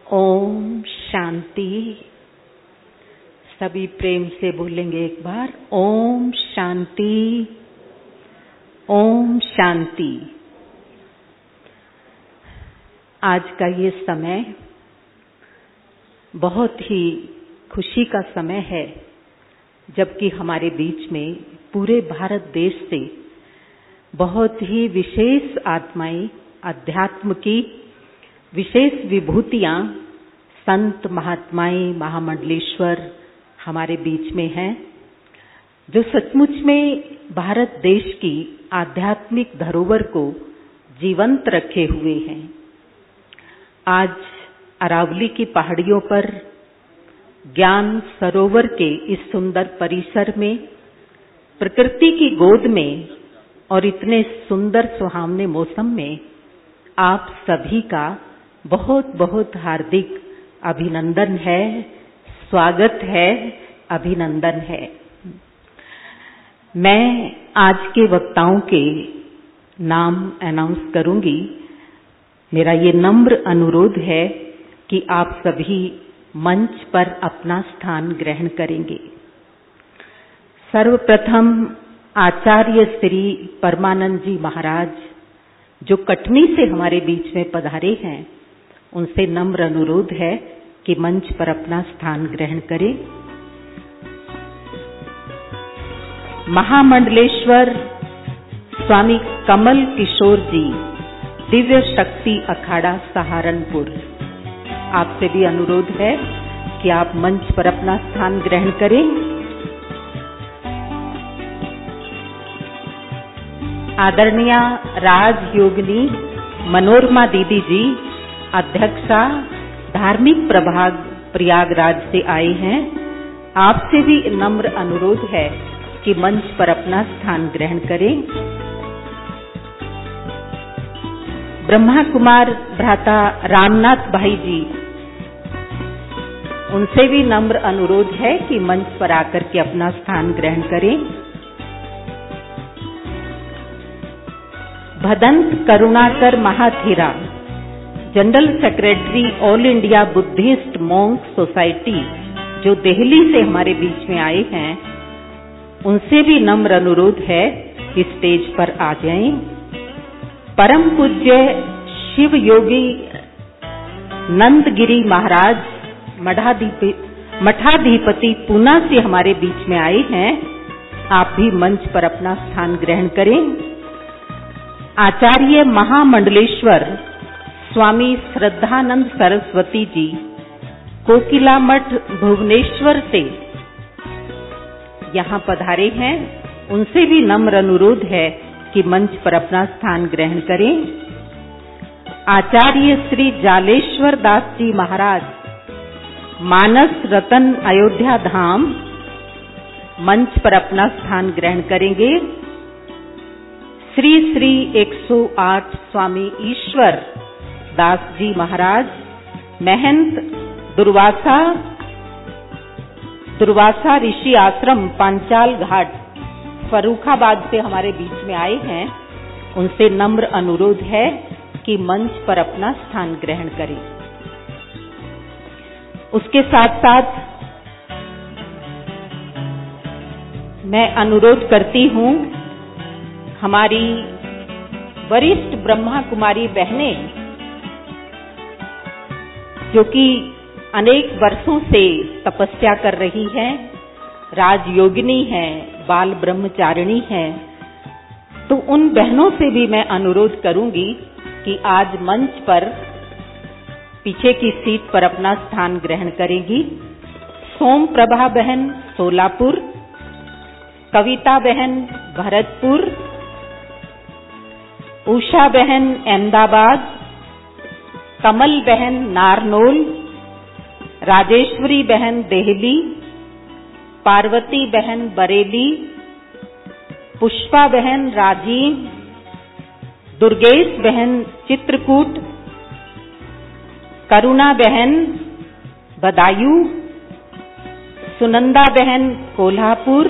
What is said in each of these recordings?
ओम शांति। सभी प्रेम से बोलेंगे एक बार, ओम शांति, ओम शांति। आज का ये समय बहुत ही खुशी का समय है, जबकि हमारे बीच में पूरे भारत देश से बहुत ही विशेष आत्माएं, अध्यात्म की विशेष विभूतियां, संत महात्माएं, महामंडलेश्वर हमारे बीच में हैं, जो सचमुच में भारत देश की आध्यात्मिक धरोहर को जीवंत रखे हुए हैं। आज अरावली की पहाड़ियों पर ज्ञान सरोवर के इस सुंदर परिसर में, प्रकृति की गोद में और इतने सुंदर सुहावने मौसम में आप सभी का बहुत बहुत हार्दिक अभिनंदन है, स्वागत है, अभिनंदन है। मैं आज के वक्ताओं के नाम अनाउंस करूंगी। मेरा ये नम्र अनुरोध है कि आप सभी मंच पर अपना स्थान ग्रहण करेंगे। सर्वप्रथम आचार्य श्री परमानंद जी महाराज, जो कटनी से हमारे बीच में पधारे हैं, उनसे नम्र अनुरोध है कि मंच पर अपना स्थान ग्रहण करें। महामंडलेश्वर स्वामी कमल किशोर जी, दिव्य शक्ति अखाड़ा सहारनपुर, आपसे भी अनुरोध है कि आप मंच पर अपना स्थान ग्रहण करें। आदरणीय राजयोगिनी मनोरमा दीदी जी, अध्यक्षा धार्मिक प्रभाग प्रयागराज से आए हैं, आपसे भी नम्र अनुरोध है कि मंच पर अपना स्थान ग्रहण करें। ब्रह्मा कुमार भ्राता रामनाथ भाई जी, उनसे भी नम्र अनुरोध है कि मंच पर आकर के अपना स्थान ग्रहण करें। Bhadant Karunakar Mahathera, general secretary all India Buddhist monk society, जो दिल्ली से हमारे बीच में आए हैं, उनसे भी नम्र अनुरोध है कि स्टेज पर आ जाएं। परम पूज्य शिव योगी नंदगिरी महाराज, मठाधिपति पूना से हमारे बीच में आए हैं, आप भी मंच पर अपना स्थान ग्रहण करें। आचार्य महामंडलेश्वर स्वामी श्रद्धानंद सरस्वती जी, कोकिला मठ भुवनेश्वर से यहाँ पधारे हैं, उनसे भी नम्र अनुरोध है कि मंच पर अपना स्थान ग्रहण करें। आचार्य श्री जालेश्वर दास जी महाराज, मानस रतन अयोध्या धाम, मंच पर अपना स्थान ग्रहण करेंगे। श्री श्री 108 स्वामी ईश्वर दास जी महाराज, महंत दुर्वासा ऋषि आश्रम पांचाल घाट फर्रुखाबाद से हमारे बीच में आए हैं, उनसे नम्र अनुरोध है कि मंच पर अपना स्थान ग्रहण करें। उसके साथ साथ मैं अनुरोध करती हूँ, हमारी वरिष्ठ ब्रह्मा कुमारी बहनें, जो कि अनेक वर्षों से तपस्या कर रही हैं, राजयोगिनी हैं, बाल ब्रह्मचारिणी हैं, तो उन बहनों से भी मैं अनुरोध करूंगी कि आज मंच पर पीछे की सीट पर अपना स्थान ग्रहण करेंगी। सोम प्रभा बहन सोलापुर, कविता बहन भरतपुर, उषा बहन अहमदाबाद, कमल बहन नारनौल, राजेश्वरी बहन देहली, पार्वती बहन बरेली, पुष्पा बहन राजीव, दुर्गेश बहन चित्रकूट, करुणा बहन बदायूं, सुनंदा बहन कोल्हापुर,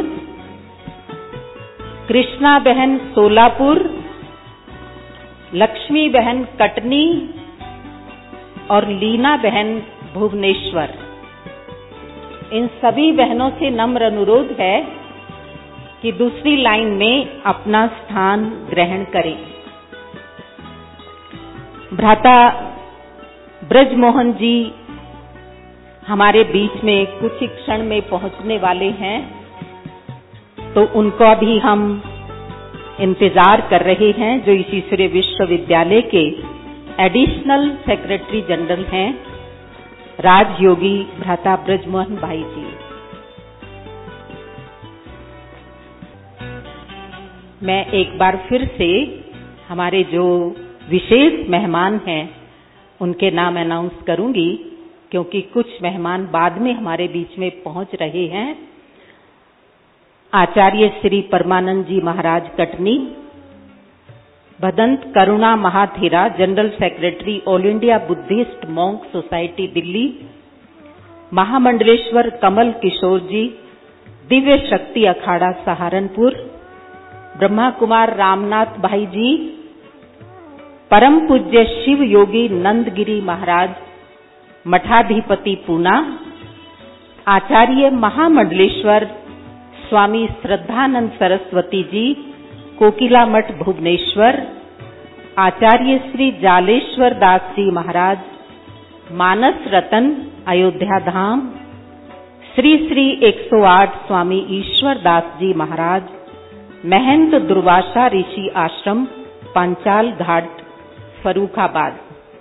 कृष्णा बहन सोलापुर, लक्ष्मी बहन कटनी, और लीना बहन भुवनेश्वर। इन सभी बहनों से नम्र अनुरोध है कि दूसरी लाइन में अपना स्थान ग्रहण करें। भ्राता ब्रजमोहन जी हमारे बीच में कुछ ही क्षण में पहुंचने वाले हैं, तो उनका भी हम इंतजार कर रहे हैं, जो ईश्वरीय विश्वविद्यालय के एडिशनल सेक्रेटरी जनरल हैं, राजयोगी भ्राता ब्रजमोहन भाई जी। मैं एक बार फिर से हमारे जो विशेष मेहमान हैं उनके नाम अनाउंस करूंगी, क्योंकि कुछ मेहमान बाद में हमारे बीच में पहुंच रहे हैं। आचार्य श्री परमानंद जी Maharaj Katni, Bhadant Karuna Mahathera general secretary all India Buddhist monk society Delhi, महामंडलेश्वर कमल किशोर जी दिव्य शक्ति अखाड़ा सहारनपुर, ब्रह्मा कुमार रामनाथ भाई जी, परम पूज्य शिव योगी नंदगिरी महाराज मठाधिपति पूना, आचार्य महामंडलेश्वर स्वामी श्रद्धानंद सरस्वती जी कोकिला मठ भुवनेश्वर, आचार्य श्री जालेश्वर दास जी महाराज मानस रतन अयोध्या धाम, श्री श्री 108 स्वामी ईश्वर दास जी महाराज महंत दुर्वासा ऋषि आश्रम पांचाल घाट फर्रुखाबाद।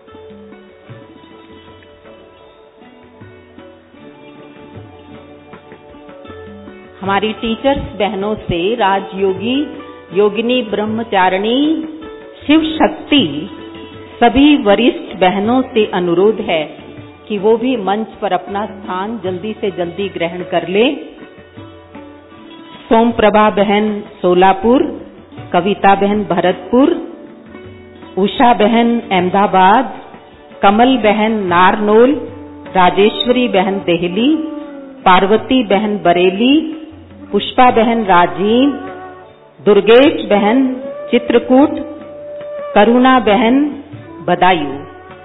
हमारी टीचर्स बहनों से राजयोगी, योगिनी, ब्रह्मचारिणी, शिव शक्ति सभी वरिष्ठ बहनों से अनुरोध है कि वो भी मंच पर अपना स्थान जल्दी से जल्दी ग्रहण कर ले। सोम प्रभा बहन सोलापुर, कविता बहन भरतपुर, उषा बहन अहमदाबाद, कमल बहन नारनौल, राजेश्वरी बहन देहली, पार्वती बहन बरेली, पुष्पा बहन राजीव, दुर्गेश बहन चित्रकूट, करुणा बहन बदायूं।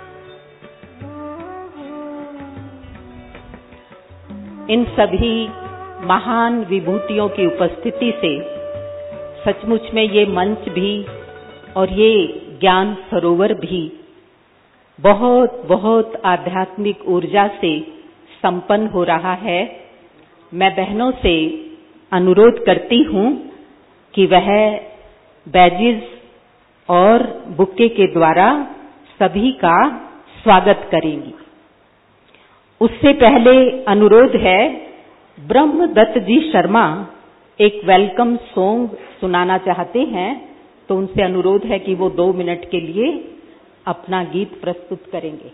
इन सभी महान विभूतियों की उपस्थिति से सचमुच में ये मंच भी और ये ज्ञान सरोवर भी बहुत बहुत आध्यात्मिक ऊर्जा से संपन्न हो रहा है। मैं बहनों से अनुरोध करती हूँ कि वह बैजेस और बुके के द्वारा सभी का स्वागत करेंगी। उससे पहले अनुरोध है, ब्रह्मदत्त जी शर्मा एक वेलकम सॉन्ग सुनाना चाहते हैं, तो उनसे अनुरोध है कि वो 2 मिनट के लिए अपना गीत प्रस्तुत करेंगे।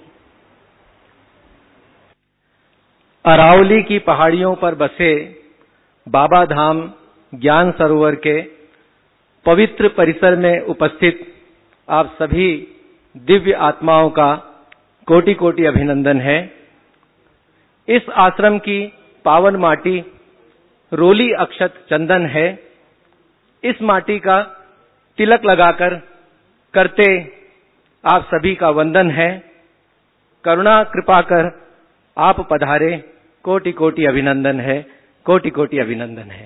अरावली की पहाड़ियों पर बसे बाबा धाम ज्ञान सरोवर के पवित्र परिसर में उपस्थित आप सभी दिव्य आत्माओं का कोटि कोटि अभिनंदन है। इस आश्रम की पावन माटी रोली अक्षत चंदन है। इस माटी का तिलक लगाकर करते आप सभी का वंदन है। करुणा कृपा कर आप पधारे, कोटि कोटि अभिनंदन है, कोटि कोटि अभिनंदन है।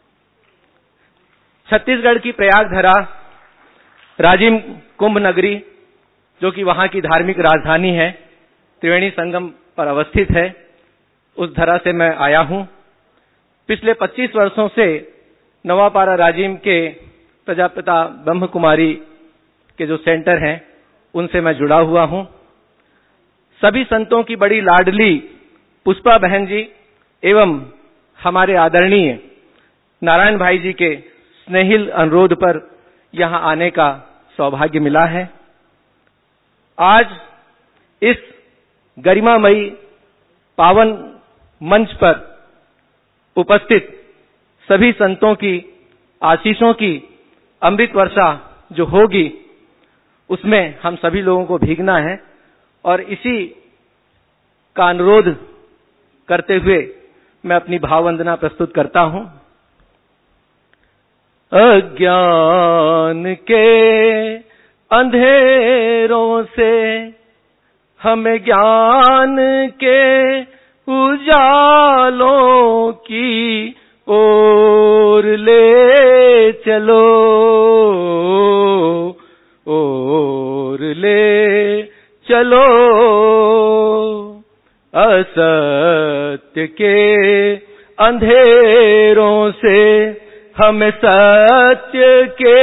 छत्तीसगढ़ की प्रयागधरा राजिम कुंभ नगरी, जो कि वहां की धार्मिक राजधानी है, त्रिवेणी संगम पर अवस्थित है, उस धरा से मैं आया हूं। पिछले 25 वर्षों से नवापारा राजिम के प्रजापिता ब्रह्म कुमारी के जो सेंटर हैं, उनसे मैं जुड़ा हुआ हूं। सभी संतों की बड़ी लाडली पुष्पा बहन जी एवं हमारे आदरणीय नारायण भाई जी के स्नेहिल अनुरोध पर यहां आने का सौभाग्य मिला है। आज इस गरिमामयी पावन मंच पर उपस्थित सभी संतों की आशीषों की अमृत वर्षा जो होगी, उसमें हम सभी लोगों को भीगना है, और इसी का अनुरोध करते हुए मैं अपनी भाववंदना प्रस्तुत करता हूं। अज्ञान के अंधेरों से हमें ज्ञान के उजालों की ओर ले चलो, ओर ले चलो। असत्य के अंधेरों से हमें सत्य के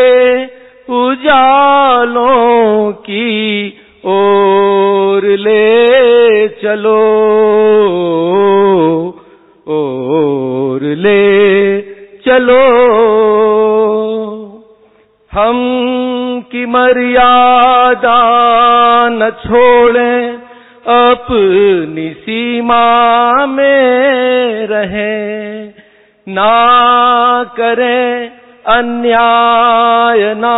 उजालों की ओर ले चलो, ओर ले चलो। हम की मर्यादा न छोड़ें, अपनी सीमा में रहें, ना करें अन्याय, ना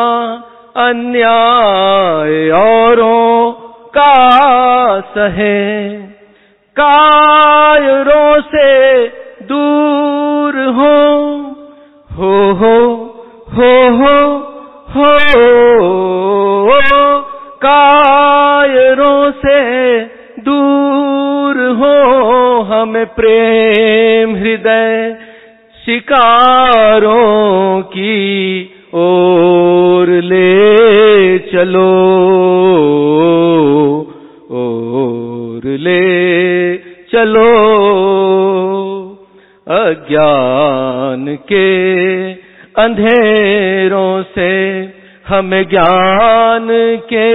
अन्याय औरों का सहें। कायरों से दूर हो, हो हो हो हो हो। कायरों से दूर हो, हमें प्रेम हृदय शिकारों की ओर ले चलो, ओर ले चलो। अज्ञान के अंधेरों से हमें ज्ञान के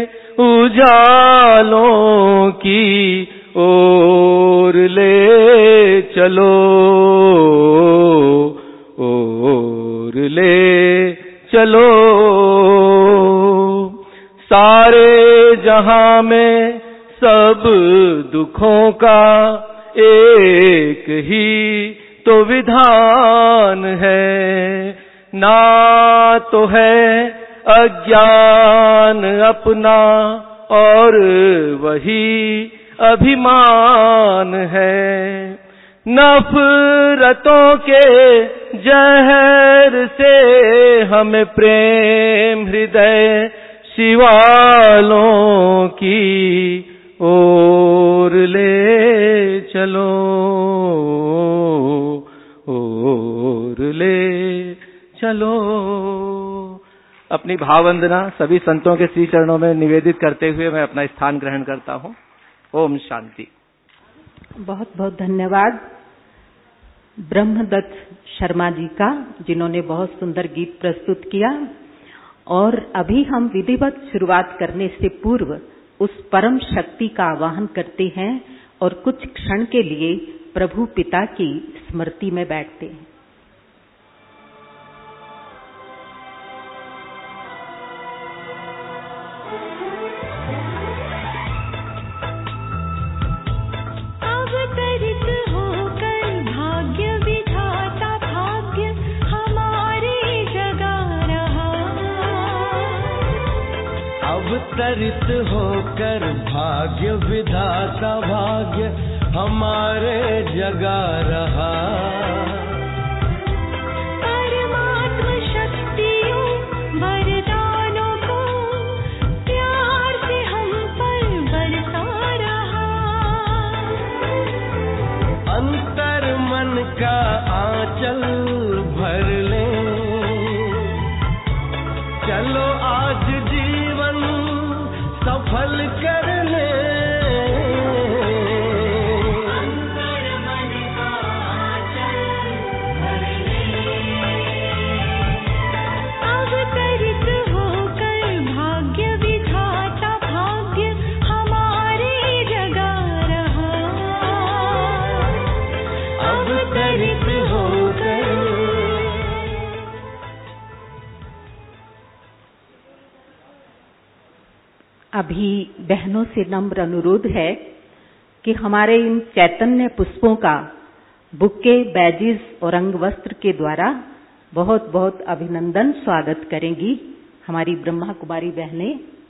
उजालों की ओर ले चलो, ओर ले चलो। सारे जहां में सब दुखों का एक ही तो विधान है, ना तो है अज्ञान अपना और वही अभिमान है। नफरतों के जहर से हमें प्रेम हृदय शिवालों की ओर ले चलो, ओर ले चलो। अपनी भाववंदना सभी संतों के श्री चरणों में निवेदित करते हुए मैं अपना स्थान ग्रहण करता हूँ। ओम शांति। बहुत बहुत धन्यवाद ब्रह्मदत्त शर्मा जी का, जिन्होंने बहुत सुंदर गीत प्रस्तुत किया। और अभी हम विधिवत शुरुआत करने से पूर्व उस परम शक्ति का आवाहन करते हैं और कुछ क्षण के लिए प्रभु पिता की स्मृति में बैठते हैं। अवतरित होकर भाग्य विधाता भाग्य हमारे जगा रहा। परमात्मा शक्तियों वरदानों को प्यार से हम पर बरसा रहा। अंतर मन का आंचल भर ले, चलो आज जीवन सफल कर ले। अंतर मन का आंचल भर ले। अवतरित होकर भाग्य विधाता भाग्य हमारे जगा रहा। अवतरित होकर। अभी बहनों से नम्र अनुरोध है कि हमारे इन चैतन्य पुष्पों का बुक्के, बैजिस और अंग वस्त्र के द्वारा बहुत बहुत अभिनंदन स्वागत करेंगी हमारी ब्रह्मा कुमारी बहनें।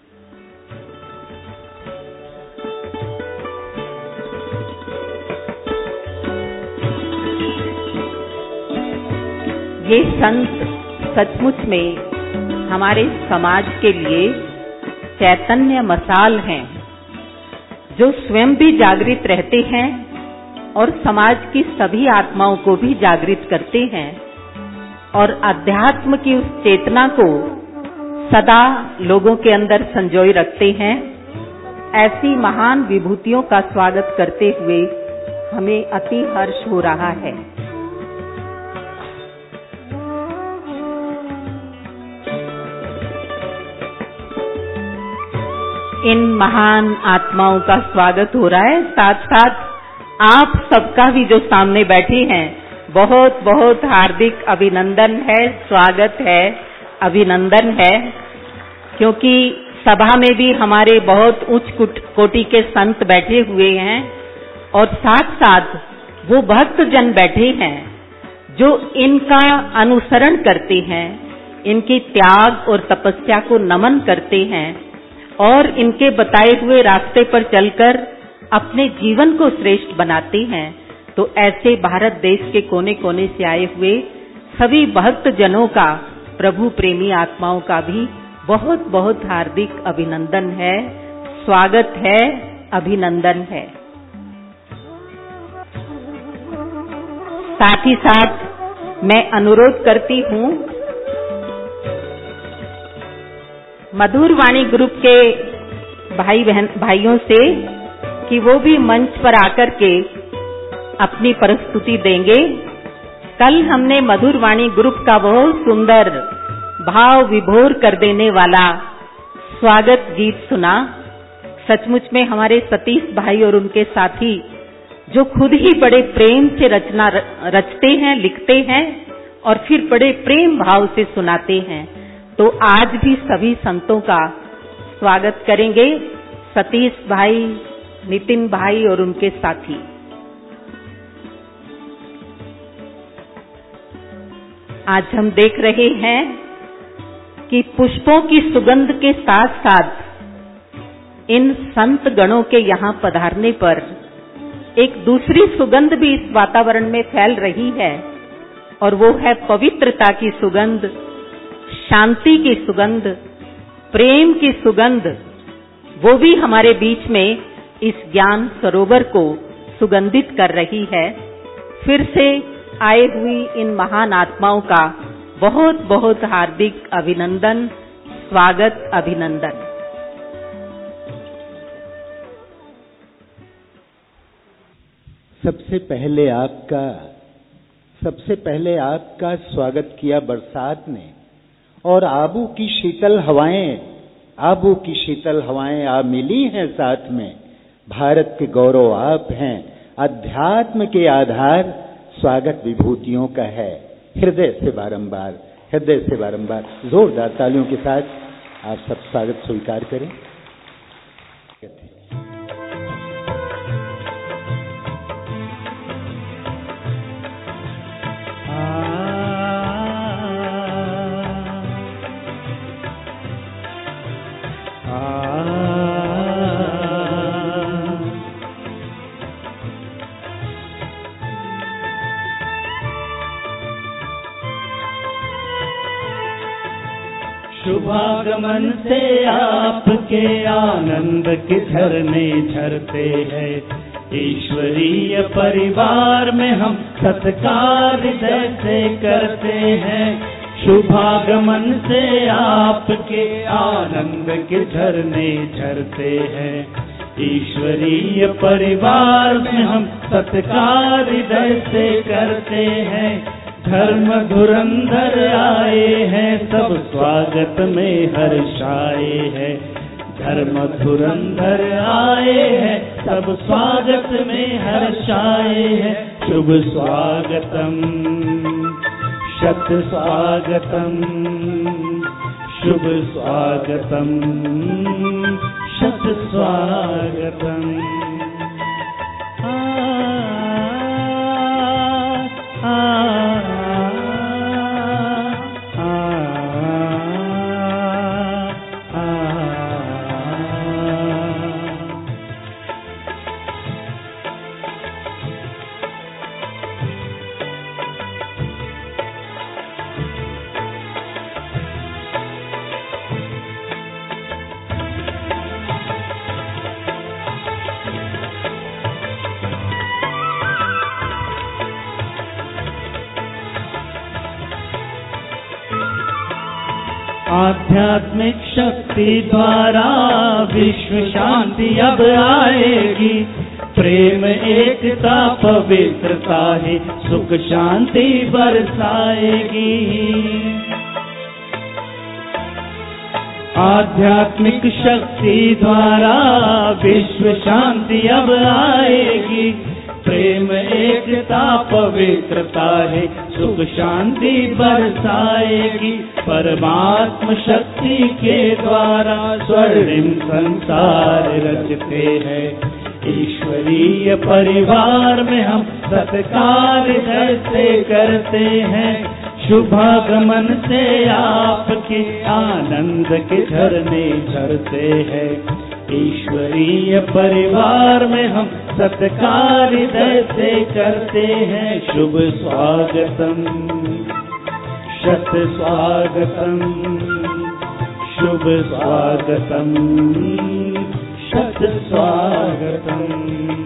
ये संत सचमुच में हमारे समाज के लिए चैतन्य मसाल हैं। जो स्वयं भी जागृत रहते हैं और समाज की सभी आत्माओं को भी जागृत करते हैं और अध्यात्म की उस चेतना को सदा लोगों के अंदर संजोए रखते हैं। ऐसी महान विभूतियों का स्वागत करते हुए हमें अति हर्ष हो रहा है। इन महान आत्माओं का स्वागत हो रहा है, साथ साथ आप सबका भी जो सामने बैठे हैं बहुत बहुत हार्दिक अभिनंदन है, स्वागत है, अभिनंदन है। क्योंकि सभा में भी हमारे बहुत उच्च कोटि के संत बैठे हुए हैं और साथ साथ वो भक्त जन बैठे हैं जो इनका अनुसरण करते हैं, इनकी त्याग और तपस्या को नमन करते हैं और इनके बताए हुए रास्ते पर चलकर अपने जीवन को श्रेष्ठ बनाते हैं। तो ऐसे भारत देश के कोने कोने से आए हुए सभी भक्त जनों का, प्रभु प्रेमी आत्माओं का भी बहुत बहुत हार्दिक अभिनंदन है, स्वागत है, अभिनंदन है। साथ ही साथ मैं अनुरोध करती हूँ मधुर वाणी ग्रुप के भाइयों से कि वो भी मंच पर आकर के अपनी प्रस्तुति देंगे। कल हमने मधुर वाणी ग्रुप का बहुत सुंदर भाव विभोर कर देने वाला स्वागत गीत सुना। सचमुच में हमारे सतीश भाई और उनके साथी जो खुद ही बड़े प्रेम से रचना रचते हैं, लिखते हैं और फिर बड़े प्रेम भाव से सुनाते हैं। तो आज भी सभी संतों का स्वागत करेंगे सतीश भाई, नितिन भाई और उनके साथी। आज हम देख रहे हैं कि पुष्पों की सुगंध के साथ साथ इन संत गणों के यहाँ पधारने पर एक दूसरी सुगंध भी इस वातावरण में फैल रही है और वो है पवित्रता की सुगंध, शांति की सुगंध, प्रेम की सुगंध। वो भी हमारे बीच में इस ज्ञान सरोवर को सुगंधित कर रही है। फिर से आए हुई इन महान आत्माओं का बहुत बहुत हार्दिक अभिनंदन, स्वागत, अभिनंदन। सबसे पहले आपका स्वागत किया बरसात ने और आबू की शीतल हवाएं आ मिली हैं साथ में। भारत के गौरव आप हैं, अध्यात्म के आधार, स्वागत विभूतियों का है। हृदय से बारंबार जोरदार तालियों के साथ आप सब स्वागत स्वीकार करें। शुभागमन से आपके आनंद के झरने झरते हैं। ईश्वरीय परिवार में हम सत्कार जैसे करते हैं। शुभागमन से आपके आनंद के झरने झरते हैं। ईश्वरीय परिवार में हम सत्कार जैसे करते हैं। धर्म धुरंधर आए हैं, सब स्वागत में हर्षाए हैं। धर्म धुरंधर आए हैं, सब स्वागत में हर्षाए हैं। शुभ स्वागतम, शत स्वागतम, शुभ स्वागतम, शत स्वागतम। आध्यात्मिक शक्ति द्वारा विश्व शांति अब आएगी, प्रेम एकता पवित्रता ही सुख शांति बरसाएगी। आध्यात्मिक शक्ति द्वारा विश्व शांति अब आएगी, प्रेम एकता पवित्रता है सुख शांति बरसाएगी। परमात्म शक्ति के द्वारा स्वर्णिम संसार रचते हैं, ईश्वरीय परिवार में हम सत्कार कैसे करते हैं। शुभागमन से आपके आनंद के झरने झरते हैं, ईश्वरीय परिवार में हम सत्कार कैसे करते हैं। शुभ स्वागतम शत स्वागतम, शुभ स्वागतम शत स्वागतम।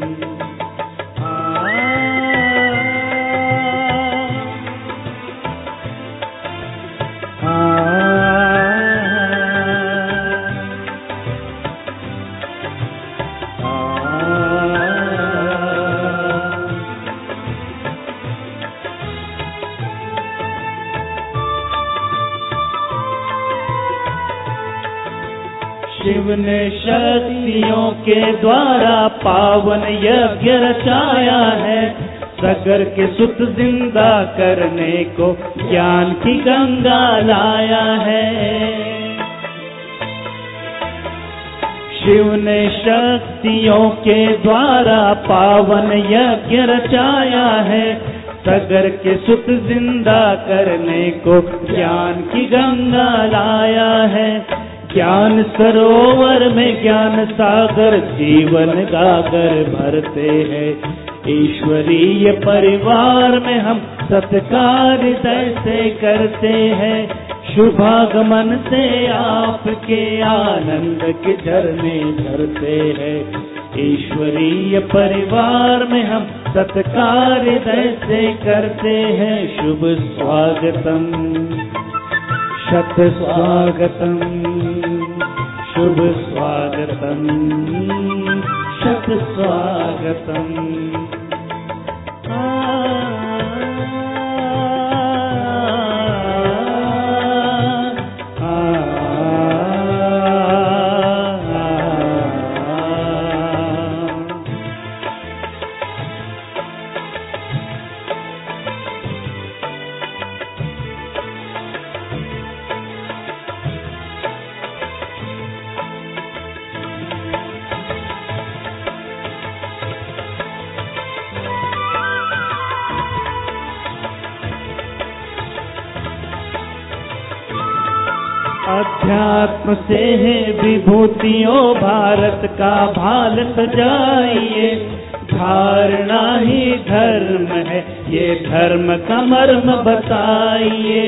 शिव ने शक्तियों के द्वारा पावन यज्ञ रचाया है, सगर के सुत जिंदा करने को ज्ञान की गंगा लाया है। शिव ने शक्तियों के द्वारा पावन यज्ञ रचाया है, सगर के सुत जिंदा करने को ज्ञान की गंगा लाया है। ज्ञान सरोवर में ज्ञान सागर जीवन गागर भरते हैं, ईश्वरीय परिवार में हम सत्कार कैसे करते हैं। शुभागमन से आपके आनंद के झरने झरते हैं, ईश्वरीय परिवार में हम सत्कार कैसे करते हैं। शुभ स्वागतम शत स्वागतम, शुभ स्वागतम शत स्वागतम। अध्यात्म से है विभूतियों भारत का भाल सजाइए, धारणा ही धर्म है ये धर्म का मर्म बताइए।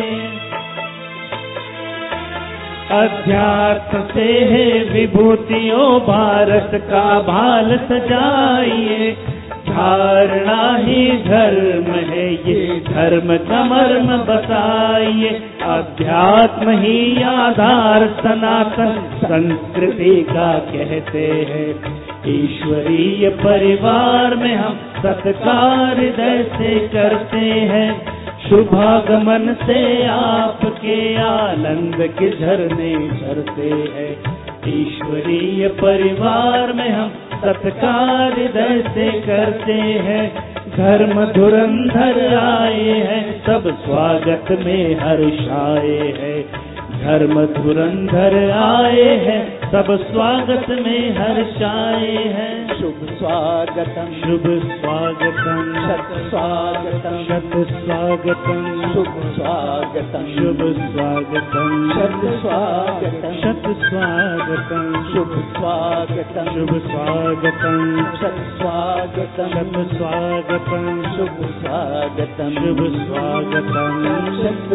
अध्यात्म से है विभूतियों भारत का भाल सजाइए, धारणा ही धर्म है ये धर्म का मर्म बताइए। अध्यात्म ही आधार सनातन संस्कृति का कहते हैं, ईश्वरीय परिवार में हम सत्कार कैसे करते हैं। शुभागमन से आपके आनंद के झरने झरते हैं, ईश्वरीय परिवार में हम सत्कार कैसे करते हैं। धर्म धुरंधर आए हैं सब स्वागत में हर्षाए हैं, धर्म धुरंधर आए हैं सब स्वागत में हर्षाए हैं। शुभ स्वागतम शुभ स्वागतम शत स्वागतम शत स्वागतम, शुभ स्वागतम शुभ स्वागतम शत स्वागतम शत स्वागतम, शुभ स्वागतम शुभ स्वागतम शत स्वागतम शत स्वागतम, शुभ स्वागतम शुभ स्वागतम शत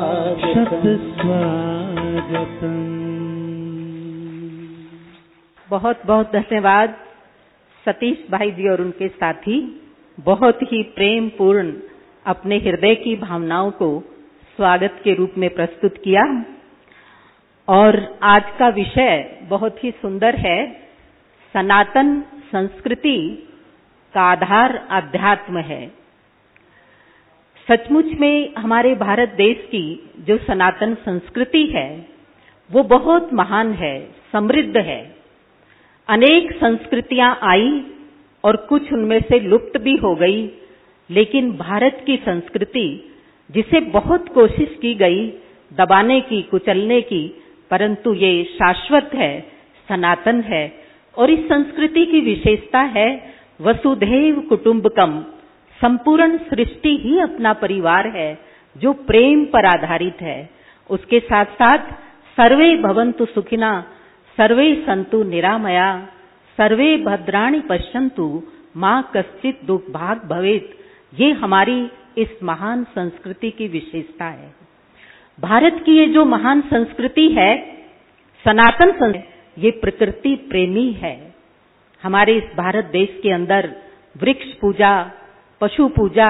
स्वागतम। बहुत बहुत धन्यवाद सतीश भाई जी और उनके साथी, बहुत ही प्रेम पूर्ण अपने हृदय की भावनाओं को स्वागत के रूप में प्रस्तुत किया। और आज का विषय बहुत ही सुंदर है। सनातन संस्कृति का आधार अध्यात्म है। सचमुच में हमारे भारत देश की जो सनातन संस्कृति है वो बहुत महान है, समृद्ध है। अनेक संस्कृतियां आई और कुछ उनमें से लुप्त भी हो गई, लेकिन भारत की संस्कृति जिसे बहुत कोशिश की गई दबाने की, कुचलने की, परंतु ये शाश्वत है, सनातन है। और इस संस्कृति की विशेषता है वसुधैव कुटुंबकम, संपूर्ण सृष्टि ही अपना परिवार है जो प्रेम पर आधारित है। उसके साथ साथ सर्वे भवन्तु सुखिना, सर्वे सन्तु निरामया, सर्वे भद्राणि पश्यन्तु, मां कश्चित् दुर्भाग् भवेत्। ये हमारी इस महान संस्कृति की विशेषता है। भारत की ये जो महान संस्कृति है, सनातन संस्कृति, ये प्रकृति प्रेमी है। हमारे इस भारत देश के अंदर वृक्ष पूजा, पशु पूजा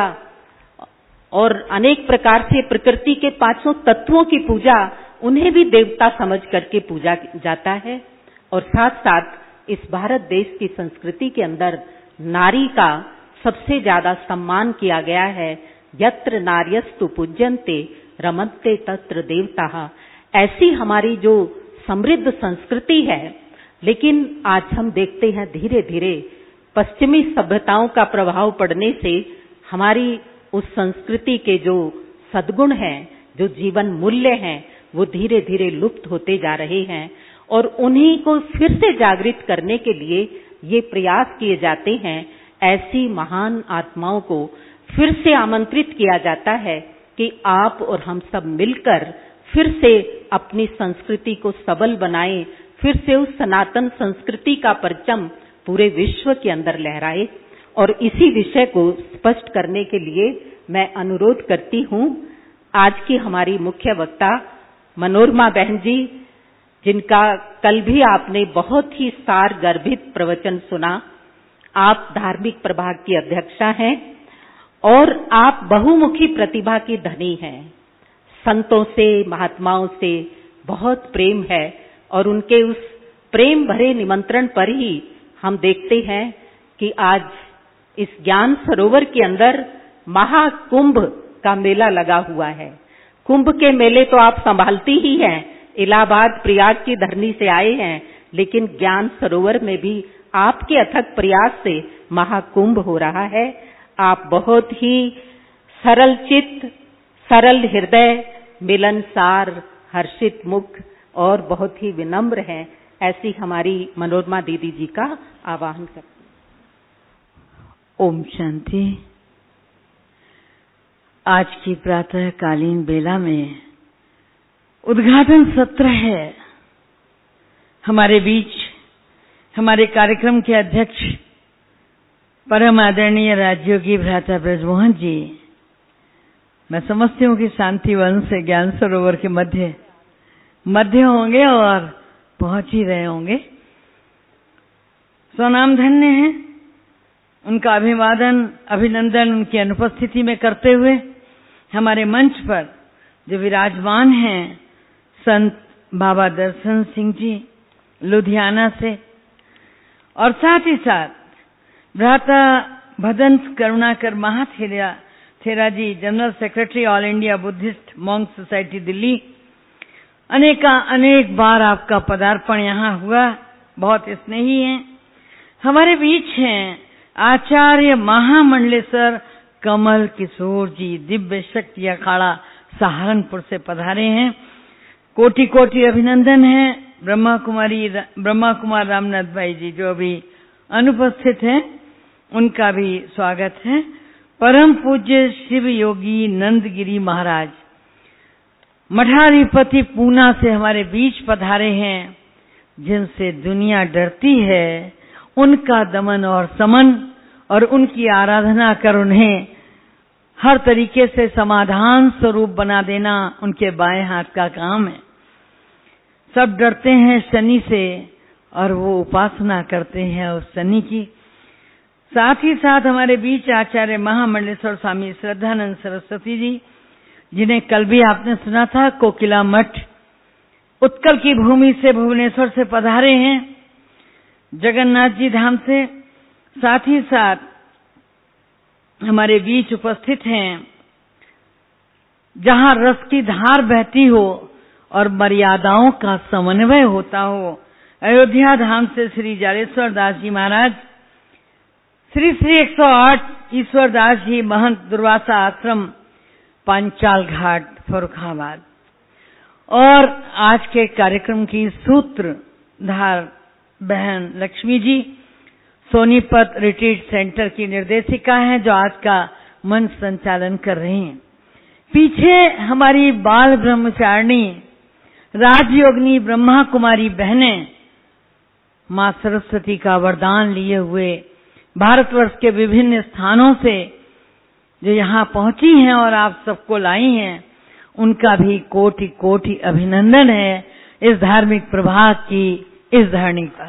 और अनेक प्रकार से प्रकृति के पांचों तत्वों की पूजा, उन्हें भी देवता समझ करके पूजा जाता है। और साथ साथ इस भारत देश की संस्कृति के अंदर नारी का सबसे ज्यादा सम्मान किया गया है। यत्र नार्यस्तु पूज्यन्ते रमन्ते तत्र देवताः। ऐसी हमारी जो समृद्ध संस्कृति है, लेकिन आज हम देखते हैं धीरे धीरे पश्चिमी सभ्यताओं का प्रभाव पड़ने से हमारी उस संस्कृति के जो सद्गुण हैं, जो जीवन मूल्य हैं, वो धीरे धीरे लुप्त होते जा रहे हैं। और उन्हीं को फिर से जागृत करने के लिए ये प्रयास किए जाते हैं। ऐसी महान आत्माओं को फिर से आमंत्रित किया जाता है कि आप और हम सब मिलकर फिर से अपनी संस्कृति को सबल बनाएं, फिर से उस सनातन संस्कृति का परचम पूरे विश्व के अंदर लहराए। और इसी विषय को स्पष्ट करने के लिए मैं अनुरोध करती हूँ आज की हमारी मुख्य वक्ता मनोरमा बहन जी, जिनका कल भी आपने बहुत ही सार गर्भित प्रवचन सुना। आप धार्मिक प्रभाग की अध्यक्षा हैं और आप बहुमुखी प्रतिभा की धनी हैं। संतों से, महात्माओं से बहुत प्रेम है और उनके उस प्रेम भरे निमंत्रण पर ही हम देखते हैं कि आज इस ज्ञान सरोवर के अंदर महाकुंभ का मेला लगा हुआ है। कुंभ के मेले तो आप संभालती ही हैं, इलाहाबाद प्रयाग की धरनी से आए हैं, लेकिन ज्ञान सरोवर में भी आपके अथक प्रयास से महाकुंभ हो रहा है। आप बहुत ही सरल चित्त, सरल हृदय, मिलनसार, हर्षित मुख और बहुत ही विनम्र हैं। ऐसी हमारी मनोरमा दीदी जी का आवाहन करते हैं। ओम शांति। आज की प्रातःकालीन बेला में उद्घाटन सत्र है। हमारे बीच हमारे कार्यक्रम के अध्यक्ष परम आदरणीय राजयोगी भ्राता ब्रजमोहन जी, मैं समझती हूँ कि शांति वन से ज्ञान सरोवर के मध्य होंगे और पहुंच ही रहे होंगे। स्वनाम धन्य हैं। उनका अभिवादन, अभिनंदन उनकी अनुपस्थिति में करते हुए हमारे मंच पर जो विराजमान हैं संत बाबा दर्शन सिंह जी लुधियाना से, और साथ ही साथ भ्राता Bhadant Karunakar Mahathera ji, general secretary all India Buddhist monk society Delhi. अनेक बार आपका पदार्पण यहाँ हुआ, बहुत स्नेही हैं। हमारे बीच हैं आचार्य महामंडलेश्वर कमल किशोर जी, दिव्य शक्ति अखाड़ा सहारनपुर से पधारे हैं। कोटि कोटि अभिनंदन है। ब्रह्मा कुमार रामनाथ भाई जी जो अभी अनुपस्थित हैं, उनका भी स्वागत है। परम पूज्य शिव योगी नंदगिरी महाराज मठाधिपति पूना से हमारे बीच पधारे हैं। जिनसे दुनिया डरती है उनका दमन और समन और उनकी आराधना कर उन्हें हर तरीके से समाधान स्वरूप बना देना उनके बाएं हाथ का काम है। सब डरते हैं शनि से और वो उपासना करते हैं उस शनि की। साथ ही साथ हमारे बीच आचार्य महामंडलेश्वर स्वामी श्रद्धानंद सरस्वती जी, जिन्हें कल भी आपने सुना था कोकिला मठ उत्कल की भूमि से, भुवनेश्वर से पधारे हैं, जगन्नाथ जी धाम से। साथ ही साथ हमारे बीच उपस्थित हैं, जहां रस की धार बहती हो और मर्यादाओं का समन्वय होता हो, अयोध्या धाम से श्री जालेश्वर दास जी महाराज, श्री श्री 108 ईश्वर दास जी महंत, दुर्वासा आश्रम, पांचाल घाट, फर्रुखाबाद। और आज के कार्यक्रम की सूत्रधार बहन लक्ष्मी जी, सोनीपत रिट्रीट सेंटर की निर्देशिका हैं, जो आज का मंच संचालन कर रही हैं। पीछे हमारी बाल ब्रह्मचारिणी राजयोगिनी ब्रह्मा कुमारी बहनें मां सरस्वती का वरदान लिए हुए भारतवर्ष के विभिन्न स्थानों से जो यहाँ पहुंची हैं और आप सबको लाई हैं, उनका भी कोटि कोटि अभिनंदन है इस धार्मिक प्रभात की इस धरणी पर।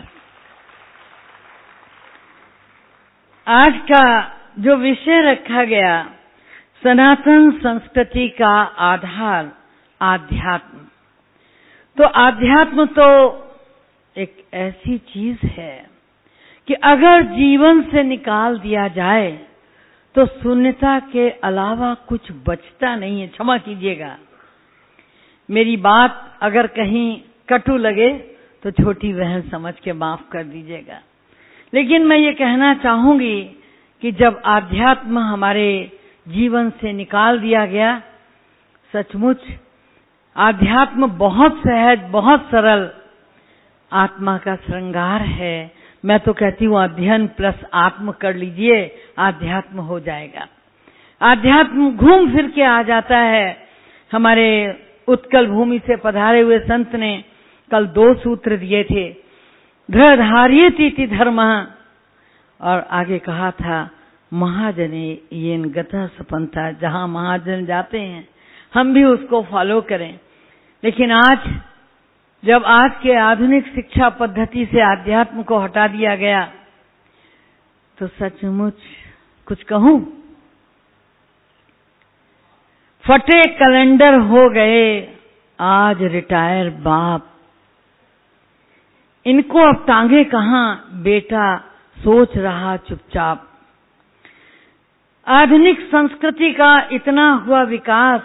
आज का जो विषय रखा गया, सनातन संस्कृति का आधार आध्यात्म। तो आध्यात्म तो एक ऐसी चीज है कि अगर जीवन से निकाल दिया जाए तो शून्यता के अलावा कुछ बचता नहीं है। क्षमा कीजिएगा, मेरी बात अगर कहीं कटु लगे तो छोटी बहन समझ के माफ कर दीजिएगा। लेकिन मैं ये कहना चाहूंगी कि जब आध्यात्म हमारे जीवन से निकाल दिया गया, सचमुच आध्यात्म बहुत सहज, बहुत सरल आत्मा का श्रृंगार है। मैं तो कहती हूँ अध्ययन प्लस आत्म कर लीजिए, आध्यात्म हो जाएगा। आध्यात्म घूम फिर के आ जाता है। हमारे उत्कल भूमि से पधारे हुए संत ने कल 2 सूत्र दिए थे, धर्धार्येति धर्मः, और आगे कहा था महाजने येन गतः सपंथा, जहां महाजन जाते हैं हम भी उसको फॉलो करें। लेकिन आज जब आज के आधुनिक शिक्षा पद्धति से आध्यात्म को हटा दिया गया, तो सचमुच कुछ कहूं, फटे कैलेंडर हो गए आज रिटायर बाप, इनको अब टांगे कहां, बेटा सोच रहा चुपचाप। आधुनिक संस्कृति का इतना हुआ विकास,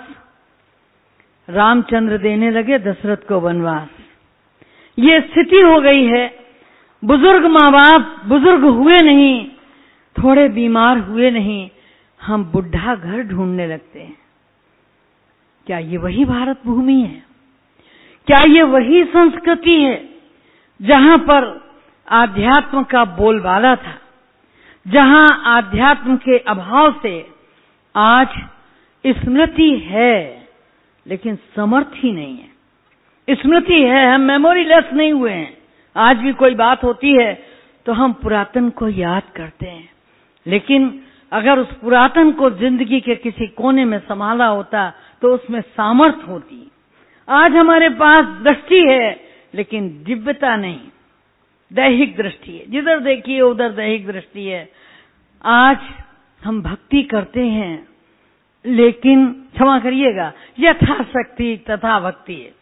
रामचंद्र देने लगे दशरथ को वनवास। ये स्थिति हो गई है। बुजुर्ग माँ बाप बुजुर्ग हुए नहीं, थोड़े बीमार हुए नहीं, हम बुढ़ा घर ढूंढने लगते हैं। क्या ये वही भारत भूमि है? क्या ये वही संस्कृति है जहां पर आध्यात्म का बोलबाला था, जहां आध्यात्म के अभाव से आज स्मृति है लेकिन समर्थ ही नहीं है। स्मृति है, हम मेमोरीलेस नहीं हुए हैं। आज भी कोई बात होती है तो हम पुरातन को याद करते हैं, लेकिन अगर उस पुरातन को जिंदगी के किसी कोने में संभाला होता तो उसमें सामर्थ होती। आज हमारे पास दृष्टि है लेकिन दिव्यता नहीं, दैहिक दृष्टि है, जिधर देखिए उधर दैहिक दृष्टि है। आज हम भक्ति करते हैं लेकिन क्षमा करिएगा, यथाशक्ति तथा भक्ति है।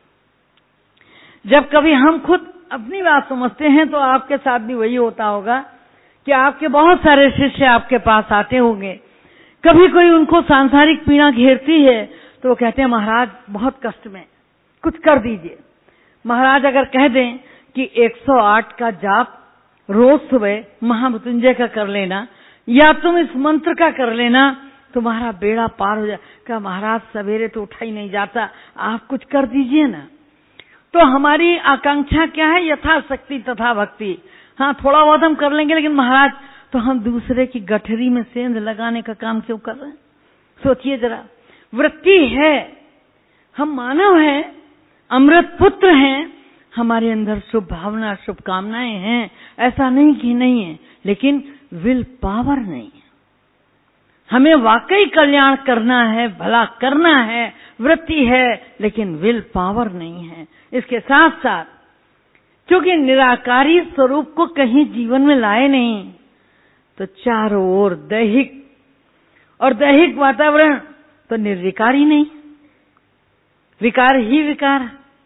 जब कभी हम खुद अपनी बात समझते हैं तो आपके साथ भी वही होता होगा कि आपके बहुत सारे शिष्य आपके पास आते होंगे, कभी कोई उनको सांसारिक पीड़ा घेरती है तो वो कहते हैं महाराज बहुत कष्ट में, कुछ कर दीजिए। महाराज अगर कह दें कि 108 का जाप रोज सुबह महामृत्युंजय का कर लेना या तुम इस मंत्र का कर लेना, तुम्हारा बेड़ा पार हो जाए। क्या महाराज सवेरे तो उठा ही नहीं जाता, आप कुछ कर दीजिए ना। तो हमारी आकांक्षा क्या है? यथाशक्ति तथा भक्ति। हाँ, थोड़ा बहुत हम कर लेंगे, लेकिन महाराज तो हम दूसरे की गठरी में सेंध लगाने का काम क्यों कर रहे हैं? सोचिए जरा, वृत्ति है, हम मानव हैं, अमृत पुत्र हैं, हमारे अंदर शुभ भावना शुभ कामनाएं हैं, ऐसा नहीं कि नहीं है, लेकिन विल पावर नहीं है। हमें वाकई कल्याण करना है, भला करना है, वृत्ति है, लेकिन विल पावर नहीं है। इसके साथ साथ क्योंकि निराकारी स्वरूप को कहीं जीवन में लाए नहीं, तो चारों ओर दैहिक और दैहिक वातावरण तो निर्विकारी नहीं, विकार ही विकार,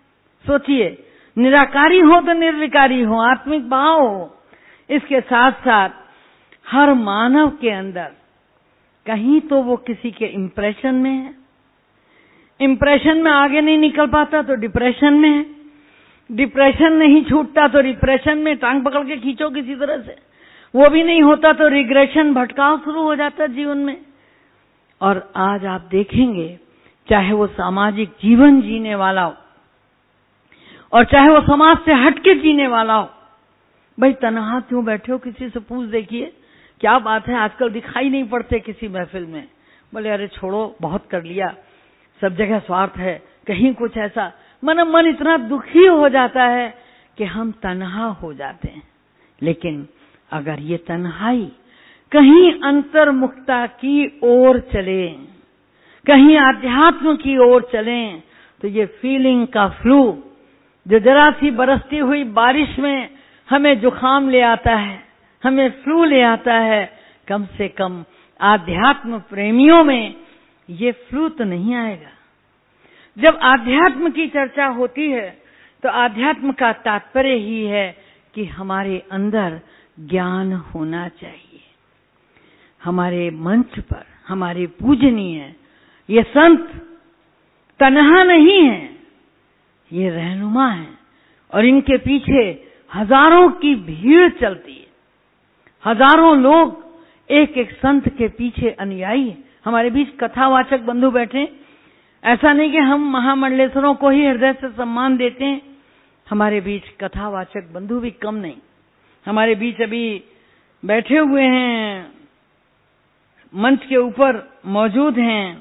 सोचिए, निराकारी हो तो निर्विकारी हो, आत्मिक भाव हो। इसके साथ साथ हर मानव के अंदर कहीं तो वो किसी के इंप्रेशन में है, इंप्रेशन में आगे नहीं निकल पाता तो डिप्रेशन में है, डिप्रेशन नहीं छूटता तो रिप्रेशन में, टांग पकड़ के खींचो किसी तरह से, वो भी नहीं होता तो रिग्रेशन, भटकाव शुरू हो जाता है जीवन में। और आज आप देखेंगे, चाहे वो सामाजिक जीवन जीने वाला हो और चाहे वो समाज से हटके जीने वाला हो, भाई तन्हा क्यों बैठे हो, किसी से पूछ देखिए, क्या बात है आजकल दिखाई नहीं पड़ते किसी महफिल में। बोले अरे छोड़ो, बहुत कर लिया, सब जगह स्वार्थ है, कहीं कुछ ऐसा। मन इतना दुखी हो जाता है कि हम तन्हा हो जाते हैं। लेकिन अगर ये तन्हाई कहीं अंतर्मुखता की ओर चले, कहीं आध्यात्म की ओर चलें, तो ये फीलिंग का फ्लू जो जरा सी बरसती हुई बारिश में हमें जुकाम ले आता है, हमें फ्लू ले आता है, कम से कम आध्यात्म प्रेमियों में ये फ्लू तो नहीं आएगा। जब आध्यात्म की चर्चा होती है तो आध्यात्म का तात्पर्य ही है कि हमारे अंदर ज्ञान होना चाहिए। हमारे मंच पर हमारे पूजनीय ये संत तन्हा नहीं है, ये रहनुमा है और इनके पीछे हजारों की भीड़ चलती है, हजारों लोग एक एक संत के पीछे अनुयायी है। हमारे बीच कथावाचक बंधु बैठे, ऐसा नहीं कि हम महामंडलेश्वरों को ही हृदय से सम्मान देते हैं, हमारे बीच कथावाचक बंधु भी कम नहीं। हमारे बीच अभी बैठे हुए हैं, मंच के ऊपर मौजूद हैं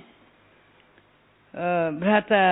भ्राता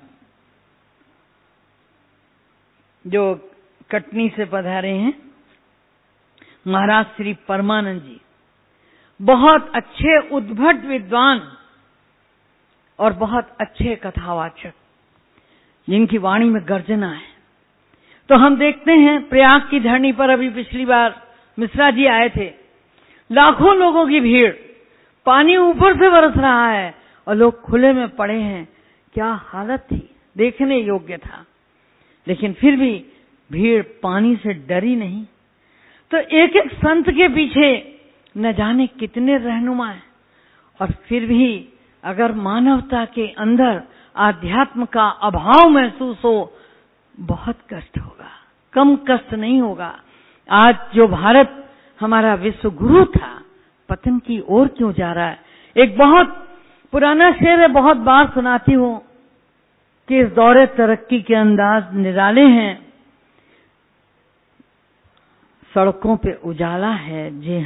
जो कटनी से पधारे हैं, महाराज श्री परमानंद जी, बहुत अच्छे उद्भट विद्वान और बहुत अच्छे कथावाचक, जिनकी वाणी में गर्जना है। तो हम देखते हैं प्रयाग की धरनी पर अभी पिछली बार मिश्रा जी आए थे, लाखों लोगों की भीड़, पानी ऊपर से बरस रहा है और लोग खुले में पड़े हैं। क्या हालत थी, देखने योग्य था। लेकिन फिर भी भीड़ पानी से डरी नहीं। तो एक एक संत के पीछे न जाने कितने रहनुमा हैं, और फिर भी अगर मानवता के अंदर आध्यात्म का अभाव महसूस हो, बहुत कष्ट होगा, कम कष्ट नहीं होगा। आज जो भारत हमारा विश्व गुरु था, पतन की ओर क्यों जा रहा है? एक बहुत पुराना शेर है, बहुत बार सुनाती हूं कि इस दौरे तरक्की के अंदाज निराले हैं, सड़कों पे उजाला है,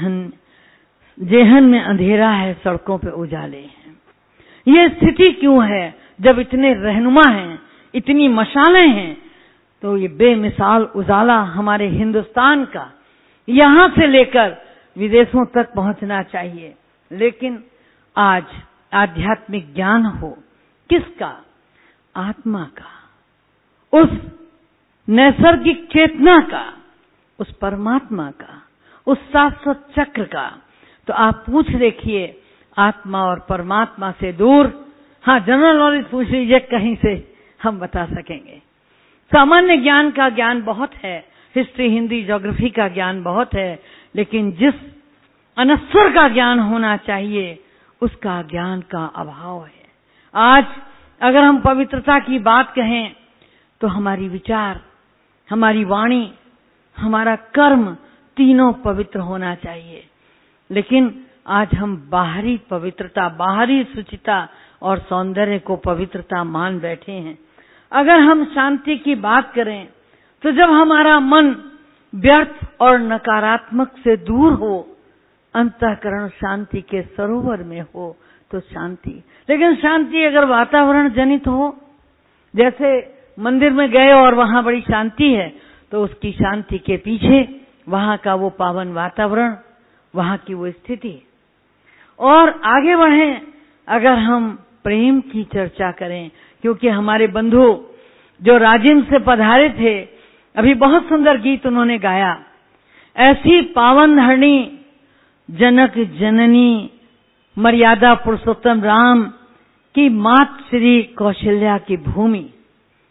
जेहन में अंधेरा है, सड़कों पे उजाले हैं। ये स्थिति क्यों है? जब इतने रहनुमा हैं, इतनी मशालें हैं, तो ये बेमिसाल उजाला हमारे हिंदुस्तान का यहां से लेकर विदेशों तक पहुंचना चाहिए। लेकिन आज आध्यात्मिक ज्ञान हो किसका? आत्मा का, उस नैसर्गिक चेतना का, उस परमात्मा का, उस शाश्वत चक्र का। तो आप पूछ देखिए, आत्मा और परमात्मा से दूर, हाँ जनरल नॉलेज पूछ लीजिए, कहीं से हम बता सकेंगे। सामान्य ज्ञान का ज्ञान बहुत है, हिस्ट्री, हिंदी, ज्योग्राफी का ज्ञान बहुत है, लेकिन जिस अनश्वर का ज्ञान होना चाहिए उसका ज्ञान का अभाव है। आज अगर हम पवित्रता की बात कहें तो हमारी विचार, हमारी वाणी, हमारा कर्म तीनों पवित्र होना चाहिए। लेकिन आज हम बाहरी पवित्रता, बाहरी शुचिता और सौंदर्य को पवित्रता मान बैठे हैं। अगर हम शांति की बात करें तो जब हमारा मन व्यर्थ और नकारात्मक से दूर हो, अंतःकरण शांति के सरोवर में हो तो शांति। लेकिन शांति अगर वातावरण जनित हो, जैसे मंदिर में गए और वहां बड़ी शांति है, तो उसकी शांति के पीछे वहां का वो पावन वातावरण, वहां की वो स्थिति। और आगे बढ़ें, अगर हम प्रेम की चर्चा करें, क्योंकि हमारे बंधु जो राजिम से पधारे थे, अभी बहुत सुंदर गीत उन्होंने गाया, ऐसी पावन धरणी जनक जननी मर्यादा पुरुषोत्तम राम की मात श्री कौशल्या की भूमि।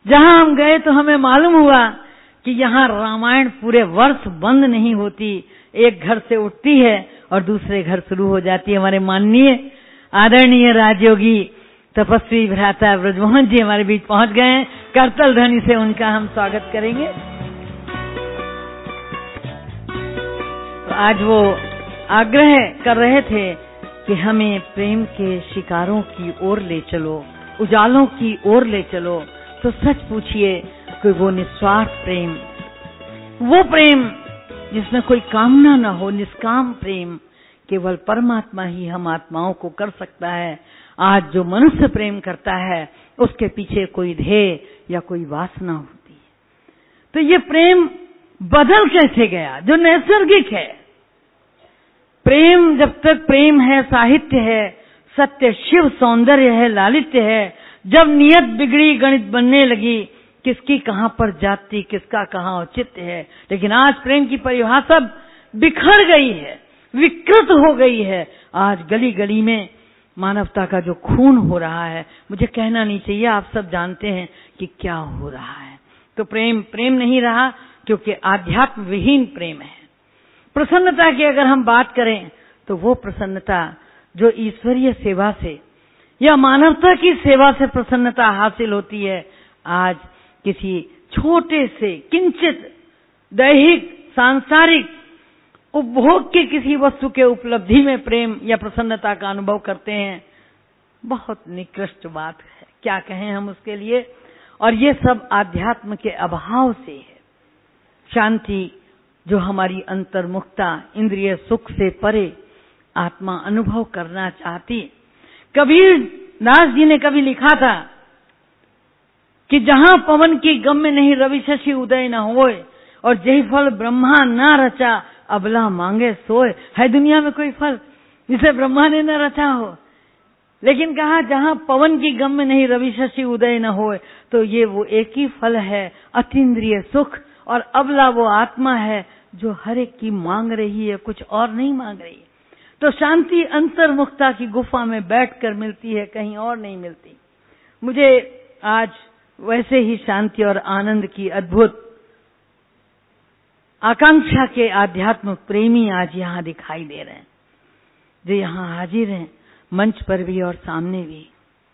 जहां हम गए तो हमें मालूम हुआ कि यहाँ रामायण पूरे वर्ष बंद नहीं होती, एक घर से उठती है और दूसरे घर शुरू हो जाती है। हमारे माननीय आदरणीय राजयोगी तपस्वी भ्राता ब्रजमोहन जी हमारे बीच पहुंच गए हैं। करतल ध्वनि से उनका हम स्वागत करेंगे। तो आज वो आग्रह कर रहे थे कि हमें प्रेम के शिकारों की ओर ले चलो, उजालों की ओर ले चलो। तो सच पूछिए कि वो निस्वार्थ प्रेम, वो प्रेम जिसमें कोई कामना न हो, निष्काम प्रेम केवल परमात्मा ही हम आत्माओं को कर सकता है। आज जो मनुष्य प्रेम करता है उसके पीछे कोई ध्येय या कोई वासना होती है। तो ये प्रेम बदल कैसे गया जो नैसर्गिक है। प्रेम जब तक प्रेम है, साहित्य है, सत्य शिव सौंदर्य है, लालित्य है। जब नियत बिगड़ी, गणित बनने लगी, किसकी कहां पर जाति, किसका कहां औचित्य है। लेकिन आज प्रेम की परिभाषा बिखर गई है, विकृत हो गई है। आज गली गली में मानवता का जो खून हो रहा है, मुझे कहना नहीं चाहिए, आप सब जानते हैं कि क्या हो रहा है। तो प्रेम प्रेम नहीं रहा, क्योंकि आध्यात्म विहीन प्रेम है। प्रसन्नता की अगर हम बात करें तो वो प्रसन्नता जो ईश्वरीय सेवा से या मानवता की सेवा से प्रसन्नता हासिल होती है, आज किसी छोटे से किंचित दैहिक सांसारिक उपभोग के किसी वस्तु के उपलब्धि में प्रेम या प्रसन्नता का अनुभव करते हैं, बहुत निकृष्ट बात है। क्या कहें हम उसके लिए। और ये सब आध्यात्म के अभाव से है। शांति जो हमारी अंतर्मुखता, इंद्रिय सुख से परे आत्मा अनुभव करना चाहती। कबीर दास जी ने कभी लिखा था कि जहां पवन की गम में नहीं रवि शशि उदय न होए, और जही फल ब्रह्मा न रचा अबला मांगे सोए। है दुनिया में कोई फल जिसे ब्रह्मा ने न रचा हो, लेकिन कहा जहां पवन की गम में नहीं रवि शशि उदय न होए, तो ये वो एक ही फल है, अतीन्द्रिय सुख। और अबला वो आत्मा है जो हर एक की मांग रही है, कुछ और नहीं मांग रही है। तो शांति अंतर्मुखता की गुफा में बैठकर मिलती है, कहीं और नहीं मिलती। मुझे आज वैसे ही शांति और आनंद की अद्भुत आकांक्षा के आध्यात्म प्रेमी आज यहाँ दिखाई दे रहे हैं, जो यहाँ हाजिर हैं, मंच पर भी और सामने भी।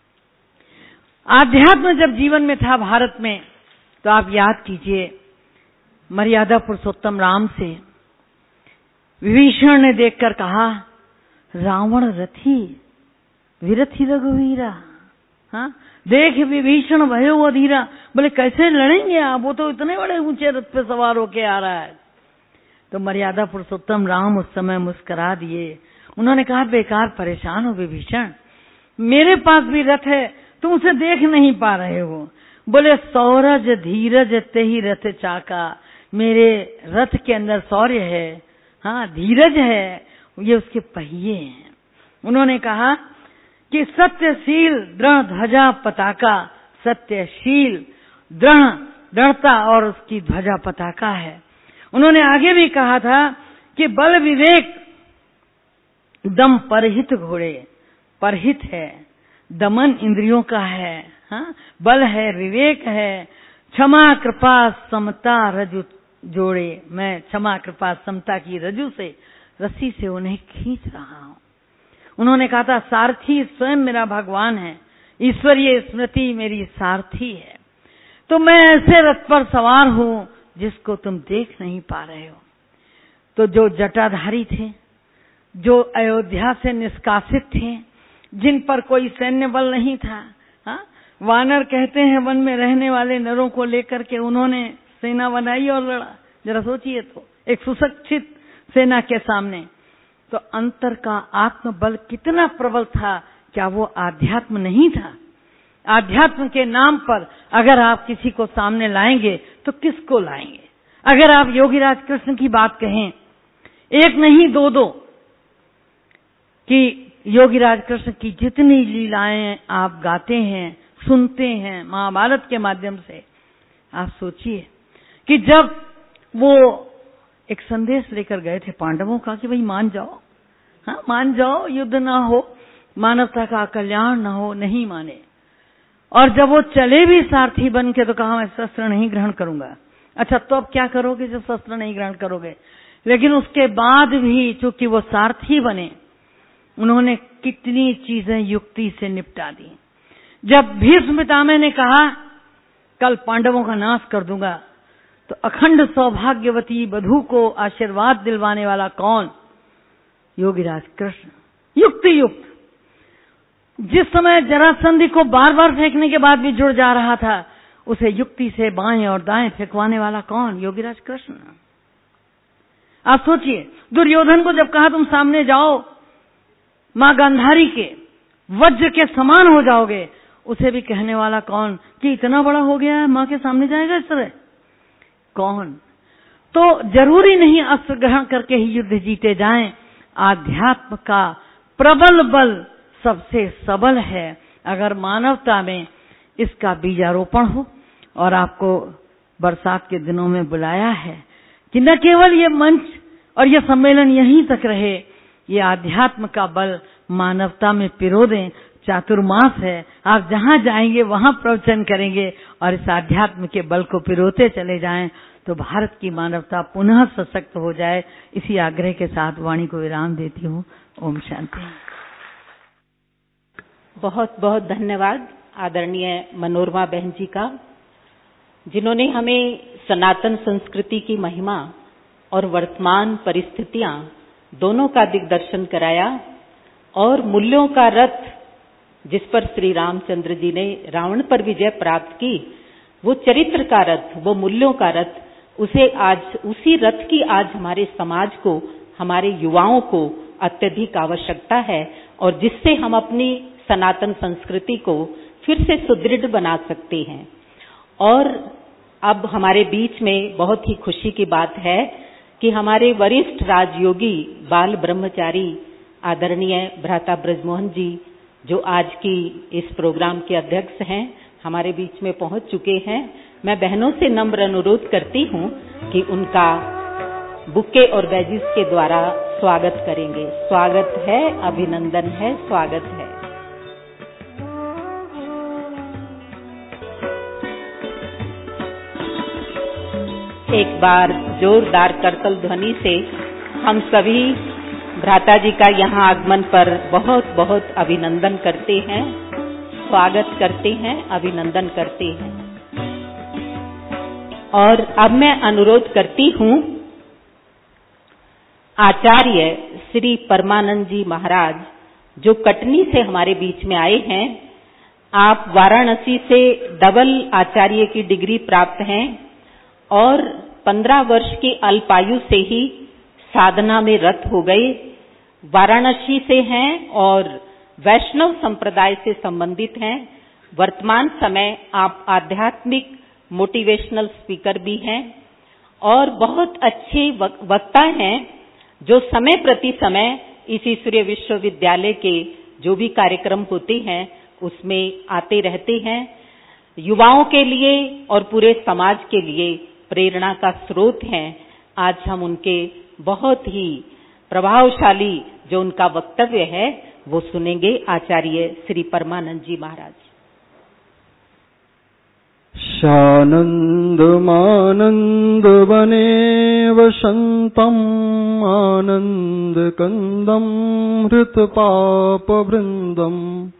आध्यात्म जब जीवन में था भारत में, तो आप याद कीजिए मर्यादा पुरुषोत्तम राम से विभीषण ने देखकर कहा, रावण रथी विरथी रघुवीरा। हाँ, देख विभीषण भयो अधीरा। बोले कैसे लड़ेंगे आप, वो तो इतने बड़े ऊंचे रथ पे सवार होके आ रहा है। तो मर्यादा पुरुषोत्तम राम उस समय मुस्कुरा दिए। उन्होंने कहा, बेकार परेशान हो विभीषण, मेरे पास भी रथ है, तुम उसे देख नहीं पा रहे हो। बोले सौरज धीरज तेहि रथ चाका, मेरे रथ के अंदर शौर्य है, हाँ धीरज है, ये उसके पहिए हैं। उन्होंने कहा कि सत्यशील दृढ़ ध्वजा पताका, सत्यशील दृढ़ता और उसकी ध्वजा पताका है। उन्होंने आगे भी कहा था कि बल विवेक दम परहित घोड़े, परहित है, दमन इंद्रियों का है, हाँ बल है, विवेक है, क्षमा कृपा समता रजु जोड़े। मैं क्षमा कृपा समता की रजू से, रस्सी से उन्हें खींच रहा हूं। उन्होंने कहा था सारथी स्वयं मेरा भगवान है, ईश्वरीय स्मृति मेरी सारथी है। तो मैं ऐसे रथ पर सवार हूं जिसको तुम देख नहीं पा रहे हो। तो जो जटाधारी थे, जो अयोध्या से निष्कासित थे, जिन पर कोई सैन्य बल नहीं था, हाँ वानर कहते हैं वन में रहने वाले नरों को लेकर के उन्होंने सेना बनाई और लड़ा। जरा सोचिए तो, एक सुशिक्षित सेना के सामने। तो अंतर का आत्मबल कितना प्रबल था, क्या वो आध्यात्म नहीं था? आध्यात्म के नाम पर अगर आप किसी को सामने लाएंगे तो किसको लाएंगे? अगर आप योगीराज कृष्ण की बात कहें, एक नहीं दो दो, कि योगीराज कृष्ण की जितनी लीलाएं आप गाते हैं, सुनते हैं महाभारत के माध्यम से, आप सोचिए कि जब वो एक संदेश लेकर गए थे पांडवों का कि भाई मान जाओ, हाँ मान जाओ, युद्ध ना हो, मानवता का कल्याण ना हो, नहीं माने। और जब वो चले भी सारथी बन के तो कहा मैं शस्त्र नहीं ग्रहण करूंगा। अच्छा, तो अब क्या करोगे जब शस्त्र नहीं ग्रहण करोगे? लेकिन उसके बाद भी चूंकि वो सारथी बने, उन्होंने कितनी चीजें युक्ति से निपटा दी। जब भीष्म पितामह ने कहा कल पांडवों का नाश कर दूंगा, तो अखंड सौभाग्यवती वधू को आशीर्वाद दिलवाने वाला कौन? योगीराज कृष्ण। युक्ति युक्त। जिस समय जरासंधि को बार बार फेंकने के बाद भी जुड़ जा रहा था, उसे युक्ति से बाएं और दाएं फेंकवाने वाला कौन? योगीराज कृष्ण। आप सोचिए, दुर्योधन को जब कहा तुम सामने जाओ, मां गांधारी के वज्र के समान हो जाओगे, उसे भी कहने वाला कौन कि इतना बड़ा हो गया है, मां के सामने जाएगा इस तरह? कौन? तो जरूरी नहीं अस्त्र ग्रहण करके ही युद्ध जीते जाएं। आध्यात्म का प्रबल बल सबसे सबल है। अगर मानवता में इसका बीजारोपण हो, और आपको बरसात के दिनों में बुलाया है कि न केवल ये मंच और ये सम्मेलन यहीं तक रहे, ये आध्यात्म का बल मानवता में पिरो दें। चातुर्मास है, आप जहां जाएंगे वहां प्रवचन करेंगे और इस आध्यात्म के बल को पिरोते चले जाएं, तो भारत की मानवता पुनः सशक्त हो जाए। इसी आग्रह के साथ वाणी को विराम देती हूँ। ओम शांति। बहुत बहुत धन्यवाद आदरणीय मनोरमा बहन जी का, जिन्होंने हमें सनातन संस्कृति की महिमा और वर्तमान परिस्थितियां दोनों का दिग्दर्शन कराया, और मूल्यों का रथ जिस पर श्री रामचंद्र जी ने रावण पर विजय प्राप्त की, वो चरित्र का रथ, वो मूल्यों का रथ, उसे आज, उसी रथ की आज हमारे समाज को, हमारे युवाओं को अत्यधिक आवश्यकता है, और जिससे हम अपनी सनातन संस्कृति को फिर से सुदृढ़ बना सकते हैं। और अब हमारे बीच में बहुत ही खुशी की बात है कि हमारे वरिष्ठ राजयोगी बाल ब्रह्मचारी आदरणीय भ्राता ब्रजमोहन जी, जो आज की इस प्रोग्राम के अध्यक्ष हैं, हमारे बीच में पहुंच चुके हैं। मैं बहनों से नम्र अनुरोध करती हूं कि उनका बुके और बैजिस के द्वारा स्वागत करेंगे। स्वागत है, अभिनंदन है, स्वागत है। एक बार जोरदार करतल ध्वनि से हम सभी भ्राता जी का यहाँ आगमन पर बहुत बहुत अभिनंदन करते हैं, स्वागत करते हैं, अभिनंदन करते हैं। और अब मैं अनुरोध करती हूँ आचार्य श्री परमानंद जी महाराज, जो कटनी से हमारे बीच में आए हैं। आप वाराणसी से डबल आचार्य की डिग्री प्राप्त हैं और 15 वर्ष की अल्पायु से ही साधना में रत हो गए। वाराणसी से हैं और वैष्णव संप्रदाय से संबंधित हैं। वर्तमान समय आप आध्यात्मिक मोटिवेशनल स्पीकर भी हैं और बहुत अच्छे वक्ता हैं, जो समय प्रति समय इस ईश्वरीय विश्वविद्यालय के जो भी कार्यक्रम होते हैं उसमें आते रहते हैं। युवाओं के लिए और पूरे समाज के लिए प्रेरणा का स्रोत हैं। आज हम उनके बहुत ही प्रभावशाली जो उनका वक्तव्य है वो सुनेंगे। आचार्य श्री परमानंद जी महाराज। शानंद मानंद वने वसंतम आनंद कंदम हृत पाप वृंदम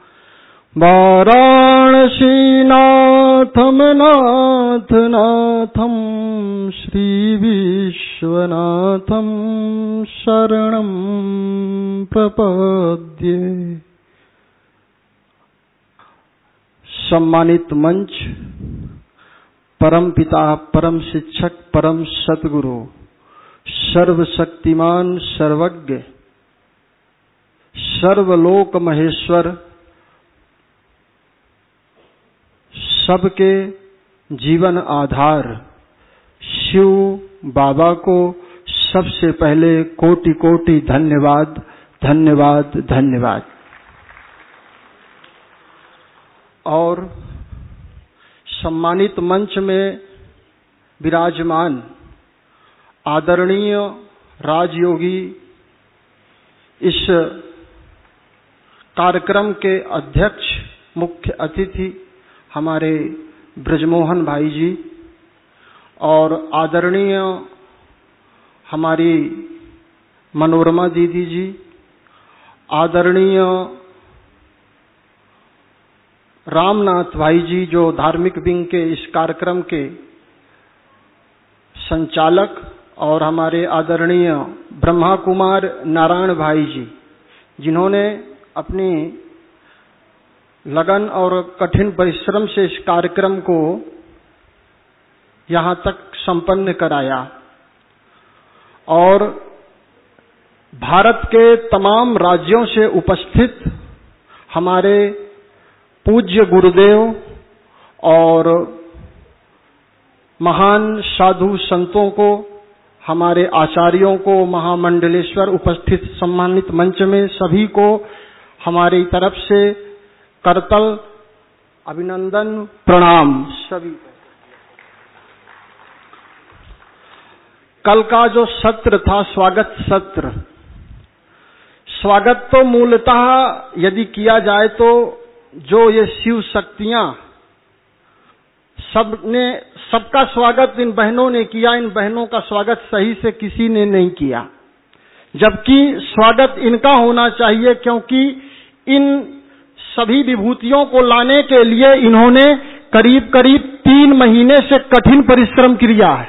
वाराणसीनाथम नाथ नाथम श्री विश्वनाथम शरणं प्रपद्ये। सम्मानित मंच, परम पिता, परम शिक्षक, परम सतगुरु, सर्वशक्तिमान, सर्वज्ञ, सर्वलोक महेश्वर, सबके जीवन आधार शिव बाबा को सबसे पहले कोटि कोटि धन्यवाद, धन्यवाद, धन्यवाद। और सम्मानित मंच में विराजमान आदरणीय राजयोगी, इस कार्यक्रम के अध्यक्ष, मुख्य अतिथि, हमारे ब्रजमोहन भाई जी और आदरणीय हमारी मनोरमा दीदी जी, आदरणीय रामनाथ भाई जी जो धार्मिक विंग के इस कार्यक्रम के संचालक, और हमारे आदरणीय ब्रह्मा कुमार नारायण भाई जी जिन्होंने अपनी लगन और कठिन परिश्रम से इस कार्यक्रम को यहाँ तक संपन्न कराया, और भारत के तमाम राज्यों से उपस्थित हमारे पूज्य गुरुदेव और महान साधु संतों को, हमारे आचार्यों को, महामंडलेश्वर उपस्थित सम्मानित मंच में सभी को हमारी तरफ से करतल अभिनंदन प्रणाम। सभी कल का जो सत्र था, स्वागत सत्र, स्वागत तो मूलतः यदि किया जाए तो जो ये शिव शक्तियां सबका स्वागत इन बहनों ने किया, इन बहनों का स्वागत सही से किसी ने नहीं किया, जबकि स्वागत इनका होना चाहिए, क्योंकि इन सभी विभूतियों को लाने के लिए इन्होंने करीब करीब 3 महीने से कठिन परिश्रम किया है।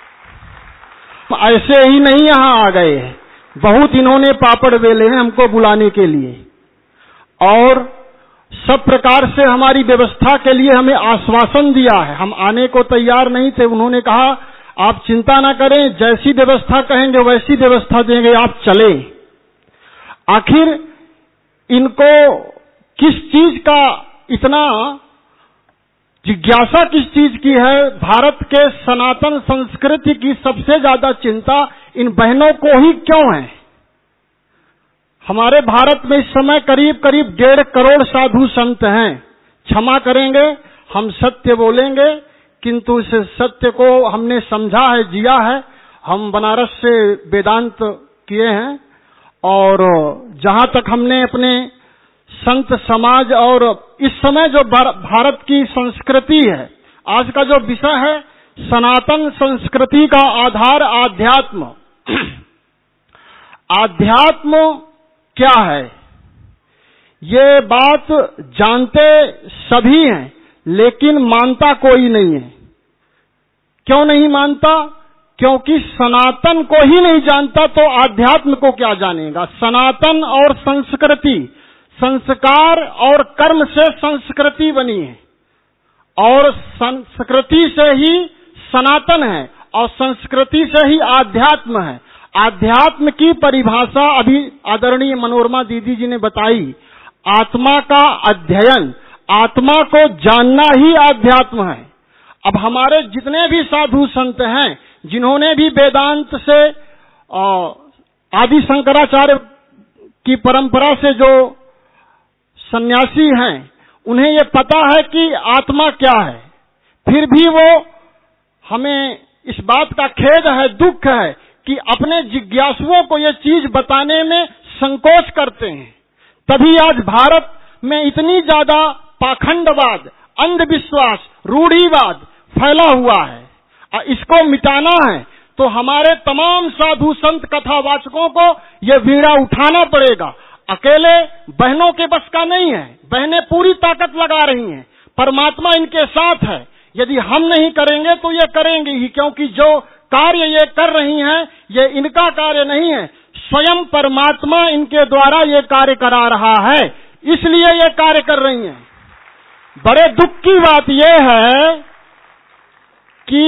ऐसे ही नहीं यहाँ आ गए हैं, बहुत इन्होंने पापड़ बेले हैं हमको बुलाने के लिए, और सब प्रकार से हमारी व्यवस्था के लिए हमें आश्वासन दिया है। हम आने को तैयार नहीं थे, उन्होंने कहा आप चिंता ना करें, जैसी व्यवस्था कहेंगे वैसी व्यवस्था देंगे, आप चले। आखिर इनको किस चीज का इतना जिज्ञासा किस चीज की है? भारत के सनातन संस्कृति की सबसे ज्यादा चिंता इन बहनों को ही क्यों है? हमारे भारत में इस समय करीब करीब 1.5 करोड़ साधु संत हैं। क्षमा करेंगे, हम सत्य बोलेंगे, किंतु इस सत्य को हमने समझा है, जिया है। हम बनारस से वेदांत किए हैं, और जहां तक हमने अपने संत समाज और इस समय जो भारत की संस्कृति है, आज का जो विषय है सनातन संस्कृति का आधार आध्यात्म। आध्यात्म क्या है? ये बात जानते सभी हैं, लेकिन मानता कोई नहीं है। क्यों नहीं मानता? क्योंकि सनातन को ही नहीं जानता तो आध्यात्म को क्या जानेगा। सनातन और संस्कृति, संस्कार और कर्म से संस्कृति बनी है, और संस्कृति से ही सनातन है, और संस्कृति से ही आध्यात्म है। आध्यात्म की परिभाषा अभी आदरणीय मनोरमा दीदी जी ने बताई। आत्मा का अध्ययन, आत्मा को जानना ही आध्यात्म है। अब हमारे जितने भी साधु संत हैं, जिन्होंने भी वेदांत से आदि शंकराचार्य की परंपरा से जो सन्यासी हैं, उन्हें ये पता है कि आत्मा क्या है, फिर भी वो हमें इस बात का खेद है, दुख है कि अपने जिज्ञासुओं को ये चीज बताने में संकोच करते हैं। तभी आज भारत में इतनी ज्यादा पाखंडवाद, अंधविश्वास, रूढ़िवाद फैला हुआ है। इसको मिटाना है तो हमारे तमाम साधु संत कथावाचकों को ये वीणा उठाना पड़ेगा। अकेले बहनों के बस का नहीं है, बहनें पूरी ताकत लगा रही हैं, परमात्मा इनके साथ है। यदि हम नहीं करेंगे तो ये करेंगे ही, क्योंकि जो कार्य ये कर रही हैं ये इनका कार्य नहीं है, स्वयं परमात्मा इनके द्वारा ये कार्य करा रहा है, इसलिए ये कार्य कर रही हैं। बड़े दुख की बात यह है कि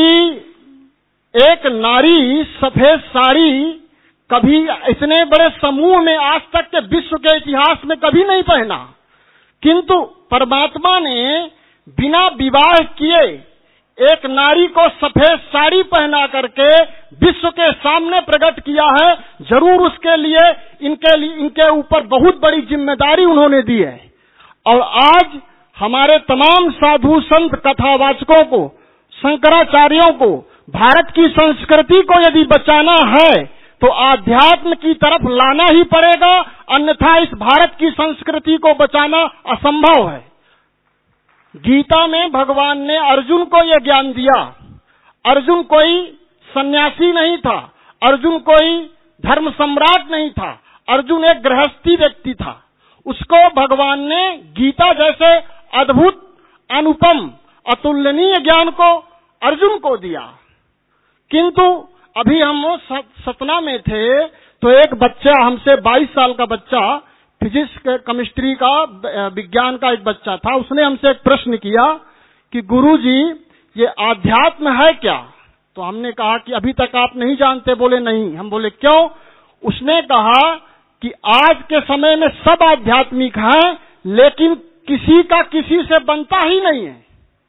एक नारी सफेद साड़ी कभी इतने बड़े समूह में आज तक के विश्व के इतिहास में कभी नहीं पहना, किंतु परमात्मा ने बिना विवाह किए एक नारी को सफेद साड़ी पहना करके विश्व के सामने प्रकट किया है। जरूर उसके लिए इनके ऊपर बहुत बड़ी जिम्मेदारी उन्होंने दी है। और आज हमारे तमाम साधु संत कथावाचकों को, शंकराचार्यों को, भारत की संस्कृति को यदि बचाना है तो आध्यात्म की तरफ लाना ही पड़ेगा, अन्यथा इस भारत की संस्कृति को बचाना असंभव है। गीता में भगवान ने अर्जुन को यह ज्ञान दिया। अर्जुन कोई सन्यासी नहीं था, अर्जुन कोई धर्म सम्राट नहीं था, अर्जुन एक गृहस्थी व्यक्ति था। उसको भगवान ने गीता जैसे अद्भुत, अनुपम, अतुलनीय ज्ञान को अर्जुन को दिया। किंतु अभी हम वो सतना में थे तो एक बच्चा, हमसे 22 साल का बच्चा, फिजिक्स केमिस्ट्री का, विज्ञान का एक बच्चा था, उसने हमसे एक प्रश्न किया कि गुरुजी ये आध्यात्म है क्या? तो हमने कहा कि अभी तक आप नहीं जानते। बोले नहीं। हम बोले क्यों? उसने कहा कि आज के समय में सब आध्यात्मिक हैं, लेकिन किसी का किसी से बनता ही नहीं है।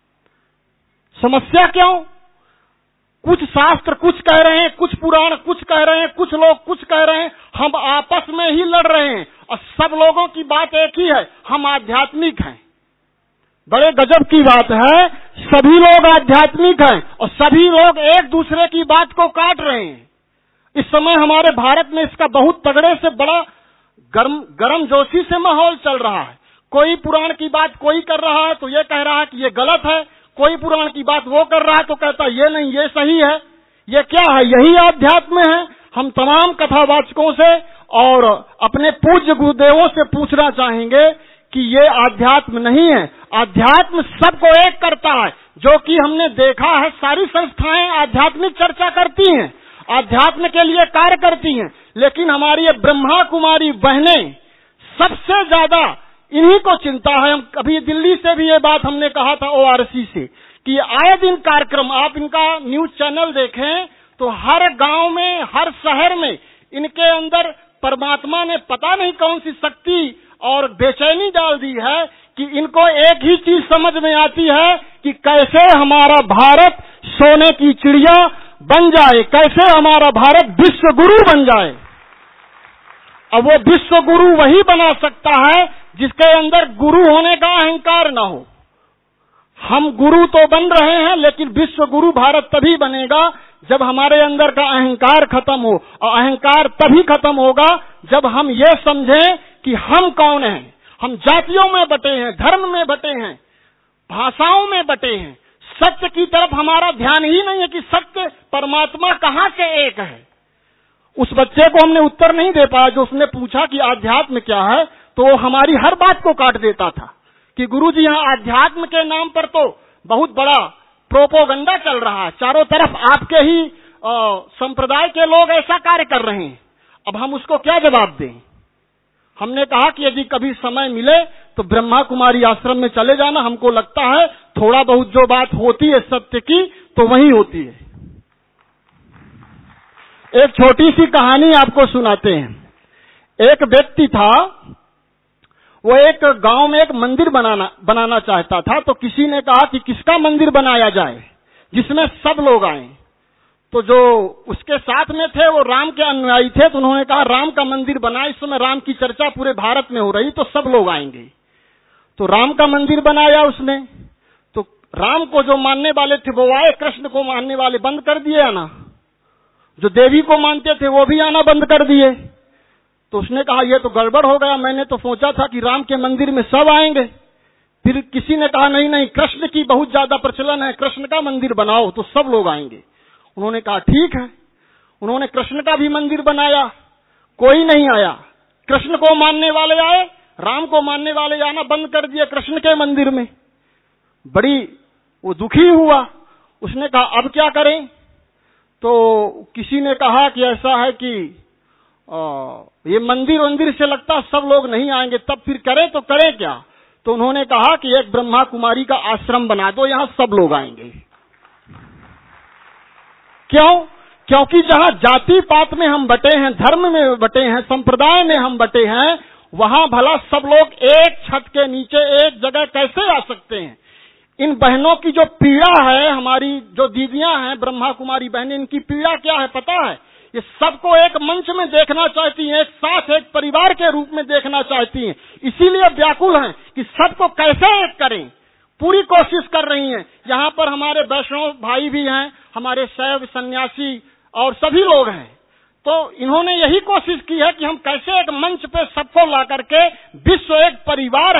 समस्या क्यों? कुछ शास्त्र कुछ कह रहे हैं, कुछ पुराण कुछ कह रहे हैं, कुछ लोग कुछ कह रहे हैं, हम आपस में ही लड़ रहे हैं और सब लोगों की बात एक ही है, हम आध्यात्मिक हैं। बड़े गजब की बात है, सभी लोग आध्यात्मिक हैं और सभी लोग एक दूसरे की बात को काट रहे हैं। इस समय हमारे भारत में इसका बहुत तगड़े से बड़ा गर्म जोशी से माहौल चल रहा है। कोई पुराण की बात कोई कर रहा है तो ये कह रहा है कि ये गलत है, कोई पुराण की बात वो कर रहा है तो कहता ये नहीं, ये सही है। ये क्या है? यही आध्यात्म है। हम तमाम कथावाचकों से और अपने पूज्य गुरुदेवों से पूछना चाहेंगे कि ये आध्यात्म नहीं है। आध्यात्म सबको एक करता है, जो कि हमने देखा है सारी संस्थाएं आध्यात्मिक चर्चा करती हैं, आध्यात्म के लिए कार्य करती हैं, लेकिन हमारी ये ब्रह्मा कुमारी बहनें सबसे ज्यादा इन्हीं को चिंता है। हम अभी दिल्ली से भी ये बात हमने कहा था ORC से कि आए दिन कार्यक्रम, आप इनका न्यूज चैनल देखें तो हर गांव में, हर शहर में इनके अंदर परमात्मा ने पता नहीं कौन सी शक्ति और बेचैनी डाल दी है कि इनको एक ही चीज समझ में आती है कि कैसे हमारा भारत सोने की चिड़िया बन जाए, कैसे हमारा भारत विश्व गुरु बन जाए। अब वो विश्व गुरु वही बना सकता है जिसके अंदर गुरु होने का अहंकार न हो। हम गुरु तो बन रहे हैं, लेकिन विश्व गुरु भारत तभी बनेगा जब हमारे अंदर का अहंकार खत्म हो, और अहंकार तभी खत्म होगा जब हम ये समझें कि हम कौन हैं। हम जातियों में बटे हैं, धर्म में बटे हैं, भाषाओं में बटे हैं, सत्य की तरफ हमारा ध्यान ही नहीं है कि सत्य परमात्मा कहाँ से एक है। उस बच्चे को हमने उत्तर नहीं दे पाया जो उसने पूछा कि आध्यात्म क्या है, तो वो हमारी हर बात को काट देता था कि गुरुजी यहाँ आध्यात्म के नाम पर तो बहुत बड़ा प्रोपोगंडा चल रहा है, चारों तरफ आपके ही संप्रदाय के लोग ऐसा कार्य कर रहे हैं। अब हम उसको क्या जवाब दें? हमने कहा कि यदि कभी समय मिले तो ब्रह्मा कुमारी आश्रम में चले जाना। हमको लगता है थोड़ा बहुत जो बात होती है सत्य की तो वही होती है। एक छोटी सी कहानी आपको सुनाते हैं। एक व्यक्ति था, वो एक गांव में एक मंदिर बनाना चाहता था। तो किसी ने कहा कि किसका मंदिर बनाया जाए जिसमें सब लोग आए। तो जो उसके साथ में थे वो राम के अनुयायी थे, तो उन्होंने कहा राम का मंदिर बनाए, इस समय राम की चर्चा पूरे भारत में हो रही तो सब लोग आएंगे। तो राम का मंदिर बनाया उसने। तो राम को जो मानने वाले थे वो आए, कृष्ण को मानने वाले बंद कर दिए आना, जो देवी को मानते थे वो भी आना बंद कर दिए। तो उसने कहा ये तो गड़बड़ हो गया, मैंने तो सोचा था कि राम के मंदिर में सब आएंगे। फिर किसी ने कहा नहीं नहीं, कृष्ण की बहुत ज्यादा प्रचलन है, कृष्ण का मंदिर बनाओ तो सब लोग आएंगे। उन्होंने कहा ठीक है। उन्होंने कृष्ण का भी मंदिर बनाया, कोई नहीं आया। कृष्ण को मानने वाले आए, राम को मानने वाले आना बंद कर दिए कृष्ण के मंदिर में। बड़ी वो दुखी हुआ। उसने कहा अब क्या करें? तो किसी ने कहा कि ऐसा है कि ये मंदिर से लगता सब लोग नहीं आएंगे, तब फिर करें तो करें क्या? तो उन्होंने कहा कि एक ब्रह्मा कुमारी का आश्रम बना दो, यहां सब लोग आएंगे। क्यों? क्योंकि जहां जाति पात में हम बटे हैं, धर्म में बटे हैं, संप्रदाय में हम बटे हैं, वहां भला सब लोग एक छत के नीचे एक जगह कैसे आ सकते हैं? इन बहनों की जो पीड़ा है, हमारी जो दीदियां हैं ब्रह्मा कुमारी बहनें, इनकी पीड़ा क्या है पता है? ये सबको एक मंच में देखना चाहती हैं, एक साथ एक परिवार के रूप में देखना चाहती हैं, इसीलिए व्याकुल हैं कि सबको कैसे एक करें, पूरी कोशिश कर रही हैं। यहाँ पर हमारे वैष्णव भाई भी हैं, हमारे शैव सन्यासी और सभी लोग हैं। तो इन्होंने यही कोशिश की है कि हम कैसे एक मंच पे सबको ला करके, विश्व एक परिवार है,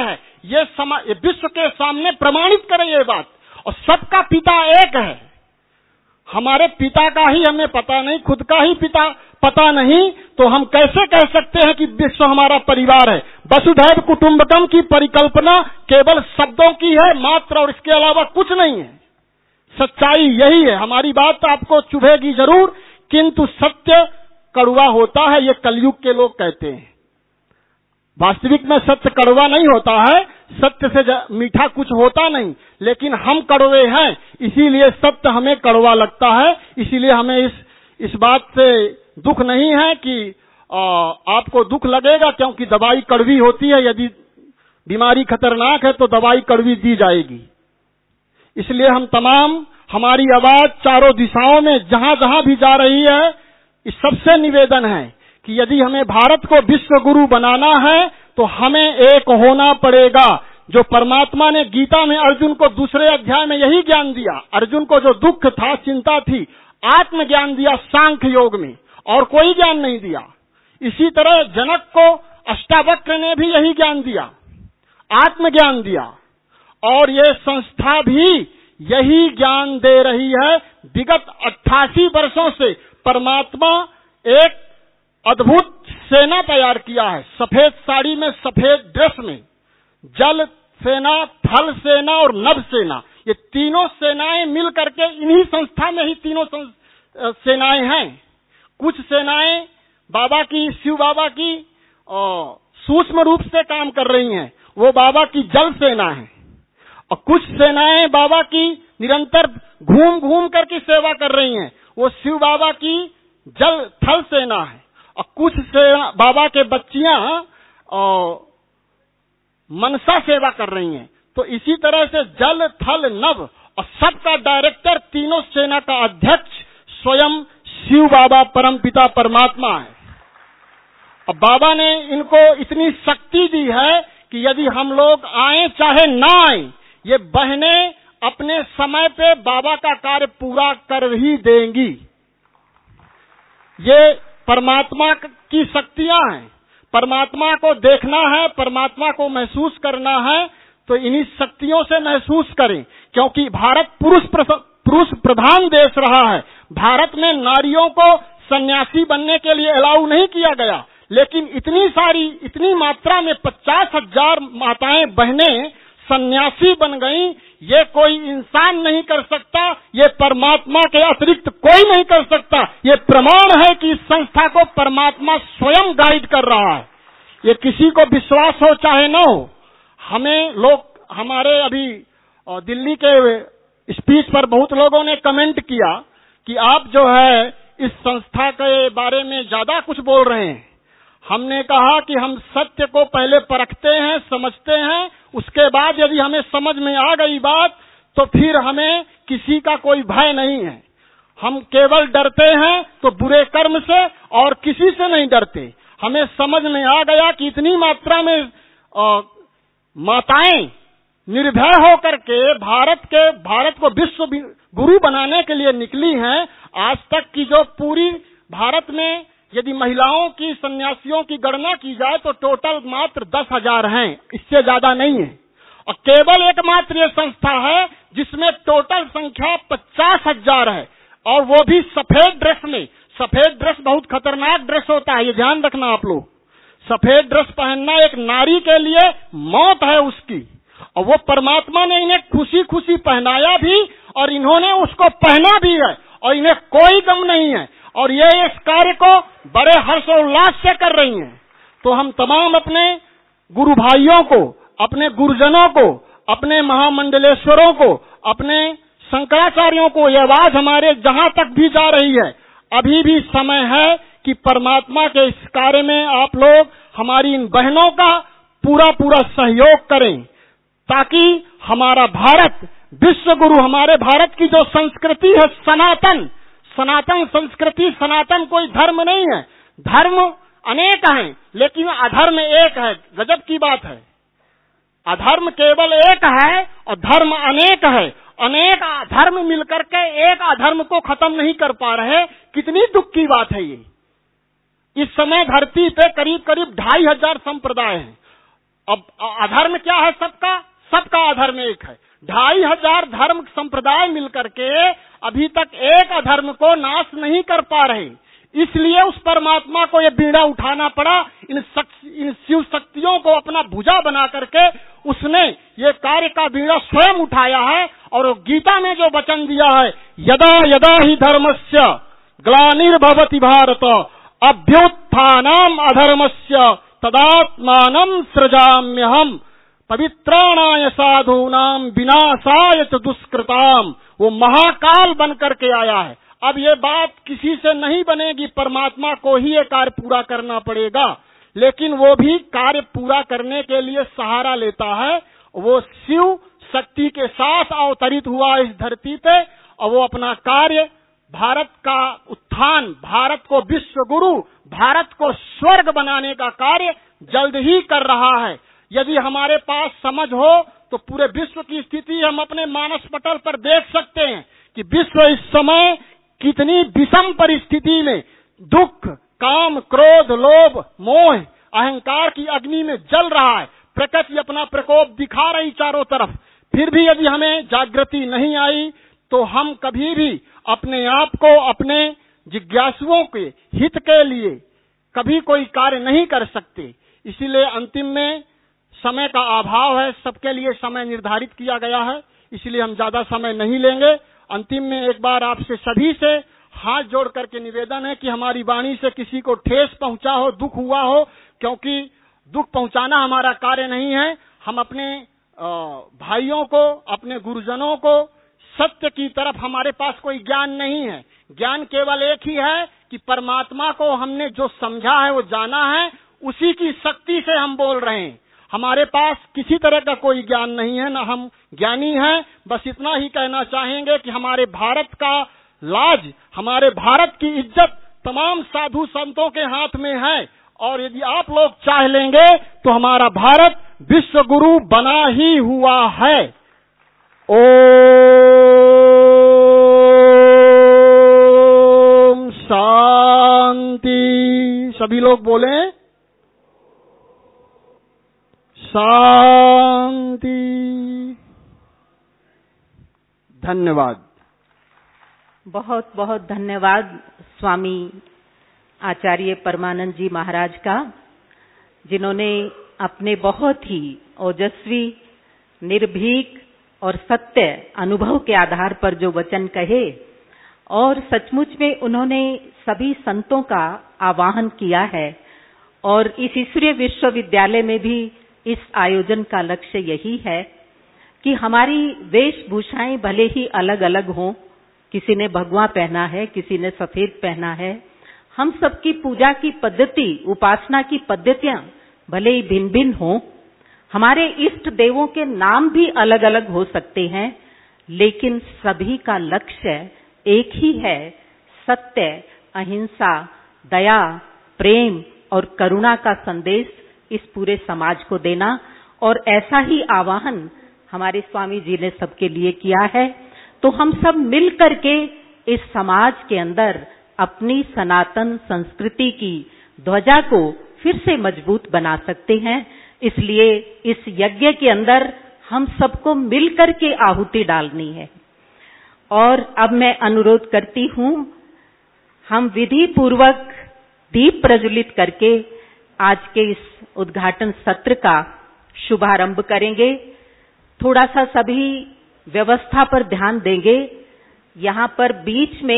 ये विश्व के सामने प्रमाणित करें ये बात। और सबका पिता एक है। हमारे पिता का ही हमें पता नहीं, खुद का ही पिता पता नहीं, तो हम कैसे कह सकते हैं कि विश्व हमारा परिवार है। वसुधैव कुटुंबकम की परिकल्पना केवल शब्दों की है मात्र, और इसके अलावा कुछ नहीं है। सच्चाई यही है। हमारी बात आपको चुभेगी जरूर, किंतु सत्य कड़वा होता है, ये कलयुग के लोग कहते हैं। वास्तविक में सत्य कड़वा नहीं होता है, सत्य से मीठा कुछ होता नहीं, लेकिन हम कड़वे हैं, इसीलिए सत्य हमें कड़वा लगता है। इसीलिए हमें इस बात से दुख नहीं है कि आपको दुख लगेगा, क्योंकि दवाई कड़वी होती है। यदि बीमारी खतरनाक है तो दवाई कड़वी दी जाएगी। इसलिए हम तमाम, हमारी आवाज चारों दिशाओं में जहां जहां भी जा रही है, इस सबसे निवेदन है कि यदि हमें भारत को विश्व गुरु बनाना है तो हमें एक होना पड़ेगा। जो परमात्मा ने गीता में अर्जुन को दूसरे अध्याय में यही ज्ञान दिया। अर्जुन को जो दुख था, चिंता थी, आत्मज्ञान दिया सांख्य योग में, और कोई ज्ञान नहीं दिया। इसी तरह जनक को अष्टावक्र ने भी यही ज्ञान दिया, आत्मज्ञान दिया, और ये संस्था भी यही ज्ञान दे रही है। विगत 88 वर्षों से परमात्मा एक अद्भुत सेना तैयार किया है। सफेद साड़ी में, सफेद ड्रेस में, जल सेना, थल सेना और नभ सेना, ये तीनों सेनाएं मिल करके इन्हीं संस्था में ही तीनों सेनाएं हैं। कुछ सेनाएं बाबा की, शिव बाबा की सूक्ष्म रूप से काम कर रही हैं, वो बाबा की जल सेना है। और कुछ सेनाएं बाबा की निरंतर घूम घूम करके सेवा कर रही हैं, वो शिव बाबा की जल थल सेना है। और कुछ सेना बाबा के बच्चियां मनसा सेवा कर रही हैं। तो इसी तरह से जल थल नभ और सबका डायरेक्टर, तीनों सेना का अध्यक्ष स्वयं शिव बाबा परमपिता परमात्मा है। और बाबा ने इनको इतनी शक्ति दी है कि यदि हम लोग आए चाहे ना आए, ये बहनें अपने समय पे बाबा का कार्य पूरा कर ही देंगी। ये परमात्मा की शक्तियां हैं। परमात्मा को देखना है, परमात्मा को महसूस करना है, तो इन्हीं शक्तियों से महसूस करें। क्योंकि भारत पुरुष प्रधान देश रहा है। भारत में नारियों को सन्यासी बनने के लिए अलाउ नहीं किया गया, लेकिन इतनी मात्रा में 50,000 माताएं बहनें सन्यासी बन गईं। ये कोई इंसान नहीं कर सकता, ये परमात्मा के अतिरिक्त कोई नहीं कर सकता। ये प्रमाण है कि इस संस्था को परमात्मा स्वयं गाइड कर रहा है। ये किसी को विश्वास हो चाहे न हो। हमें लोग, हमारे अभी दिल्ली के स्पीच पर बहुत लोगों ने कमेंट किया कि आप जो है इस संस्था के बारे में ज्यादा कुछ बोल रहे हैं। हमने कहा कि हम सत्य को पहले परखते हैं, समझते हैं, उसके बाद यदि हमें समझ में आ गई बात तो फिर हमें किसी का कोई भय नहीं है। हम केवल डरते हैं तो बुरे कर्म से, और किसी से नहीं डरते। हमें समझ में आ गया कि इतनी मात्रा में माताएं निर्भय होकर के भारत को विश्व गुरु बनाने के लिए निकली हैं। आज तक की जो पूरी भारत में यदि महिलाओं की, सन्यासियों की गणना की जाए तो टोटल मात्र 10,000 हैं, इससे ज्यादा नहीं है। और केवल एकमात्र ये संस्था है जिसमें टोटल संख्या 50,000 है, और वो भी सफेद ड्रेस में। सफेद ड्रेस बहुत खतरनाक ड्रेस होता है, ये ध्यान रखना आप लोग। सफेद ड्रेस पहनना एक नारी के लिए मौत है उसकी, और वो परमात्मा ने इन्हें खुशी खुशी पहनाया भी, और इन्होंने उसको पहना भी है, और इन्हें कोई गम नहीं है, और ये इस कार्य को बड़े हर्षोल्लास से कर रही हैं। तो हम तमाम अपने गुरु भाइयों को, अपने गुरुजनों को, अपने महामंडलेश्वरों को, अपने शंकराचार्यों को, यह आवाज हमारे जहां तक भी जा रही है, अभी भी समय है कि परमात्मा के इस कार्य में आप लोग हमारी इन बहनों का पूरा सहयोग करें, ताकि हमारा भारत विश्व गुरु, हमारे भारत की जो संस्कृति है सनातन संस्कृति, सनातन कोई धर्म नहीं है। धर्म अनेक हैं, लेकिन अधर्म एक है। गजब की बात है। अधर्म केवल एक है और धर्म अनेक है। अनेक धर्म मिलकर के एक अधर्म को खत्म नहीं कर पा रहे। कितनी दुख की बात है ये। इस समय धरती पे करीब 2,500 संप्रदाय हैं। अब अधर्म क्या है सबका? सबका अधर्म एक है। 2500 धर्म संप्रदाय मिलकर के अभी तक एक अधर्म को नाश नहीं कर पा रहे। इसलिए उस परमात्मा को ये बीड़ा उठाना पड़ा। इन शिव शक्तियों को अपना भुजा बना करके उसने ये कार्य का बीड़ा स्वयं उठाया है। और गीता में जो वचन दिया है, यदा यदा ही धर्मस्य ग्लानिर्भवति भारत अभ्युत्थानम् अधर्मस्य तदात्मानं सृजाम्यहम् पवित्राणाय साधूनां विनाशाय च दुष्कृताम। वो महाकाल बन करके आया है। अब ये बात किसी से नहीं बनेगी, परमात्मा को ही ये कार्य पूरा करना पड़ेगा। लेकिन वो भी कार्य पूरा करने के लिए सहारा लेता है। वो शिव शक्ति के साथ अवतरित हुआ इस धरती पे और वो अपना कार्य, भारत का उत्थान, भारत को विश्व गुरु, भारत को स्वर्ग बनाने का कार्य जल्द ही कर रहा है। यदि हमारे पास समझ हो तो पूरे विश्व की स्थिति हम अपने मानस पटल पर देख सकते हैं कि विश्व इस समय कितनी विषम परिस्थिति में दुख, काम, क्रोध, लोभ, मोह, अहंकार की अग्नि में जल रहा है। प्रकृति अपना प्रकोप दिखा रही चारों तरफ। फिर भी यदि हमें जागृति नहीं आई तो हम कभी भी अपने आप को, अपने जिज्ञासुओं के हित के लिए कभी कोई कार्य नहीं कर सकते। इसीलिए अंतिम में समय का अभाव है, सबके लिए समय निर्धारित किया गया है, इसलिए हम ज्यादा समय नहीं लेंगे। अंतिम में एक बार आपसे सभी से हाथ जोड़ करके निवेदन है कि हमारी वाणी से किसी को ठेस पहुंचा हो, दुख हुआ हो, क्योंकि दुख पहुंचाना हमारा कार्य नहीं है। हम अपने भाइयों को, अपने गुरुजनों को, सत्य की तरफ हमारे पास कोई ज्ञान नहीं है। ज्ञान केवल एक ही है कि परमात्मा को हमने जो समझा है, वो जाना है, उसी की शक्ति से हम बोल रहे हैं। हमारे पास किसी तरह का कोई ज्ञान नहीं है, न हम ज्ञानी हैं। बस इतना ही कहना चाहेंगे कि हमारे भारत का लाज, हमारे भारत की इज्जत तमाम साधु संतों के हाथ में है। और यदि आप लोग चाह लेंगे तो हमारा भारत विश्व गुरु बना ही हुआ है। ओम शांति। सभी लोग बोलें शांति। धन्यवाद। बहुत बहुत धन्यवाद स्वामी आचार्य परमानंद जी महाराज का, जिन्होंने अपने बहुत ही ओजस्वी, निर्भीक और सत्य अनुभव के आधार पर जो वचन कहे, और सचमुच में उन्होंने सभी संतों का आवाहन किया है। और इस ईश्वरीय विश्वविद्यालय में भी इस आयोजन का लक्ष्य यही है कि हमारी वेशभूषाएं भले ही अलग अलग हों, किसी ने भगवा पहना है, किसी ने सफेद पहना है, हम सबकी पूजा की पद्धति, उपासना की पद्धतियां भले ही भिन्न भिन्न हों, हमारे इष्ट देवों के नाम भी अलग अलग हो सकते हैं, लेकिन सभी का लक्ष्य एक ही है, सत्य, अहिंसा, दया, प्रेम और करुणा का संदेश इस पूरे समाज को देना। और ऐसा ही आवाहन हमारे स्वामी जी ने सबके लिए किया है। तो हम सब मिल करके इस समाज के अंदर अपनी सनातन संस्कृति की ध्वजा को फिर से मजबूत बना सकते हैं। इसलिए इस यज्ञ के अंदर हम सबको मिलकर के आहुति डालनी है। और अब मैं अनुरोध करती हूं, हम विधि पूर्वक दीप प्रज्वलित करके आज के इस उद्घाटन सत्र का शुभारंभ करेंगे। थोड़ा सा सभी व्यवस्था पर ध्यान देंगे। यहाँ पर बीच में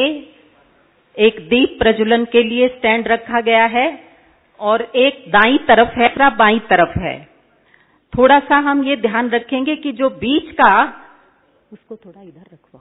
एक दीप प्रज्वलन के लिए स्टैंड रखा गया है और एक दाईं तरफ है, दूसरा बाईं तरफ है। थोड़ा सा हम ये ध्यान रखेंगे कि जो बीच का, उसको थोड़ा इधर रखवाओ,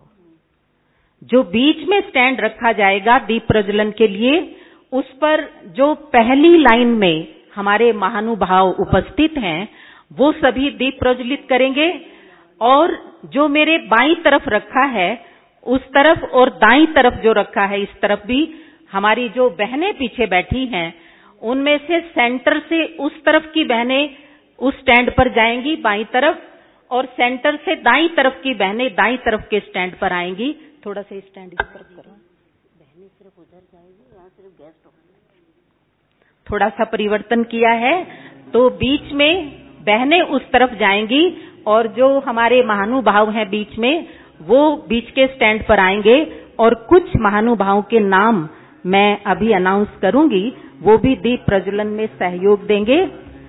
जो बीच में स्टैंड रखा जाएगा दीप प्रज्वलन के लिए, उस पर जो पहली लाइन में हमारे महानुभाव उपस्थित हैं वो सभी दीप प्रज्वलित करेंगे। और जो मेरे बाईं तरफ रखा है उस तरफ और दाईं तरफ जो रखा है इस तरफ भी हमारी जो बहनें पीछे बैठी हैं, उनमें से सेंटर से उस तरफ की बहनें उस स्टैंड पर जाएंगी बाईं तरफ, और सेंटर से दाईं तरफ की बहनें दाईं तरफ के स्टैंड पर आएंगी। थोड़ा सा स्टैंड इस तरफ करो, बहनें सिर्फ उधर जाएंगी, यहाँ सिर्फ गेस्ट। थोड़ा सा परिवर्तन किया है। तो बीच में बहनें उस तरफ जाएंगी और जो हमारे महानुभाव हैं बीच में, वो बीच के स्टैंड पर आएंगे और कुछ महानुभावों के नाम मैं अभी अनाउंस करूंगी, वो भी दीप प्रज्वलन में सहयोग देंगे।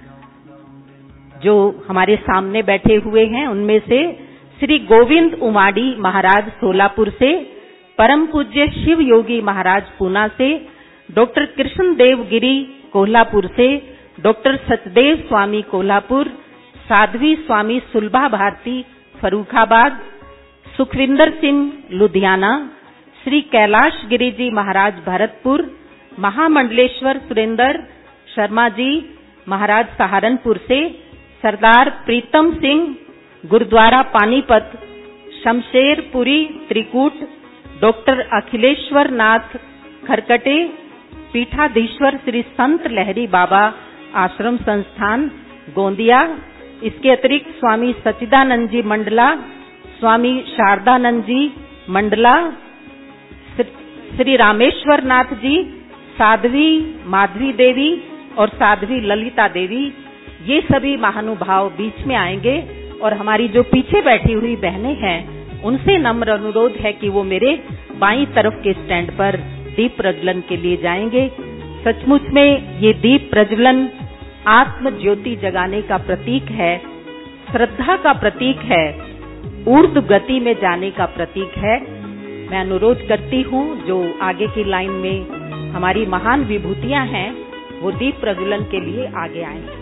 जो हमारे सामने बैठे हुए हैं उनमें से श्री गोविंद उमाड़ी महाराज सोलापुर से, परम पूज्य शिव योगी महाराज पूना से, डॉक्टर कृष्णदेव गिरी कोल्हापुर से, डॉक्टर सचदेव स्वामी कोल्हापुर, साध्वी स्वामी सुलभा भारती फर्रुखाबाद, सुखविंदर सिंह लुधियाना, श्री कैलाश गिरी जी महाराज भरतपुर, महामंडलेश्वर सुरेंद्र शर्मा जी महाराज सहारनपुर से, सरदार प्रीतम सिंह गुरुद्वारा पानीपत, शमशेरपुरी त्रिकूट, डॉक्टर अखिलेश्वर नाथ खरकटे, पीठाधीश्वर श्री संत लहरी बाबा आश्रम संस्थान गोंदिया। इसके अतिरिक्त स्वामी सच्चिदानंद जी मंडला, स्वामी शारदानंद जी मंडला, श्री रामेश्वर नाथ जी, साध्वी माधवी देवी और साध्वी ललिता देवी, ये सभी महानुभाव बीच में आएंगे। और हमारी जो पीछे बैठी हुई बहनें हैं, उनसे नम्र अनुरोध है कि वो मेरे बाईं तरफ के स्टैंड पर दीप प्रज्वलन के लिए जाएंगे। सचमुच में ये दीप प्रज्वलन आत्म ज्योति जगाने का प्रतीक है, श्रद्धा का प्रतीक है, ऊर्ध्व गति में जाने का प्रतीक है। मैं अनुरोध करती हूँ जो आगे की लाइन में हमारी महान विभूतियां हैं, वो दीप प्रज्वलन के लिए आगे आएं।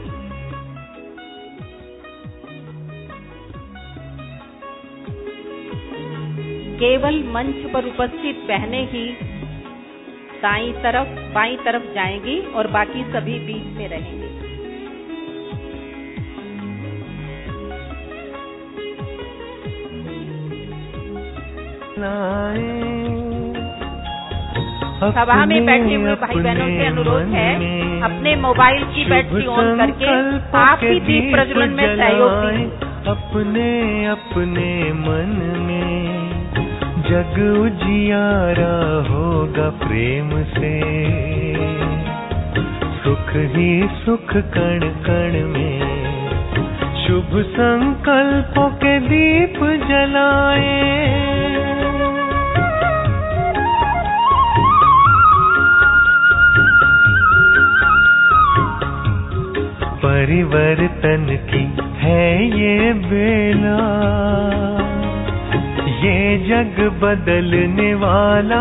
केवल मंच पर उपस्थित बहनें ही दाईं तरफ बाईं तरफ जाएंगी और बाकी सभी बीच में रहेंगे। सभा में बैठे हुए भाई बहनों से अनुरोध है, अपने मोबाइल की बैटरी ऑन करके आप ही दीप प्रज्वलन में सहयोग दीजिए। अपने अपने मन में जग उजियारा होगा प्रेम से, सुख ही सुख कण कण में, शुभ संकल्पों के दीप जलाए। परिवर्तन की है ये बेला, ये जग बदलने वाला,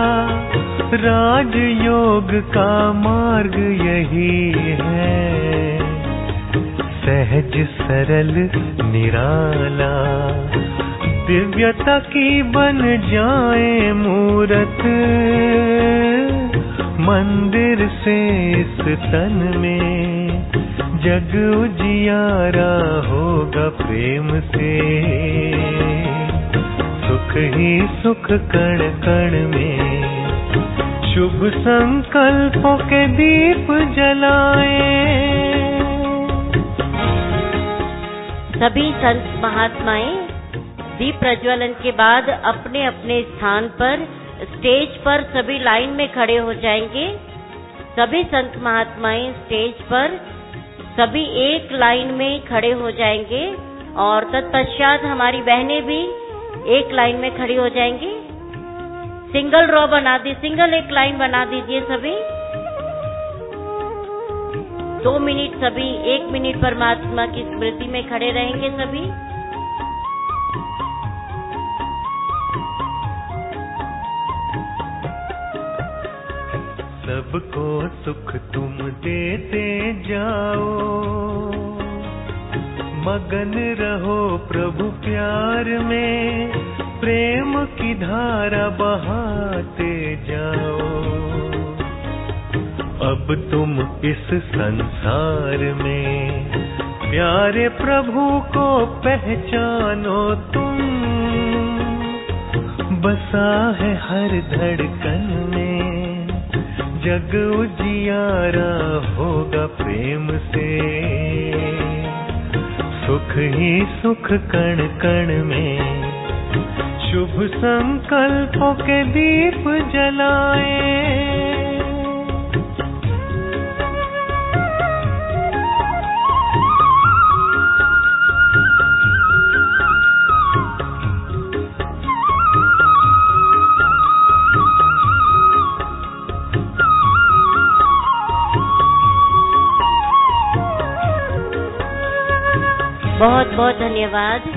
राजयोग का मार्ग यही है, सहज सरल निराला, दिव्यता की बन जाए मूरत, मंदिर से इस तन में जग उजियारा होगा प्रेम से, सुख ही सुख कण कण में, शुभ संकल्पों के दीप जलाए। सभी संत महात्माएं दीप प्रज्वलन के बाद अपने अपने स्थान पर स्टेज पर सभी लाइन में खड़े हो जाएंगे। सभी संत महात्माएं स्टेज पर सभी एक लाइन में खड़े हो जाएंगे और तत्पश्चात हमारी बहनें भी एक लाइन में खड़ी हो जाएंगी। सिंगल रो बना दी, सिंगल एक लाइन बना दीजिए सभी। 2 मिनट सभी 1 मिनट परमात्मा की स्मृति में खड़े रहेंगे सभी। सबको सुख तुम देते जाओ, मगन रहो प्रभु प्यार में, प्रेम की धारा बहाते जाओ। अब तुम इस संसार में प्यारे प्रभु को पहचानो तुम, बसा है हर धड़कन में, जग उजियारा होगा प्रेम से, सुख ही सुख कण कण में, शुभ संकल्पों के दीप जलाए। बहुत बहुत धन्यवाद।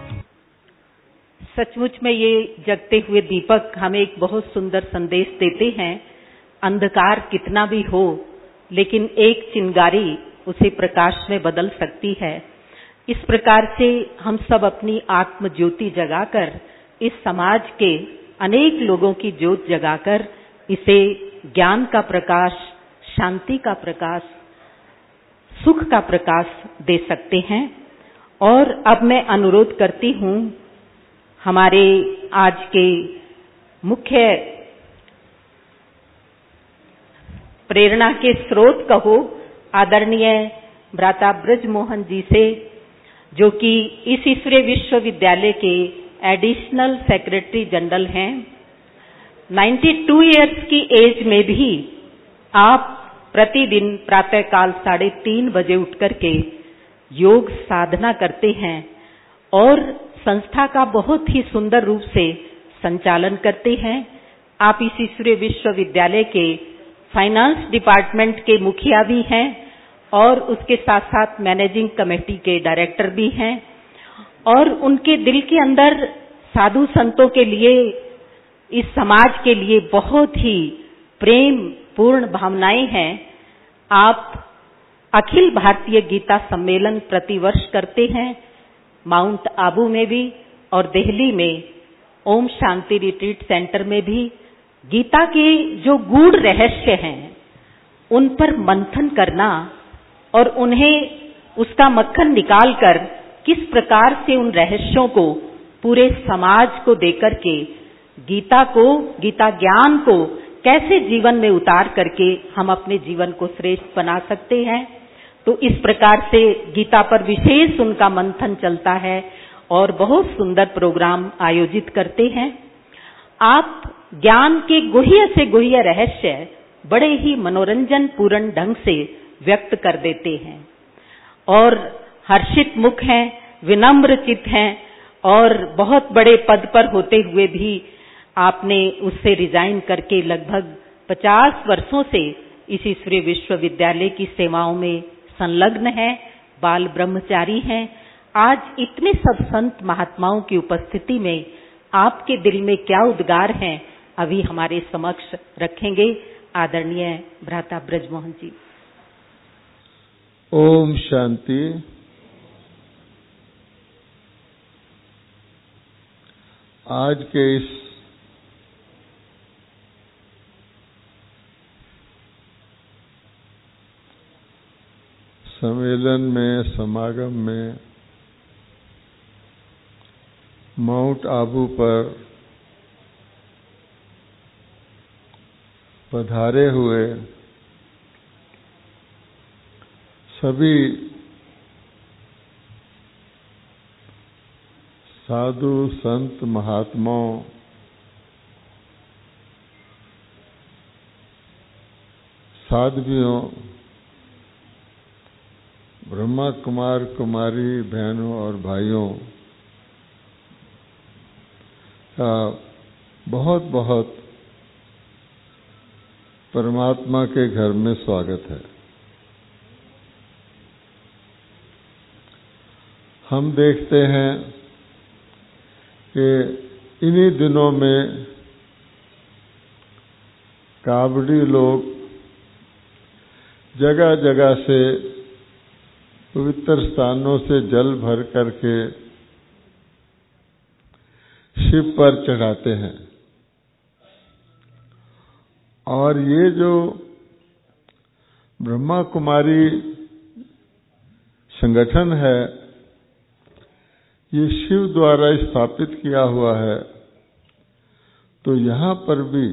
सचमुच में ये जगते हुए दीपक हमें एक बहुत सुंदर संदेश देते हैं। अंधकार कितना भी हो, लेकिन एक चिंगारी उसे प्रकाश में बदल सकती है। इस प्रकार से हम सब अपनी आत्म ज्योति जगाकर इस समाज के अनेक लोगों की ज्योत जगाकर इसे ज्ञान का प्रकाश, शांति का प्रकाश, सुख का प्रकाश दे सकते हैं। और अब मैं अनुरोध करती हूँ हमारे आज के मुख्य प्रेरणा के स्रोत कहो आदरणीय भ्राता ब्रजमोहन जी से, जो कि इस ईश्वरीय विश्वविद्यालय के एडिशनल सेक्रेटरी जनरल हैं। 92 इयर्स की एज में भी आप प्रतिदिन प्रातःकाल 3:30 बजे उठ करके योग साधना करते हैं और संस्था का बहुत ही सुंदर रूप से संचालन करते हैं। आप इस ईश्वरीय विश्वविद्यालय के फाइनेंस डिपार्टमेंट के मुखिया भी हैं और उसके साथ साथ मैनेजिंग कमेटी के डायरेक्टर भी हैं। और उनके दिल के अंदर साधु संतों के लिए, इस समाज के लिए बहुत ही प्रेम पूर्ण भावनाएं हैं। आप अखिल भारतीय गीता सम्मेलन प्रतिवर्ष करते हैं, माउंट आबू में भी और दिल्ली में ओम शांति रिट्रीट सेंटर में भी। गीता के जो गूढ़ रहस्य हैं उन पर मंथन करना और उन्हें उसका मक्खन निकालकर किस प्रकार से उन रहस्यों को पूरे समाज को देकर के गीता को, गीता ज्ञान को कैसे जीवन में उतार करके हम अपने जीवन को श्रेष्ठ बना सकते हैं। तो इस प्रकार से गीता पर विशेष उनका मंथन चलता है और बहुत सुंदर प्रोग्राम आयोजित करते हैं। आप ज्ञान के गुह्य से गुह्य रहस्य बड़े ही मनोरंजन पूर्ण ढंग से व्यक्त कर देते हैं और हर्षित मुख हैं, विनम्र चित्त हैं और बहुत बड़े पद पर होते हुए भी आपने उससे रिजाइन करके लगभग 50 वर्षों से इस ईश्वरीय विश्वविद्यालय की सेवाओं में संलग्न हैं, बाल ब्रह्मचारी हैं। आज इतने सब संत महात्माओं की उपस्थिति में आपके दिल में क्या उद्गार हैं, अभी हमारे समक्ष रखेंगे आदरणीय भ्राता ब्रजमोहन जी। ओम शांति। आज के इस सम्मेलन में, समागम में माउंट आबू पर पधारे हुए सभी साधु संत महात्माओं, साध्वियों, ब्रह्मा कुमार कुमारी बहनों और भाइयों का बहुत बहुत परमात्मा के घर में स्वागत है। हम देखते हैं कि इन्हीं दिनों में कावड़ी लोग जगह जगह से पवित्र स्थानों से जल भर करके शिव पर चढ़ाते हैं। और ये जो ब्रह्मा कुमारी संगठन है, ये शिव द्वारा स्थापित किया हुआ है। तो यहाँ पर भी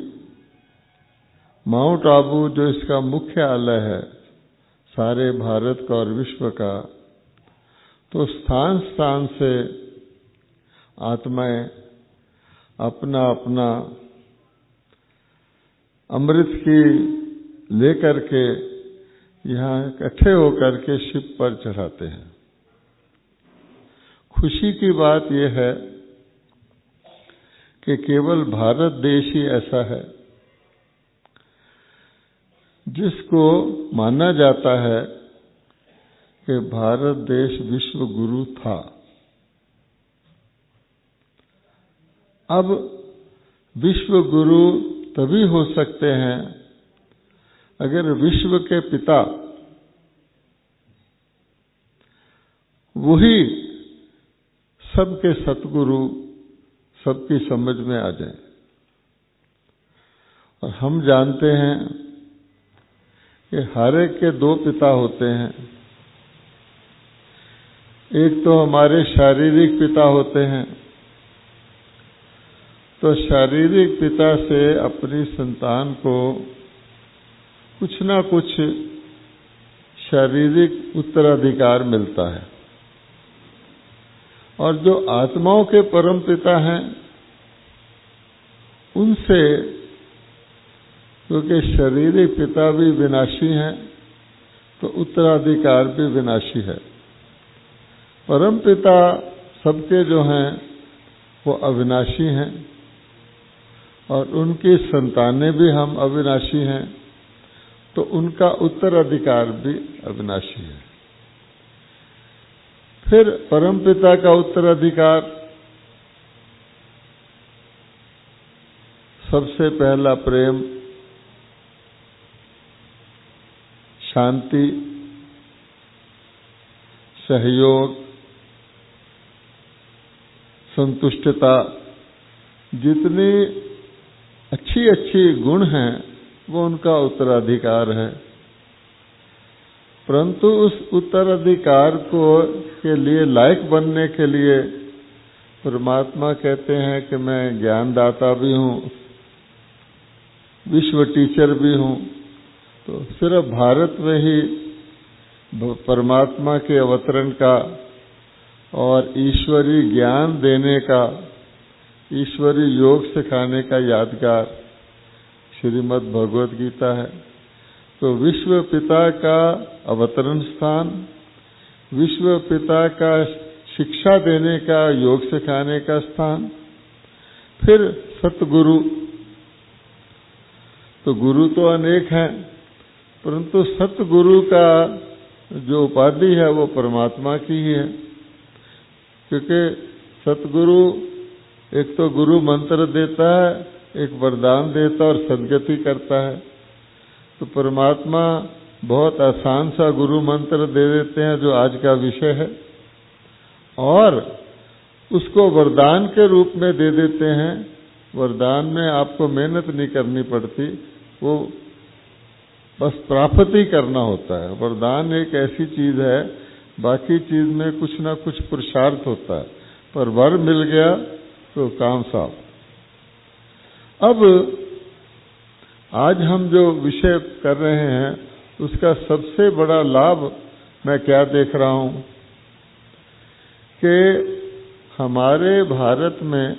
माउंट आबू जो इसका मुख्यालय है सारे भारत का और विश्व का, तो स्थान स्थान से आत्माएं अपना अपना अमृत की लेकर के यहाँ इकट्ठे होकर के शिव पर चढ़ाते हैं। खुशी की बात यह है कि केवल भारत देश ही ऐसा है जिसको माना जाता है कि भारत देश विश्व गुरु था। अब विश्व गुरु तभी हो सकते हैं अगर विश्व के पिता वही सबके सतगुरु सबकी समझ में आ जाए। और हम जानते हैं कि हर एक के दो पिता होते हैं। एक तो हमारे शारीरिक पिता होते हैं, तो शारीरिक पिता से अपनी संतान को कुछ ना कुछ शारीरिक उत्तराधिकार मिलता है। और जो आत्माओं के परम पिता हैं उनसे, क्योंकि शारीरिक पिता भी विनाशी हैं तो उत्तराधिकार भी विनाशी है। परम पिता सबके जो हैं वो अविनाशी हैं और उनकी संतानें भी हम अविनाशी हैं, तो उनका उत्तराधिकार भी अविनाशी है। फिर परमपिता का उत्तराधिकार सबसे पहला प्रेम, शांति, सहयोग, संतुष्टता, जितनी अच्छी अच्छी गुण हैं वो उनका उत्तराधिकार है। परंतु उस उत्तराधिकार को के लिए लायक बनने के लिए परमात्मा कहते हैं कि मैं ज्ञानदाता भी हूँ, विश्व टीचर भी हूँ। तो सिर्फ भारत में ही परमात्मा के अवतरण का और ईश्वरी ज्ञान देने का, ईश्वरी योग सिखाने का यादगार श्रीमद् भगवद गीता है। तो विश्व पिता का अवतरण स्थान, विश्व पिता का शिक्षा देने का, योग सिखाने का स्थान, फिर सतगुरु। तो गुरु तो अनेक हैं, परंतु सतगुरु का जो उपाधि है वो परमात्मा की ही है। क्योंकि सतगुरु एक तो गुरु मंत्र देता है, एक वरदान देता और सद्गति करता है। तो परमात्मा बहुत आसान सा गुरु मंत्र दे देते हैं जो आज का विषय है, और उसको वरदान के रूप में दे देते हैं। वरदान में आपको मेहनत नहीं करनी पड़ती, वो बस प्राप्त ही करना होता है। वरदान एक ऐसी चीज है, बाकी चीज में कुछ ना कुछ पुरुषार्थ होता है, पर वर मिल गया तो काम साफ। अब आज हम जो विषय कर रहे हैं उसका सबसे बड़ा लाभ मैं क्या देख रहा हूं कि हमारे भारत में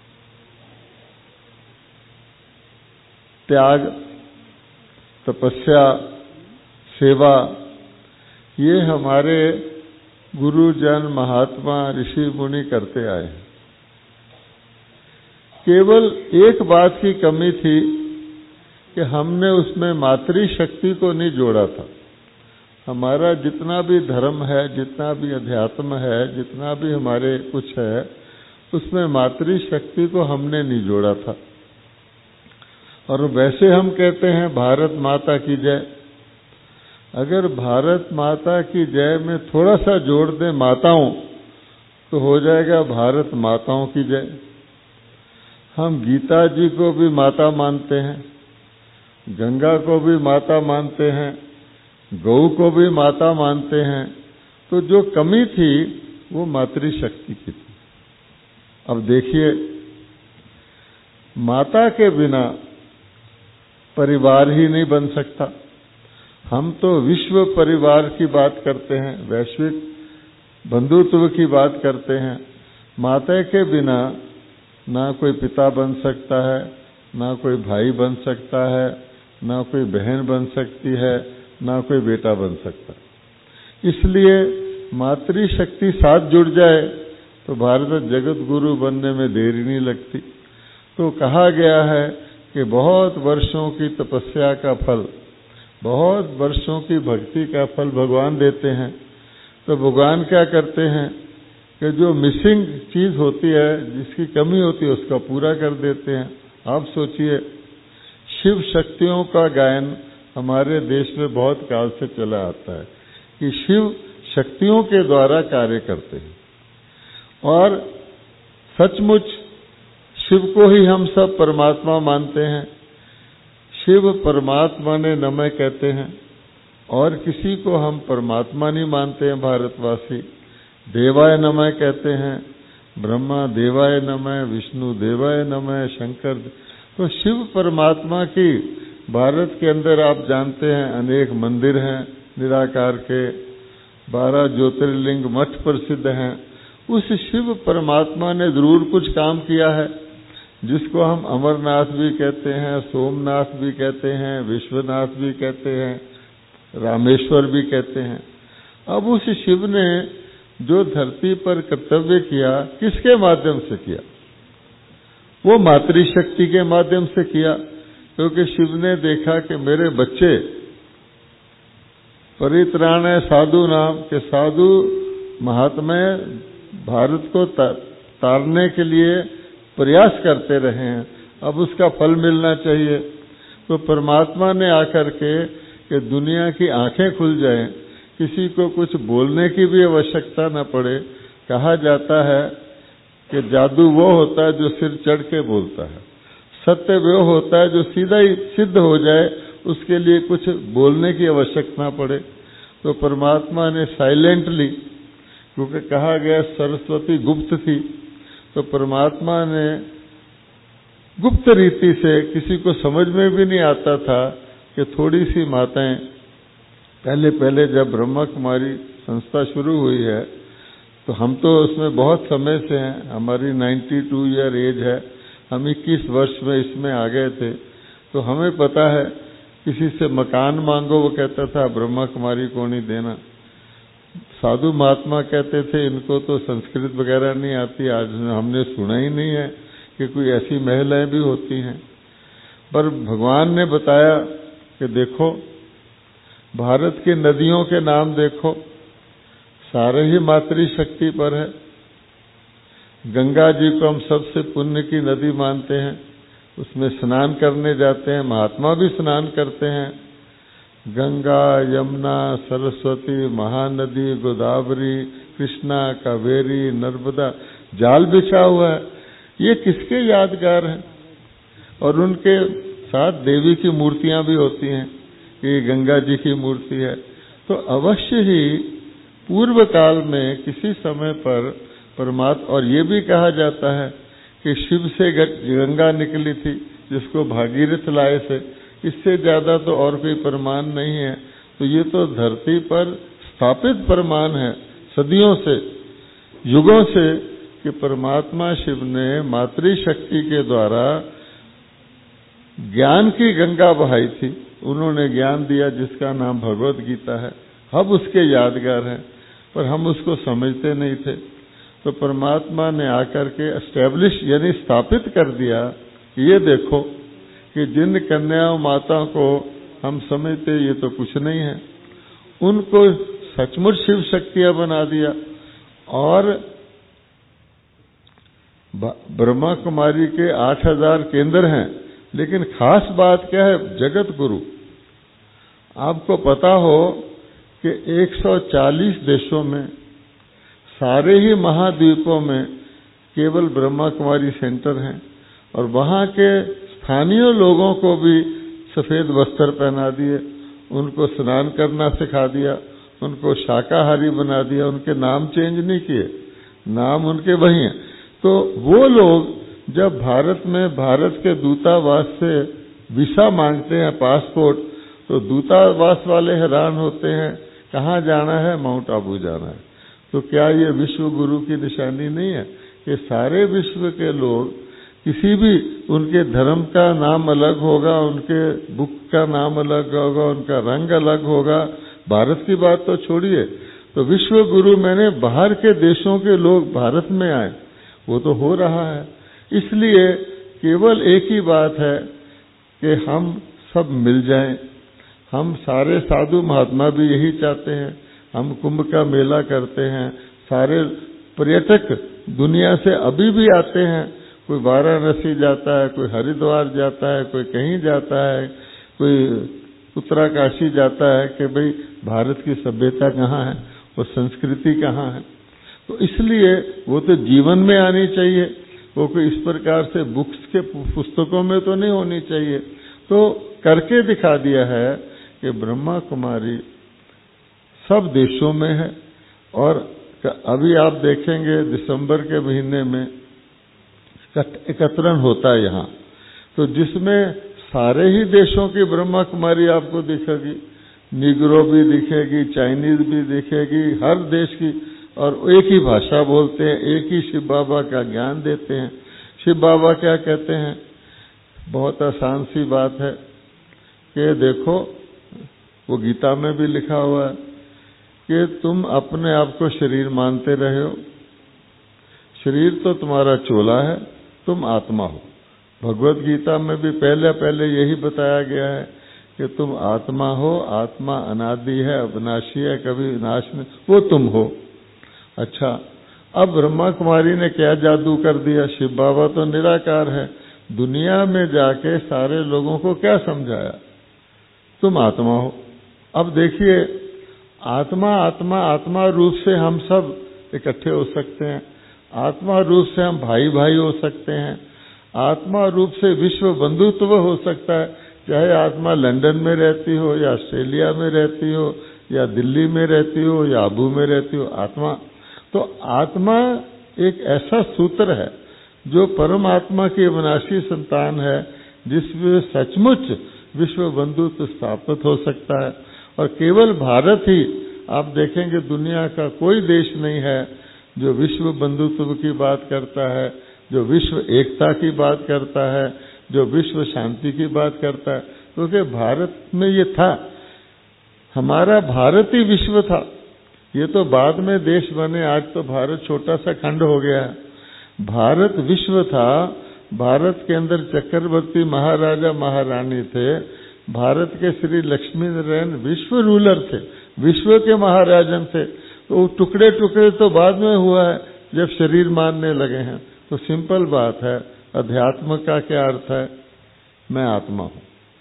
त्याग, तपस्या, सेवा, ये हमारे गुरुजन, महात्मा, ऋषि मुनि करते आए। केवल एक बात की कमी थी कि हमने उसमें मातृशक्ति को नहीं जोड़ा था। हमारा जितना भी धर्म है, जितना भी अध्यात्म है, जितना भी हमारे कुछ है, उसमें मातृशक्ति को हमने नहीं जोड़ा था। और वैसे हम कहते हैं भारत माता की जय। अगर भारत माता की जय में थोड़ा सा जोड़ दें माताओं, तो हो जाएगा भारत माताओं की जय। हम गीता जी को भी माता मानते हैं, गंगा को भी माता मानते हैं, गौ को भी माता मानते हैं। तो जो कमी थी वो मातृशक्ति की थी। अब देखिए, माता के बिना परिवार ही नहीं बन सकता। हम तो विश्व परिवार की बात करते हैं, वैश्विक बंधुत्व की बात करते हैं। माता के बिना ना कोई पिता बन सकता है, ना कोई भाई बन सकता है, ना कोई बहन बन सकती है, ना कोई बेटा बन सकता। इसलिए मातृशक्ति साथ जुड़ जाए तो भारत जगत गुरु बनने में देरी नहीं लगती। तो कहा गया है कि बहुत वर्षों की तपस्या का फल, बहुत वर्षों की भक्ति का फल भगवान देते हैं। तो भगवान क्या करते हैं कि जो मिसिंग चीज होती है, जिसकी कमी होती है, उसका पूरा कर देते हैं। आप सोचिए, शिव शक्तियों का गायन हमारे देश में बहुत काल से चला आता है कि शिव शक्तियों के द्वारा कार्य करते हैं, और सचमुच शिव को ही हम सब परमात्मा मानते हैं। शिव परमात्मा ने नमः कहते हैं, और किसी को हम परमात्मा नहीं मानते हैं। भारतवासी देवाय नमः कहते हैं, ब्रह्मा देवाय नमः, विष्णु देवाय नमः, शंकर। तो शिव परमात्मा की भारत के अंदर आप जानते हैं अनेक मंदिर हैं निराकार के, 12 ज्योतिर्लिंग मठ प्रसिद्ध हैं। उस शिव परमात्मा ने जरूर कुछ काम किया है, जिसको हम अमरनाथ भी कहते हैं, सोमनाथ भी कहते हैं, विश्वनाथ भी कहते हैं, रामेश्वर भी कहते हैं। अब उस शिव ने जो धरती पर कर्तव्य किया, किसके माध्यम से किया? वो मातृशक्ति के माध्यम से किया, क्योंकि शिव ने देखा कि मेरे बच्चे परित्राण साधु नाम के साधु महात्मा भारत को तारने के लिए प्रयास करते रहे हैं, अब उसका फल मिलना चाहिए। तो परमात्मा ने आकर के कि दुनिया की आंखें खुल जाएं, किसी को कुछ बोलने की भी आवश्यकता न पड़े। कहा जाता है कि जादू वो होता है जो सिर चढ़ के बोलता है, सत्य वो होता है जो सीधा ही सिद्ध हो जाए, उसके लिए कुछ बोलने की आवश्यकता न पड़े। तो परमात्मा ने साइलेंटली, क्योंकि कहा गया सरस्वती गुप्त थी, तो परमात्मा ने गुप्त रीति से, किसी को समझ में भी नहीं आता था कि थोड़ी सी माताएं, पहले पहले जब ब्रह्मा कुमारी संस्था शुरू हुई है, तो हम तो उसमें बहुत समय से हैं, हमारी 92 ईयर एज है, हम 21 वर्ष में इसमें आ गए थे। तो हमें पता है, किसी से मकान मांगो, वो कहता था ब्रह्मा कुमारी को नहीं देना। साधु महात्मा कहते थे इनको तो संस्कृत वगैरह नहीं आती, आज हमने सुना ही नहीं है कि कोई ऐसी महिलाएं भी होती हैं। पर भगवान ने बताया कि देखो, भारत की नदियों के नाम देखो, सारे ही मातृशक्ति पर है। गंगा जी को हम सबसे पुण्य की नदी मानते हैं, उसमें स्नान करने जाते हैं, महात्मा भी स्नान करते हैं। गंगा, यमुना, सरस्वती, महानदी, गोदावरी, कृष्णा, कावेरी, नर्मदा, जाल बिछा हुआ है। ये किसके यादगार हैं? और उनके साथ देवी की मूर्तियां भी होती हैं, ये गंगा जी की मूर्ति है। तो अवश्य ही पूर्व काल में किसी समय पर परमात्मा, और ये भी कहा जाता है कि शिव से गंगा निकली थी, जिसको भागीरथ लाए थे। इससे ज्यादा तो और कोई प्रमाण नहीं है। तो ये तो धरती पर स्थापित प्रमाण है सदियों से, युगों से, कि परमात्मा शिव ने मातृशक्ति के द्वारा ज्ञान की गंगा बहाई थी। उन्होंने ज्ञान दिया जिसका नाम भगवत गीता है। हम उसके यादगार हैं, पर हम उसको समझते नहीं थे। तो परमात्मा ने आकर के एस्टैब्लिश यानी स्थापित कर दिया कि ये देखो कि जिन कन्याओं माताओं को हम समझते ये तो कुछ नहीं है, उनको सचमुच शिव शक्तियां बना दिया। और ब्रह्मा कुमारी के 8000 केंद्र हैं, लेकिन खास बात क्या है? जगत गुरु। आपको पता हो कि 140 देशों में, सारे ही महाद्वीपों में केवल ब्रह्मा कुमारी सेंटर हैं, और वहां के स्थानीय लोगों को भी सफेद वस्त्र पहना दिए, उनको स्नान करना सिखा दिया, उनको शाकाहारी बना दिया, उनके नाम चेंज नहीं किए, नाम उनके वही हैं। तो वो लोग जब भारत में भारत के दूतावास से वीसा मांगते हैं, पासपोर्ट, तो दूतावास वाले हैरान होते हैं, कहाँ जाना है? माउंट आबू जाना है। तो क्या ये विश्व गुरु की निशानी नहीं है कि सारे विश्व के लोग, किसी भी उनके धर्म का नाम अलग होगा, उनके बुक का नाम अलग होगा, उनका रंग अलग होगा, भारत की बात तो छोड़िए, तो विश्व गुरु मैंने बाहर के देशों के लोग भारत में आए, वो तो हो रहा है। इसलिए केवल एक ही बात है कि हम सब मिल जाएं। हम सारे साधु महात्मा भी यही चाहते हैं, हम कुंभ का मेला करते हैं, सारे पर्यटक दुनिया से अभी भी आते हैं। कोई वाराणसी जाता है, कोई हरिद्वार जाता है, कोई कहीं जाता है, कोई उत्तराकाशी जाता है कि भाई भारत की सभ्यता कहाँ है और संस्कृति कहाँ है। तो इसलिए वो तो जीवन में आनी चाहिए, वो कोई इस प्रकार से बुक्स के पुस्तकों में तो नहीं होनी चाहिए। तो करके दिखा दिया है कि ब्रह्मा कुमारी सब देशों में है। और अभी आप देखेंगे दिसंबर के महीने में एकत्रण होता है यहाँ, तो जिसमें सारे ही देशों की ब्रह्मा कुमारी आपको दिखेगी, निग्रो भी दिखेगी, चाइनीज भी दिखेगी, हर देश की, और एक ही भाषा बोलते हैं, एक ही शिव बाबा का ज्ञान देते हैं। शिव बाबा क्या कहते हैं? बहुत आसान सी बात है कि देखो, वो गीता में भी लिखा हुआ है कि तुम अपने आप को शरीर मानते रहे हो, शरीर तो तुम्हारा चोला है, तुम आत्मा हो। भगवत गीता में भी पहले यही बताया गया है कि तुम आत्मा हो, आत्मा अनादि है, अविनाशी है, कभी विनाश नहीं, वो तुम हो। अच्छा, अब ब्रह्मा कुमारी ने क्या जादू कर दिया? शिव बाबा तो निराकार है, दुनिया में जाके सारे लोगों को क्या समझाया? तुम आत्मा हो। अब देखिए, आत्मा आत्मा आत्मा रूप से हम सब इकट्ठे हो सकते हैं, आत्मा रूप से हम भाई भाई हो सकते हैं, आत्मा रूप से विश्व बंधुत्व हो सकता है, चाहे आत्मा लंदन में रहती हो या ऑस्ट्रेलिया में रहती हो या दिल्ली में रहती हो या आबू में रहती हो, आत्मा। तो आत्मा एक ऐसा सूत्र है जो परमात्मा की अविनाशी संतान है, जिसमें सचमुच विश्व बंधुत्व स्थापित हो सकता है। और केवल भारत ही, आप देखेंगे दुनिया का कोई देश नहीं है जो विश्व बंधुत्व की बात करता है, जो विश्व एकता की बात करता है, जो विश्व शांति की बात करता है, क्योंकि भारत में ये था, हमारा भारत ही विश्व था। ये तो बाद में देश बने, आज तो भारत छोटा सा खंड हो गया है। भारत विश्व था, भारत के अंदर चक्रवर्ती महाराजा महारानी थे, भारत के श्री लक्ष्मी नारायण विश्व रूलर थे, विश्व के महाराजन थे। तो टुकड़े टुकड़े तो बाद में हुआ है जब शरीर मानने लगे हैं। तो सिंपल बात है, अध्यात्म का क्या अर्थ है? मैं आत्मा हूं।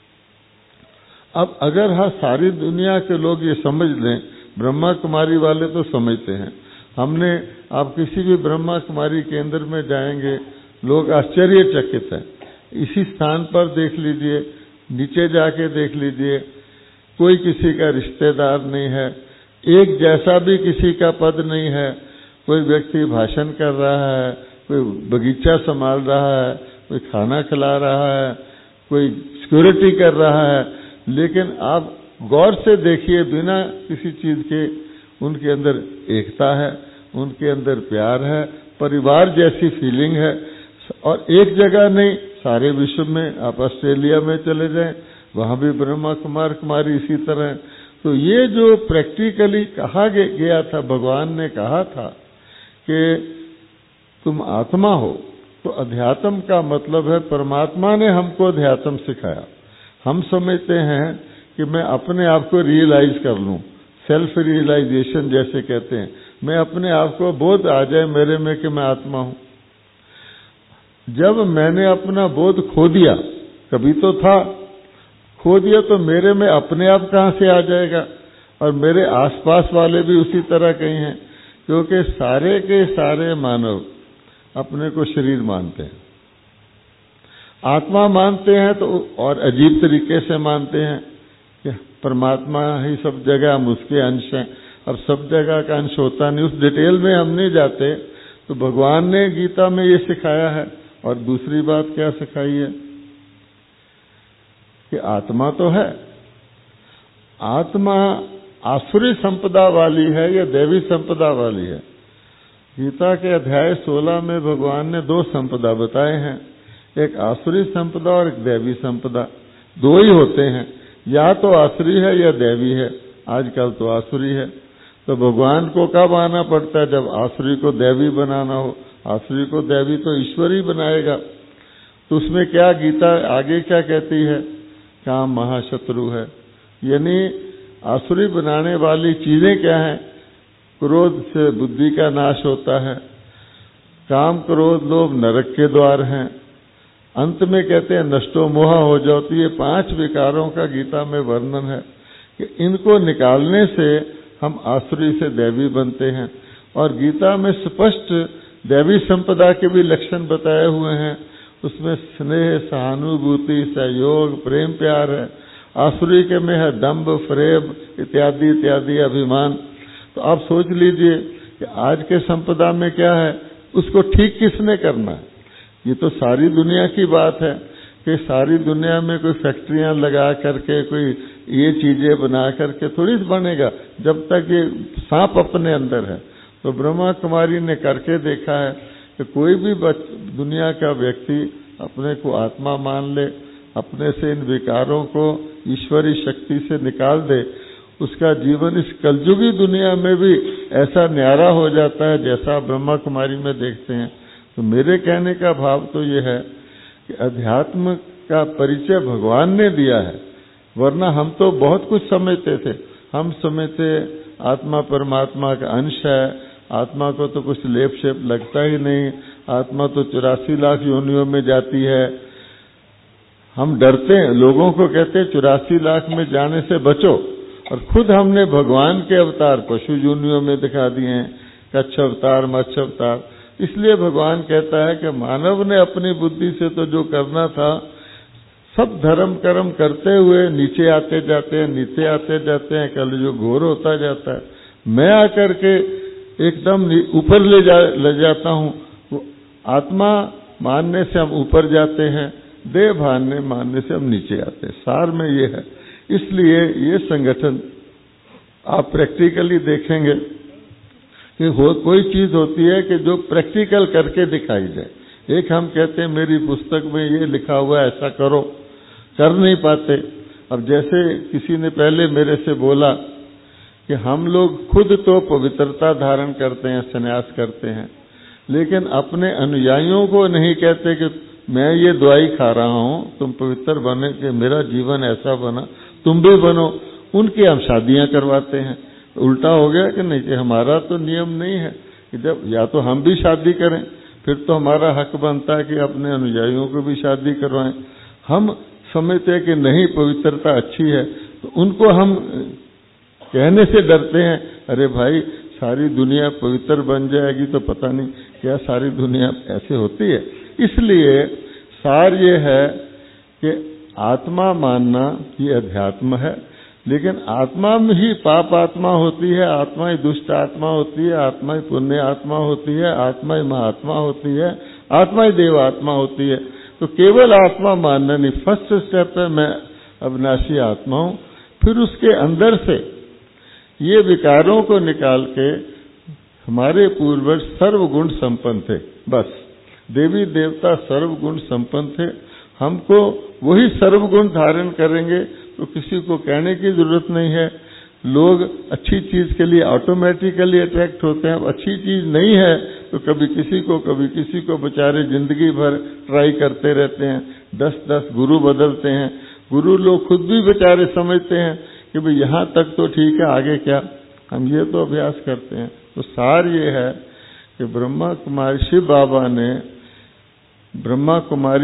अब अगर हाँ सारी दुनिया के लोग ये समझ लें, ब्रह्मा कुमारी वाले तो समझते हैं, हमने, आप किसी भी ब्रह्मा कुमारी केंद्र में जाएंगे, लोग आश्चर्यचकित हैं। इसी स्थान पर देख लीजिए, नीचे जाके देख लीजिए, कोई किसी का रिश्तेदार नहीं है, एक जैसा भी किसी का पद नहीं है। कोई व्यक्ति भाषण कर रहा है, कोई बगीचा संभाल रहा है, कोई खाना खिला रहा है, कोई सिक्योरिटी कर रहा है, लेकिन आप गौर से देखिए, बिना किसी चीज के उनके अंदर एकता है, उनके अंदर प्यार है, परिवार जैसी फीलिंग है। और एक जगह नहीं, सारे विश्व में, आप ऑस्ट्रेलिया में चले जाएं, वहां भी ब्रह्मा कुमार कुमारी इसी तरह। तो ये जो प्रैक्टिकली कहा गया था, भगवान ने कहा था कि तुम आत्मा हो, तो अध्यात्म का मतलब है परमात्मा ने हमको अध्यात्म सिखाया। हम समझते हैं कि मैं अपने आप को रियलाइज कर लूं, सेल्फ रियलाइजेशन जैसे कहते हैं, मैं अपने आप को बोध आ जाए मेरे में कि मैं आत्मा हूं। जब मैंने अपना बोध खो दिया, कभी तो था, खो दिया, तो मेरे में अपने आप कहां से आ जाएगा? और मेरे आसपास वाले भी उसी तरह कहीं हैं, क्योंकि सारे के सारे मानव अपने को शरीर मानते हैं, आत्मा मानते हैं, तो और अजीब तरीके से मानते हैं कि परमात्मा ही सब जगह, हम उसके अंश हैं। अब सब जगह का अंश होता नहीं, उस डिटेल में हम नहीं जाते। तो भगवान ने गीता में ये सिखाया है। और दूसरी बात क्या सिखाई है कि आत्मा तो है, आत्मा आसुरी संपदा वाली है या देवी संपदा वाली है? गीता के अध्याय 16 में भगवान ने दो संपदा बताए हैं, एक आसुरी संपदा और एक देवी संपदा। दो ही होते हैं, या तो आसुरी है या देवी है। आजकल तो आसुरी है, तो भगवान को कब आना पड़ता है? जब आसुरी को देवी बनाना हो। आसुरी को देवी तो ईश्वर ही बनाएगा। तो उसमें क्या गीता आगे क्या कहती है? काम महाशत्रु है, यानी आसुरी बनाने वाली चीजें क्या हैं? क्रोध से बुद्धि का नाश होता है, काम क्रोध लोभ नरक के द्वार हैं, अंत में कहते हैं नष्टो मोह हो जाओ। तो ये 5 विकारों का गीता में वर्णन है कि इनको निकालने से हम आसुरी से दैवी बनते हैं। और गीता में स्पष्ट दैवी संपदा के भी लक्षण बताए हुए हैं। उसमें स्नेह, सहानुभूति, सहयोग, प्रेम, प्यार है। आसुरी के में है दंभ, प्रेम इत्यादि इत्यादि, अभिमान। तो आप सोच लीजिए कि आज के संपदा में क्या है, उसको ठीक किसने करना है? ये तो सारी दुनिया की बात है कि सारी दुनिया में कोई फैक्ट्रियां लगा करके कोई ये चीजें बना करके थोड़ी बनेगा जब तक ये सांप अपने अंदर है। तो ब्रह्मा कुमारी ने करके देखा है कि कोई भी दुनिया का व्यक्ति अपने को आत्मा मान ले, अपने से इन विकारों को ईश्वरी शक्ति से निकाल दे, उसका जीवन इस कलयुगी दुनिया में भी ऐसा न्यारा हो जाता है जैसा ब्रह्मा कुमारी में देखते हैं। तो मेरे कहने का भाव तो ये है कि अध्यात्म का परिचय भगवान ने दिया है, वरना हम तो बहुत कुछ समझते थे। हम समझते आत्मा परमात्मा का अंश है, आत्मा को तो कुछ लेप शेप लगता ही नहीं, आत्मा तो 84 लाख योनियों में जाती है। हम डरते हैं, लोगों को कहते हैं 84 लाख में जाने से बचो, और खुद हमने भगवान के अवतार पशु योनियों में दिखा दिए हैं, कच्छ अवतार, मत्स्य अवतार। इसलिए भगवान कहता है कि मानव ने अपनी बुद्धि से तो जो करना था सब धर्म कर्म करते हुए नीचे आते जाते हैं, नीचे आते जाते हैं, कल जो घोर होता जाता है। मैं आकर के एकदम ऊपर ले जाता हूँ। आत्मा मानने से हम ऊपर जाते हैं, देह मानने से हम नीचे आते हैं। सार में ये है। इसलिए ये संगठन आप प्रैक्टिकली देखेंगे कि कोई चीज होती है कि जो प्रैक्टिकल करके दिखाई जाए। एक हम कहते हैं मेरी पुस्तक में ये लिखा हुआ है ऐसा करो, कर नहीं पाते। अब जैसे किसी ने पहले मेरे से बोला कि हम लोग खुद तो पवित्रता धारण करते हैं, संन्यास करते हैं, लेकिन अपने अनुयायियों को नहीं कहते कि मैं ये दवाई खा रहा हूं, तुम पवित्र बने, कि मेरा जीवन ऐसा बना, तुम भी बनो। उनकी हम शादियां करवाते हैं। उल्टा हो गया कि नहीं, कि हमारा तो नियम नहीं है कि जब या तो हम भी शादी करें, फिर तो हमारा हक बनता है कि अपने अनुयायियों को भी शादी करवाएं। हम समझते हैं कि नहीं पवित्रता अच्छी है, तो उनको हम कहने से डरते हैं, अरे भाई सारी दुनिया पवित्र बन जाएगी तो पता नहीं क्या सारी दुनिया ऐसे होती है। इसलिए सार ये है कि आत्मा मानना ये अध्यात्म है, लेकिन आत्मा में ही पाप आत्मा होती है, आत्मा ही दुष्ट आत्मा होती है, आत्मा ही पुण्य आत्मा होती है, आत्मा ही महात्मा होती है, आत्मा ही देव आत्मा होती है। तो केवल आत्मा मानना नहीं, फर्स्ट स्टेप है मैं अविनाशी आत्मा हूं। फिर उसके अंदर से ये विकारों को निकाल के हमारे पूर्वज सर्वगुण संपन्न थे। बस देवी देवता सर्वगुण संपन्न थे, हमको वही सर्वगुण धारण करेंगे तो किसी को कहने की जरूरत नहीं है। लोग अच्छी चीज के लिए ऑटोमेटिकली अट्रैक्ट होते हैं। अब अच्छी चीज नहीं है तो कभी किसी को बेचारे जिंदगी भर ट्राई करते रहते हैं, 10-10 गुरु बदलते हैं। गुरु लोग खुद भी बेचारे समझते हैं कि भाई यहाँ तक तो ठीक है, आगे क्या, हम ये तो अभ्यास करते हैं। तो सार ये है कि ब्रह्मा कुमारी शिव बाबा ने ब्रह्मा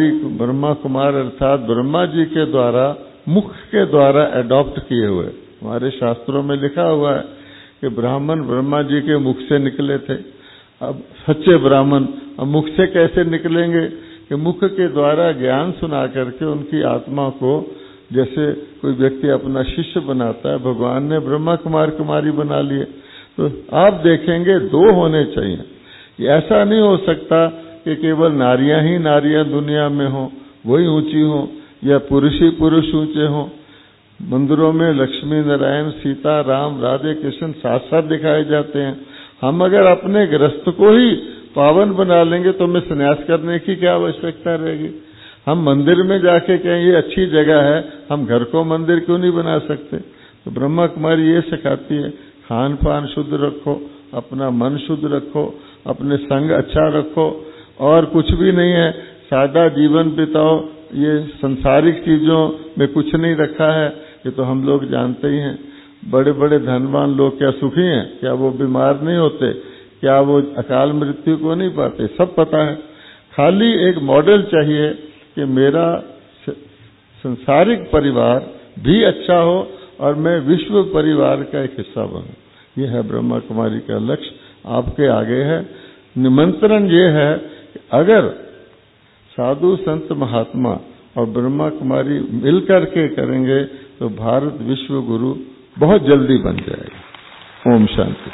कुमार अर्थात ब्रह्मा जी के द्वारा मुख के द्वारा अडॉप्ट किए हुए। हमारे शास्त्रों में लिखा हुआ है कि ब्राह्मण ब्रह्मा जी के मुख से निकले थे। अब सच्चे ब्राह्मण अब मुख से कैसे निकलेंगे कि मुख के द्वारा ज्ञान सुना करके उनकी आत्मा को, जैसे कोई व्यक्ति अपना शिष्य बनाता है, भगवान ने ब्रह्मा कुमारी बना लिए। तो आप देखेंगे 2 होने चाहिए। ऐसा नहीं हो सकता कि केवल नारियां ही नारियां दुनिया में हो, वही ऊंची हो, या पुरुष ही पुरुष ऊंचे हो। मंदिरों में लक्ष्मी नारायण सीता राम राधे कृष्ण साथ साथ दिखाए जाते हैं। हम अगर अपने गृहस्थ को ही पावन बना लेंगे तो हमें संन्यास करने की क्या आवश्यकता रहेगी। हम मंदिर में जाके कहें ये अच्छी जगह है, हम घर को मंदिर क्यों नहीं बना सकते। तो ब्रह्मा कुमारी ये सिखाती है, खान पान शुद्ध रखो, अपना मन शुद्ध रखो, अपने संग अच्छा रखो, और कुछ भी नहीं है, सादा जीवन बिताओ। ये संसारिक चीजों में कुछ नहीं रखा है, ये तो हम लोग जानते ही हैं। बड़े बड़े धनवान लोग क्या सुखी हैं? क्या वो बीमार नहीं होते? क्या वो अकाल मृत्यु को नहीं पाते? सब पता है। खाली एक मॉडल चाहिए कि मेरा सांसारिक परिवार भी अच्छा हो और मैं विश्व परिवार का एक हिस्सा बनूं। ये है ब्रह्मा कुमारी का लक्ष्य, आपके आगे है। निमंत्रण ये है कि अगर साधु संत महात्मा और ब्रह्मा कुमारी मिलकर के करेंगे तो भारत विश्व गुरु बहुत जल्दी बन जाएगा। ओम शांति।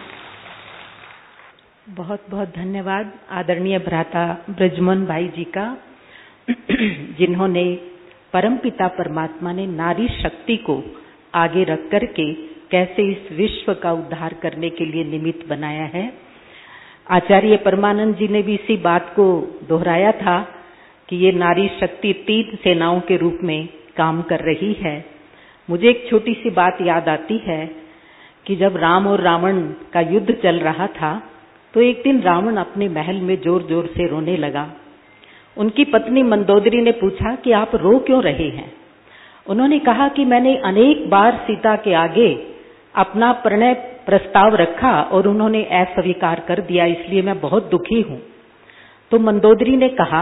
बहुत बहुत धन्यवाद आदरणीय भ्राता ब्रजमोहन भाई जी का, जिन्होंने परमपिता परमात्मा ने नारी शक्ति को आगे रख करके कैसे इस विश्व का उद्धार करने के लिए निमित्त बनाया है। आचार्य परमानंद जी ने भी इसी बात को दोहराया था कि ये नारी शक्ति 3 सेनाओं के रूप में काम कर रही है। मुझे एक छोटी सी बात याद आती है कि जब राम और रावण का युद्ध चल रहा था तो एक दिन रावण अपने महल में जोर जोर से रोने लगा। उनकी पत्नी मंदोदरी ने पूछा कि आप रो क्यों रहे हैं? उन्होंने कहा कि मैंने अनेक बार सीता के आगे अपना प्रणय प्रस्ताव रखा और उन्होंने अस्वीकार कर दिया, इसलिए मैं बहुत दुखी हूं। तो मंदोदरी ने कहा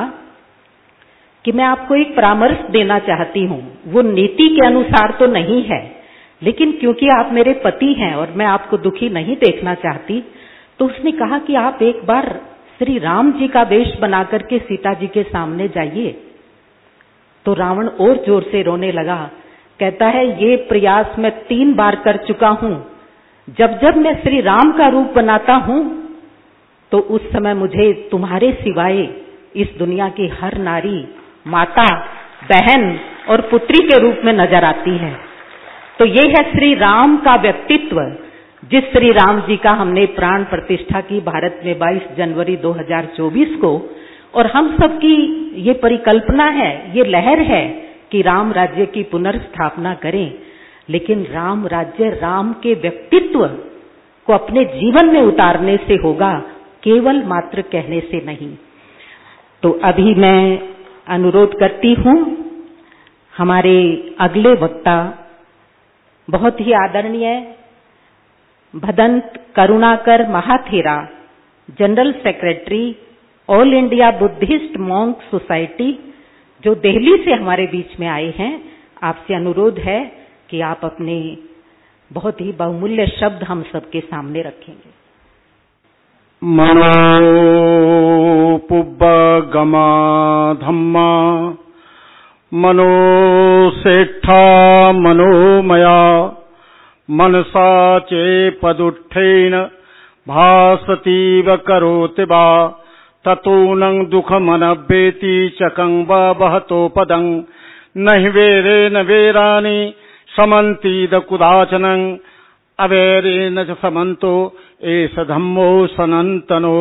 कि मैं आपको एक परामर्श देना चाहती हूं, वो नीति के अनुसार तो नहीं है, लेकिन क्योंकि आप मेरे पति हैं और मैं आपको दुखी नहीं देखना चाहती, तो उसने कहा कि आप एक बार श्री राम जी का वेश बना करके सीता जी के सामने जाइए। तो रावण और जोर से रोने लगा, कहता है ये प्रयास मैं 3 बार कर चुका हूं। जब जब मैं श्री राम का रूप बनाता हूं तो उस समय मुझे तुम्हारे सिवाय इस दुनिया की हर नारी माता, बहन और पुत्री के रूप में नजर आती है। तो ये है श्री राम का व्यक्तित्व, जिस श्री राम जी का हमने प्राण प्रतिष्ठा की भारत में 22 जनवरी 2024 को, और हम सब की ये परिकल्पना है, ये लहर है कि राम राज्य की पुनर्स्थापना करें, लेकिन राम राज्य राम के व्यक्तित्व को अपने जीवन में उतारने से होगा, केवल मात्र कहने से नहीं। तो अभी मैं अनुरोध करती हूं हमारे अगले वक्ता बहुत ही आदरणीय Bhadant Karunakar Mahathera, general secretary all India Buddhist monk society, जो दिल्ली से हमारे बीच में आए हैं। आपसे अनुरोध है कि आप अपने बहुत ही बहुमूल्य शब्द हम सबके सामने रखेंगे। मनो पुब्बगमा धम्मा मनो सेठा मनोमया मनसा चेपदुत्थेन भासतीव करोति वा ततोनं दुःखमनभ्येति चकं वा बहतो पदं नहि वेरेण वेराणि समन्तीद कुदाचनं अवेरेण च समन्तो एष धम्मो सनातनो।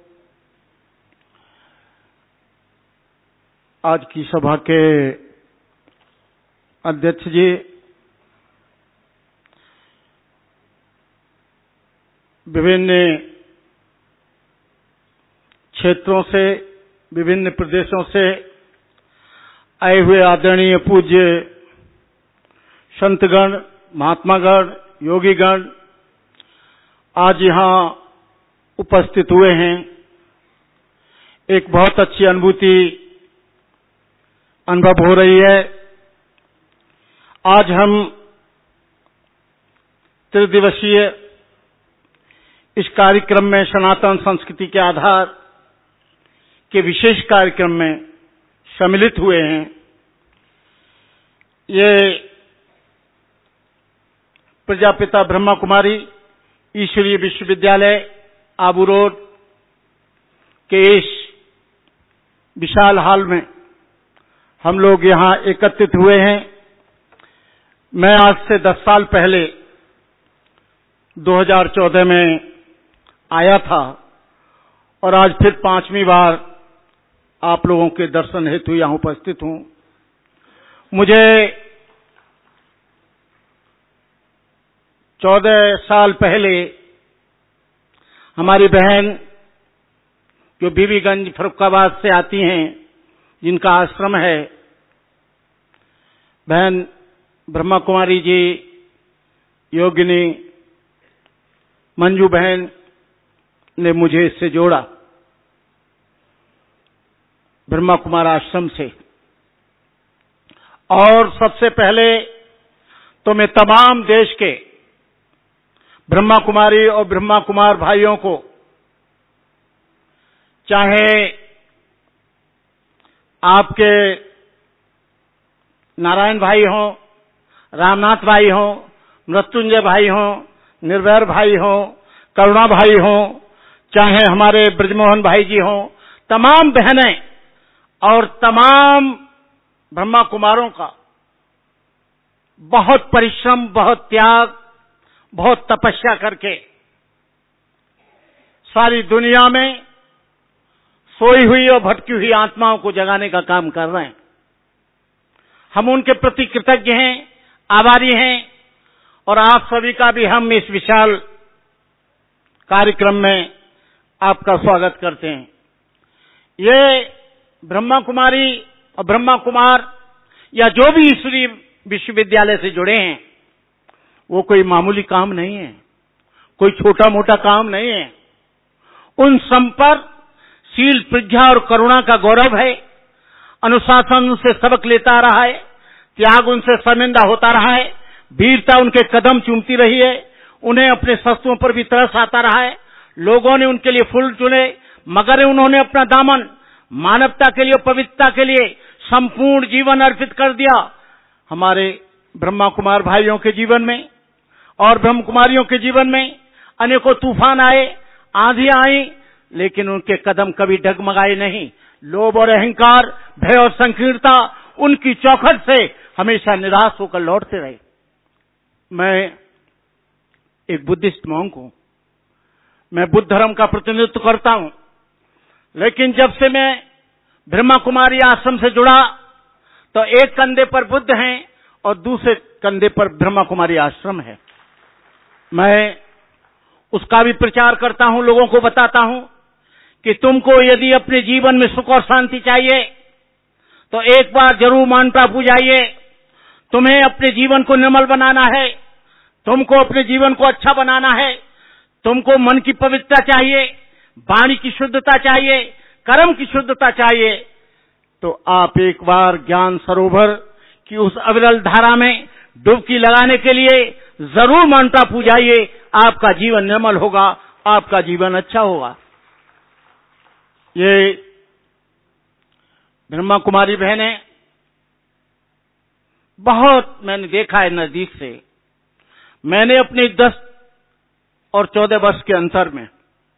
आज की सभा के अध्यक्ष जी, विभिन्न क्षेत्रों से, विभिन्न प्रदेशों से आए हुए आदरणीय पूज्य संतगण, महात्मागण, योगीगण आज यहाँ उपस्थित हुए हैं। एक बहुत अच्छी अनुभूति अनुभव हो रही है। आज हम त्रिदिवसीय इस कार्यक्रम में सनातन संस्कृति के आधार के विशेष कार्यक्रम में सम्मिलित हुए हैं। ये प्रजापिता ब्रह्मा कुमारी ईश्वरीय विश्वविद्यालय आबू रोड के इस विशाल हॉल में हम लोग यहाँ एकत्रित हुए हैं। मैं आज से 10 साल पहले 2014 में आया था और आज फिर 5वीं बार आप लोगों के दर्शन हेतु यहाँ उपस्थित हूँ। मुझे 14 साल पहले हमारी बहन जो बीबीगंज फर्रुखाबाद से आती हैं, जिनका आश्रम है, बहन ब्रह्मा कुमारी जी योगिनी मंजू बहन ने मुझे इससे जोड़ा, ब्रह्मा कुमार आश्रम से। और सबसे पहले तो मैं तमाम देश के ब्रह्मा कुमारी और ब्रह्मा कुमार भाइयों को, चाहे आपके नारायण भाई हों, रामनाथ भाई हों, मृत्युंजय भाई हों, निर्भय भाई हों, करुणा भाई हों, चाहे हमारे ब्रजमोहन भाई जी हों, तमाम बहनें और तमाम ब्रह्मा कुमारों का बहुत परिश्रम, बहुत त्याग, बहुत तपस्या करके सारी दुनिया में सोई हुई और भटकी हुई आत्माओं को जगाने का काम कर रहे हैं। हम उनके प्रति कृतज्ञ हैं, आभारी हैं, और आप सभी का भी हम इस विशाल कार्यक्रम में आपका स्वागत करते हैं। ये ब्रह्मा कुमारी और ब्रह्मा कुमार या जो भी ईश्वरीय विश्वविद्यालय से जुड़े हैं, वो कोई मामूली काम नहीं है, कोई छोटा मोटा काम नहीं है। उन सब पर शील, प्रज्ञा और करुणा का गौरव है। अनुशासन से सबक लेता रहा है, त्याग उनसे शर्मिंदा होता रहा है, वीरता उनके कदम चूमती रही है, उन्हें अपने शस्त्रों पर भी तरस आता रहा है। लोगों ने उनके लिए फूल चुने, मगर उन्होंने अपना दामन मानवता के लिए, पवित्रता के लिए संपूर्ण जीवन अर्पित कर दिया। हमारे ब्रह्मा कुमार भाइयों के जीवन में और ब्रह्म कुमारियों के जीवन में अनेकों तूफान आए, आंधियां आई, लेकिन उनके कदम कभी डगमगाए नहीं। लोभ और अहंकार, भय और संकीर्णता उनकी चौखट से हमेशा निराश होकर लौटते रहे। मैं एक बुद्धिस्ट मॉन्क हूं, मैं बुद्ध धर्म का प्रतिनिधित्व करता हूं, लेकिन जब से मैं ब्रह्मा कुमारी आश्रम से जुड़ा तो एक कंधे पर बुद्ध हैं और दूसरे कंधे पर ब्रह्मा कुमारी आश्रम है। मैं उसका भी प्रचार करता हूं, लोगों को बताता हूं कि तुमको यदि अपने जीवन में सुख और शांति चाहिए तो एक बार जरूर माउंट आबू जाइए। तुम्हें अपने जीवन को निर्मल बनाना है, तुमको अपने जीवन को अच्छा बनाना है, तुमको मन की पवित्रता चाहिए, वाणी की शुद्धता चाहिए, कर्म की शुद्धता चाहिए, तो आप एक बार ज्ञान सरोवर की उस अविरल धारा में डुबकी लगाने के लिए जरूर माउंट आबू जाइए। आपका जीवन निर्मल होगा, आपका जीवन अच्छा होगा। ये ब्रह्मा कुमारी बहनें बहुत मैंने देखा है नजदीक से। मैंने अपने 10 और 14 वर्ष के अंतर में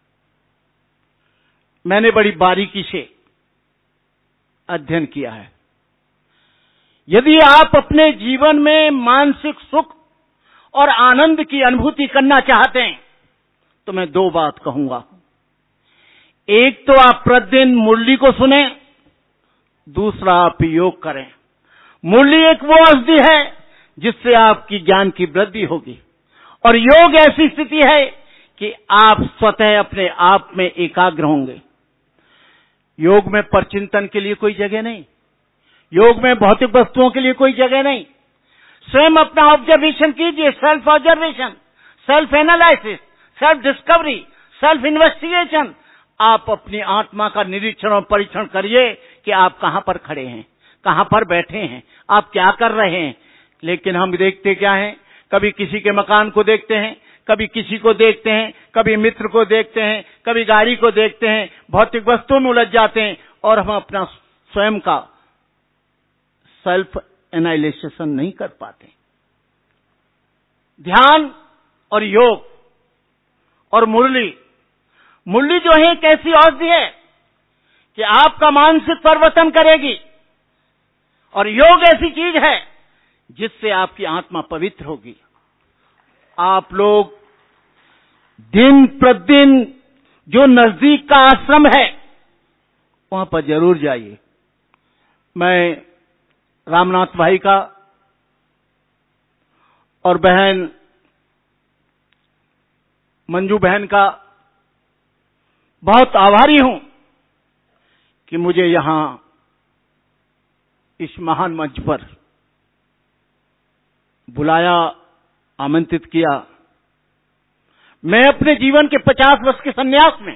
मैंने बड़ी बारीकी से अध्ययन किया है। यदि आप अपने जीवन में मानसिक सुख और आनंद की अनुभूति करना चाहते हैं तो मैं 2 बात कहूंगा। एक तो आप प्रतिदिन मुरली को सुने, दूसरा आप योग करें। मुरली एक वो औषधि है जिससे आपकी ज्ञान की वृद्धि होगी, और योग ऐसी स्थिति है कि आप स्वतः अपने आप में एकाग्र होंगे। योग में परचिंतन के लिए कोई जगह नहीं, योग में भौतिक वस्तुओं के लिए कोई जगह नहीं। स्वयं अपना ऑब्जर्वेशन कीजिए, self observation, self analysis, self discovery, self investigation. आप अपनी आत्मा का निरीक्षण और परीक्षण करिए कि आप कहां पर खड़े हैं, कहां पर बैठे हैं, आप क्या कर रहे हैं। लेकिन हम देखते क्या हैं, कभी किसी के मकान को देखते हैं, कभी किसी को देखते हैं, कभी मित्र को देखते हैं, कभी गाड़ी को देखते हैं, भौतिक वस्तुओं में उलझ जाते हैं, और हम अपना स्वयं का सेल्फ एनालिसिस नहीं कर पाते। ध्यान और योग और मुरली, मुरली जो है एक ऐसी औषधि है कि आपका मानसिक परिवर्तन करेगी, और योग ऐसी चीज है जिससे आपकी आत्मा पवित्र होगी। आप लोग दिन प्रतिदिन जो नजदीक का आश्रम है वहां पर जरूर जाइए। मैं रामनाथ भाई का और बहन मंजू बहन का बहुत आभारी हूं कि मुझे यहां इस महान मंच पर बुलाया, आमंत्रित किया। मैं अपने जीवन के 50 वर्ष के संन्यास में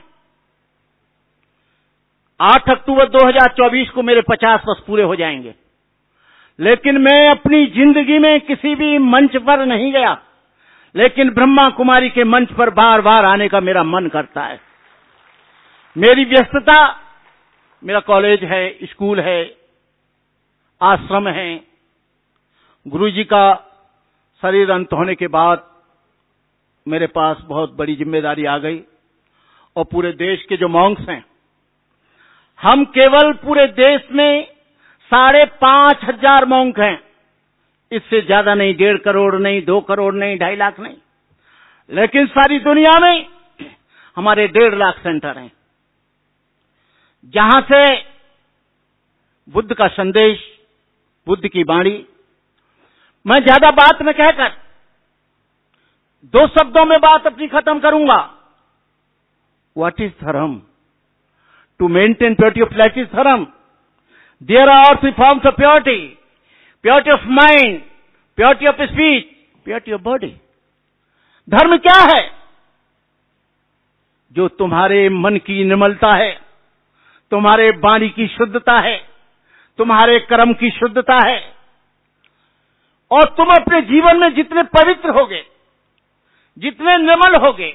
8 अक्टूबर 2024 को मेरे 50 वर्ष पूरे हो जाएंगे, लेकिन मैं अपनी जिंदगी में किसी भी मंच पर नहीं गया, लेकिन ब्रह्मा कुमारी के मंच पर बार बार आने का मेरा मन करता है। मेरी व्यस्तता, मेरा कॉलेज है, स्कूल है, आश्रम है। गुरुजी का शरीर अंत होने के बाद मेरे पास बहुत बड़ी जिम्मेदारी आ गई, और पूरे देश के जो मॉन्क्स हैं, हम केवल पूरे देश में 5,500 मॉन्क हैं, इससे ज्यादा नहीं, 1.5 करोड़ नहीं, 2 करोड़ नहीं, 2.5 लाख नहीं, लेकिन सारी दुनिया में हमारे 1.5 लाख सेंटर हैं, जहां से बुद्ध का संदेश, बुद्ध की वाणी, मैं ज्यादा बात न कहकर 2 शब्दों में बात अपनी खत्म करूंगा। What is dharma? To maintain purity of life is dharma. There are 3 forms of purity: purity of mind, purity of speech, purity of body. धर्म क्या है? जो तुम्हारे मन की निर्मलता है, तुम्हारे वाणी की शुद्धता है, तुम्हारे कर्म की शुद्धता है, और तुम अपने जीवन में जितने पवित्र होगे, जितने निर्मल होगे,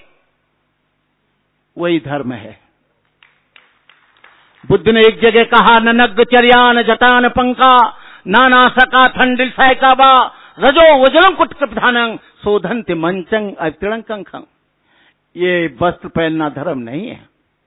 वही धर्म है। बुद्ध ने एक जगह कहा, ननग्ग चर्यान जतान पंका नाना सका थंडिल सहकाबा रजो वजलम कुट प्रधानं शोधन्ति मंचंग अतिरंकं। ये वस्त्र पहनना धर्म नहीं है,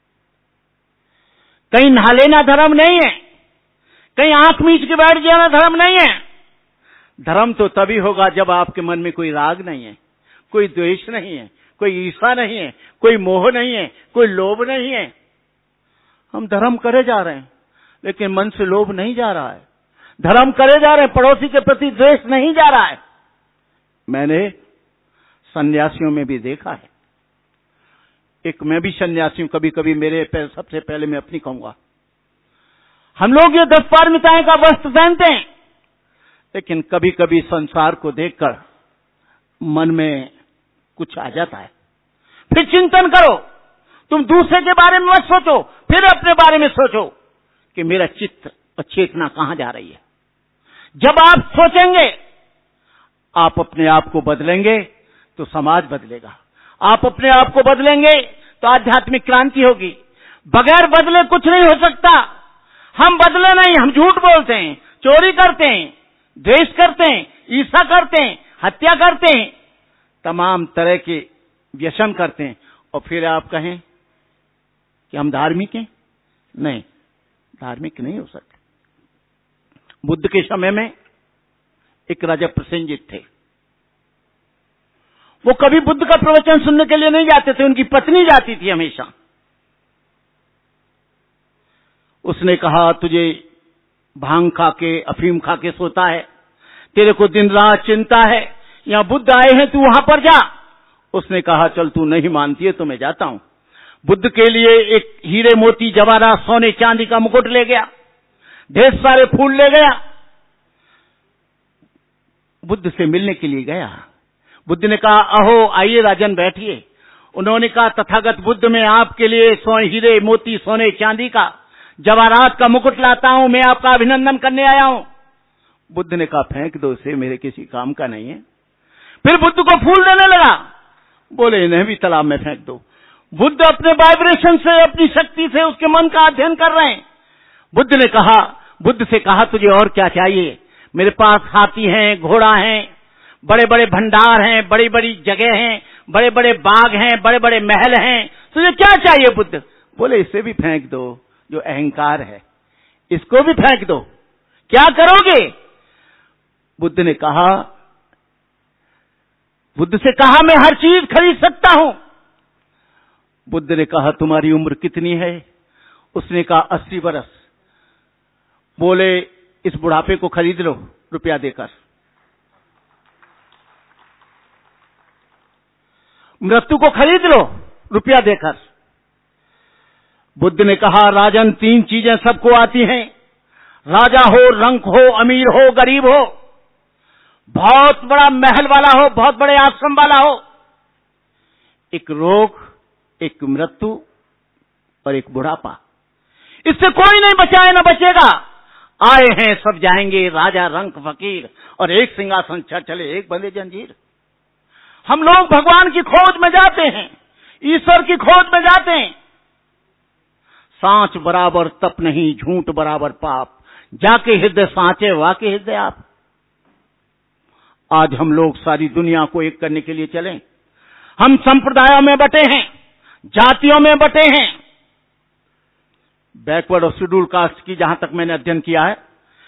कहीं नहा लेना धर्म नहीं है, कहीं आंख मीच के बैठ जाना धर्म नहीं है। धर्म तो तभी होगा जब आपके मन में कोई राग नहीं है, कोई द्वेष नहीं है, कोई ईर्ष्या नहीं है, कोई मोह नहीं है, कोई लोभ नहीं है। हम धर्म करे जा रहे हैं, लेकिन मन से लोभ नहीं जा रहा है। धर्म करे जा रहे हैं, पड़ोसी के प्रति द्वेष नहीं जा रहा है। मैंने सन्यासियों में भी देखा है, एक मैं भी सन्यासी हूं, कभी कभी मेरे सबसे पहले मैं अपनी कहूंगा, हम लोग ये 10 पारमिताएं का वस्त्र पहनते हैं, लेकिन कभी कभी संसार को देखकर मन में कुछ आ जाता है। फिर चिंतन करो, तुम दूसरे के बारे में मत सोचो, फिर अपने बारे में सोचो कि मेरा चित्त और चेतना कहां जा रही है। जब आप सोचेंगे, आप अपने आप को बदलेंगे तो समाज बदलेगा, आप अपने आप को बदलेंगे तो आध्यात्मिक क्रांति होगी। बगैर बदले कुछ नहीं हो सकता। हम बदले नहीं, हम झूठ बोलते हैं, चोरी करते हैं, द्वेष करते हैं, ईर्ष्या करते हैं, हत्या करते हैं, तमाम तरह के व्यसन करते हैं, और फिर आप कहें कि हम धार्मिक हैं। नहीं, धार्मिक नहीं हो सकते। बुद्ध के समय में एक राजा प्रसेनजित थे, वो कभी बुद्ध का प्रवचन सुनने के लिए नहीं जाते थे, उनकी पत्नी जाती थी हमेशा। उसने कहा, तुझे भांग खा के, अफीम खा के सोता है, तेरे को दिन रात चिंता है, यहां बुद्ध आए हैं, तू वहां पर जा। उसने कहा, चल तू नहीं मानती है तो मैं जाता हूं। बुद्ध के लिए एक हीरे मोती जवाहरात सोने चांदी का मुकुट ले गया, ढेर सारे फूल ले गया, बुद्ध से मिलने के लिए गया। बुद्ध ने कहा, अहो आइए राजन बैठिए। उन्होंने कहा, तथागत बुद्ध, मैं आपके लिए हीरे मोती सोने चांदी का जवाहरात का मुकुट लाता हूं, मैं आपका अभिनंदन करने आया हूं। बुद्ध ने कहा, फेंक दो इसे, मेरे किसी काम का नहीं है। फिर बुद्ध को फूल देने लगा, बोले इन्हें भी तालाब में फेंक दो। बुद्ध अपने वाइब्रेशन से, अपनी शक्ति से उसके मन का अध्ययन कर रहे हैं। बुद्ध से कहा, तुझे और क्या चाहिए? मेरे पास हाथी हैं, घोड़ा हैं, बड़े बड़े भंडार हैं, बड़ी बड़ी जगह हैं, बड़े बड़े बाग हैं, बड़े बड़े महल हैं, तुझे क्या चाहिए? बुद्ध बोले, इसे भी फेंक दो, जो अहंकार है, इसको भी फेंक दो, क्या करोगे? बुद्ध से कहा, मैं हर चीज खरीद सकता हूं। बुद्ध ने कहा, तुम्हारी उम्र कितनी है? उसने कहा, 80 वर्ष। बोले, इस बुढ़ापे को खरीद लो रुपया देकर। मृत्यु को खरीद लो रुपया देकर। बुद्ध ने कहा, राजन 3 चीजें सबको आती हैं, राजा हो, रंक हो, अमीर हो, गरीब हो। बहुत बड़ा महल वाला हो, बहुत बड़े आश्रम वाला हो, एक रोग, एक मृत्यु और एक बुढ़ापा, इससे कोई नहीं बचाए न बचेगा। आए हैं सब जाएंगे, राजा रंक फकीर, और एक सिंहासन चले एक बंधे जंजीर। हम लोग भगवान की खोज में जाते हैं, ईश्वर की खोज में जाते हैं। सांच बराबर तप नहीं, झूठ बराबर पाप, जाके हृदय सांचे वाके हृदय आप। आज हम लोग सारी दुनिया को एक करने के लिए चलें। हम संप्रदायों में बटे हैं, जातियों में बटे हैं। बैकवर्ड और शेड्यूल कास्ट की जहां तक मैंने अध्ययन किया है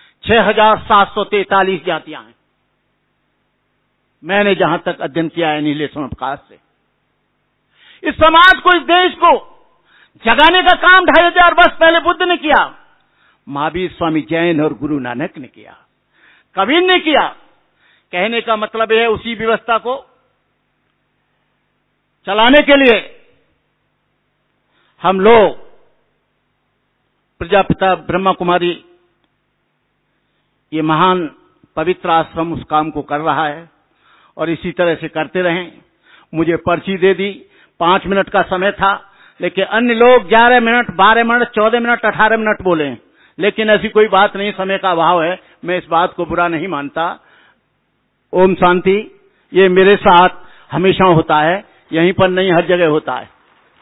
6743 जातियां हैं। मैंने जहां तक अध्ययन किया है एनिहिलेशन ऑफ कास्ट से। इस समाज को, इस देश को जगाने का काम 2500 वर्ष पहले बुद्ध ने किया, महावीर स्वामी जैन और गुरु नानक ने किया, कबीर ने किया। कहने का मतलब है उसी व्यवस्था को चलाने के लिए हम लोग, प्रजापिता ब्रह्मा कुमारी, ये महान पवित्र आश्रम उस काम को कर रहा है और इसी तरह से करते रहें। मुझे पर्ची दे दी, 5 मिनट का समय था, लेकिन अन्य लोग 11 मिनट, 12 मिनट, 14 मिनट, 18 मिनट बोले, लेकिन ऐसी कोई बात नहीं, समय का अभाव है। मैं इस बात को बुरा नहीं मानता। ओम शांति। ये मेरे साथ हमेशा होता है, यहीं पर नहीं, हर जगह होता है।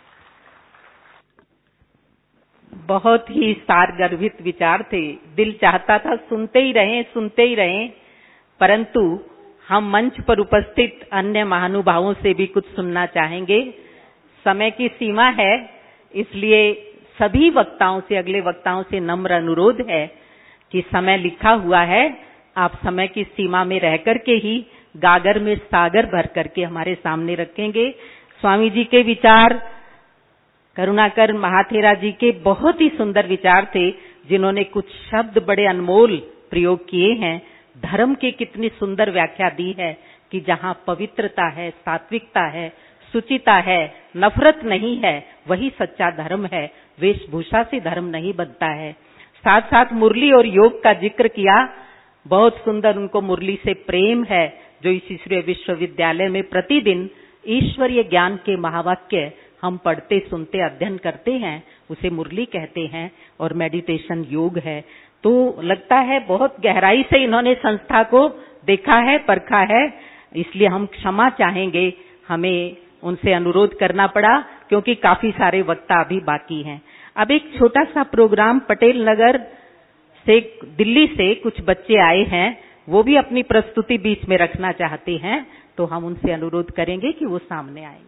बहुत ही सारगर्भित विचार थे। दिल चाहता था सुनते ही रहें, परंतु हम मंच पर उपस्थित अन्य महानुभावों से भी कुछ सुनना चाहेंगे। समय की सीमा है, इसलिए सभी वक्ताओं से, अगले वक्ताओं से नम्र अनुरोध है कि समय लिखा हुआ है, आप समय की सीमा में रह करके ही गागर में सागर भर करके हमारे सामने रखेंगे। स्वामी जी के विचार, करुणाकर महाथेरा जी के बहुत ही सुंदर विचार थे, जिन्होंने कुछ शब्द बड़े अनमोल प्रयोग किए हैं। धर्म की कितनी सुंदर व्याख्या दी है कि जहाँ पवित्रता है, सात्विकता है, सुचिता है, नफरत नहीं है, वही सच्चा धर्म है। वेशभूषा से धर्म नहीं बनता है। साथ साथ मुरली और योग का जिक्र किया, बहुत सुंदर। उनको मुरली से प्रेम है, जो इस ईश्वरीय विश्वविद्यालय में प्रतिदिन ईश्वरीय ज्ञान के महावाक्य हम पढ़ते, सुनते, अध्ययन करते हैं, उसे मुरली कहते हैं, और मेडिटेशन योग है। तो लगता है बहुत गहराई से इन्होंने संस्था को देखा है, परखा है, इसलिए हम क्षमा चाहेंगे, हमें उनसे अनुरोध करना पड़ा, क्योंकि काफी सारे वक्ता अभी बाकी हैं। अब एक छोटा सा प्रोग्राम पटेल नगर से, दिल्ली से कुछ बच्चे आए हैं, वो भी अपनी प्रस्तुति बीच में रखना चाहते हैं, तो हम उनसे अनुरोध करेंगे कि वो सामने आएंगे।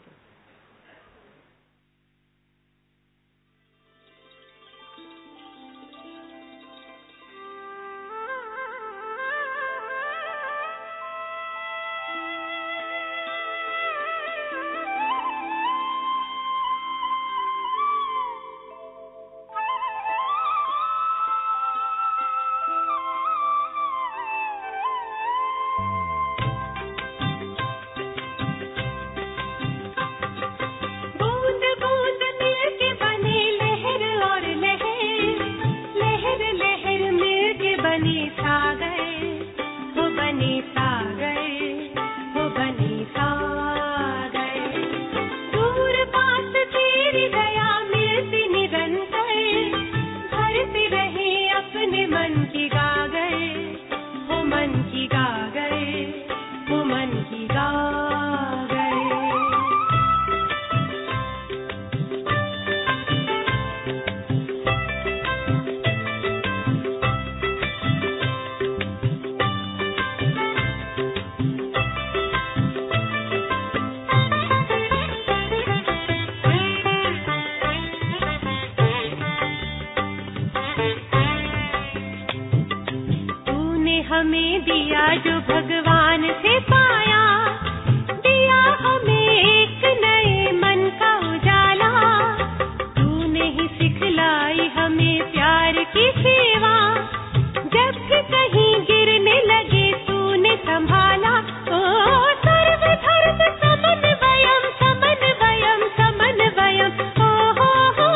हमें दिया जो भगवान से पाया, दिया हमें एक नए मन का उजाला। तूने ही सिखलाई हमें प्यार की सेवा, जब भी कहीं गिरने लगे तूने संभाला। ओ सर्वधर्म समन्वयम् समन्वयम् समन्वयम्, ओ हो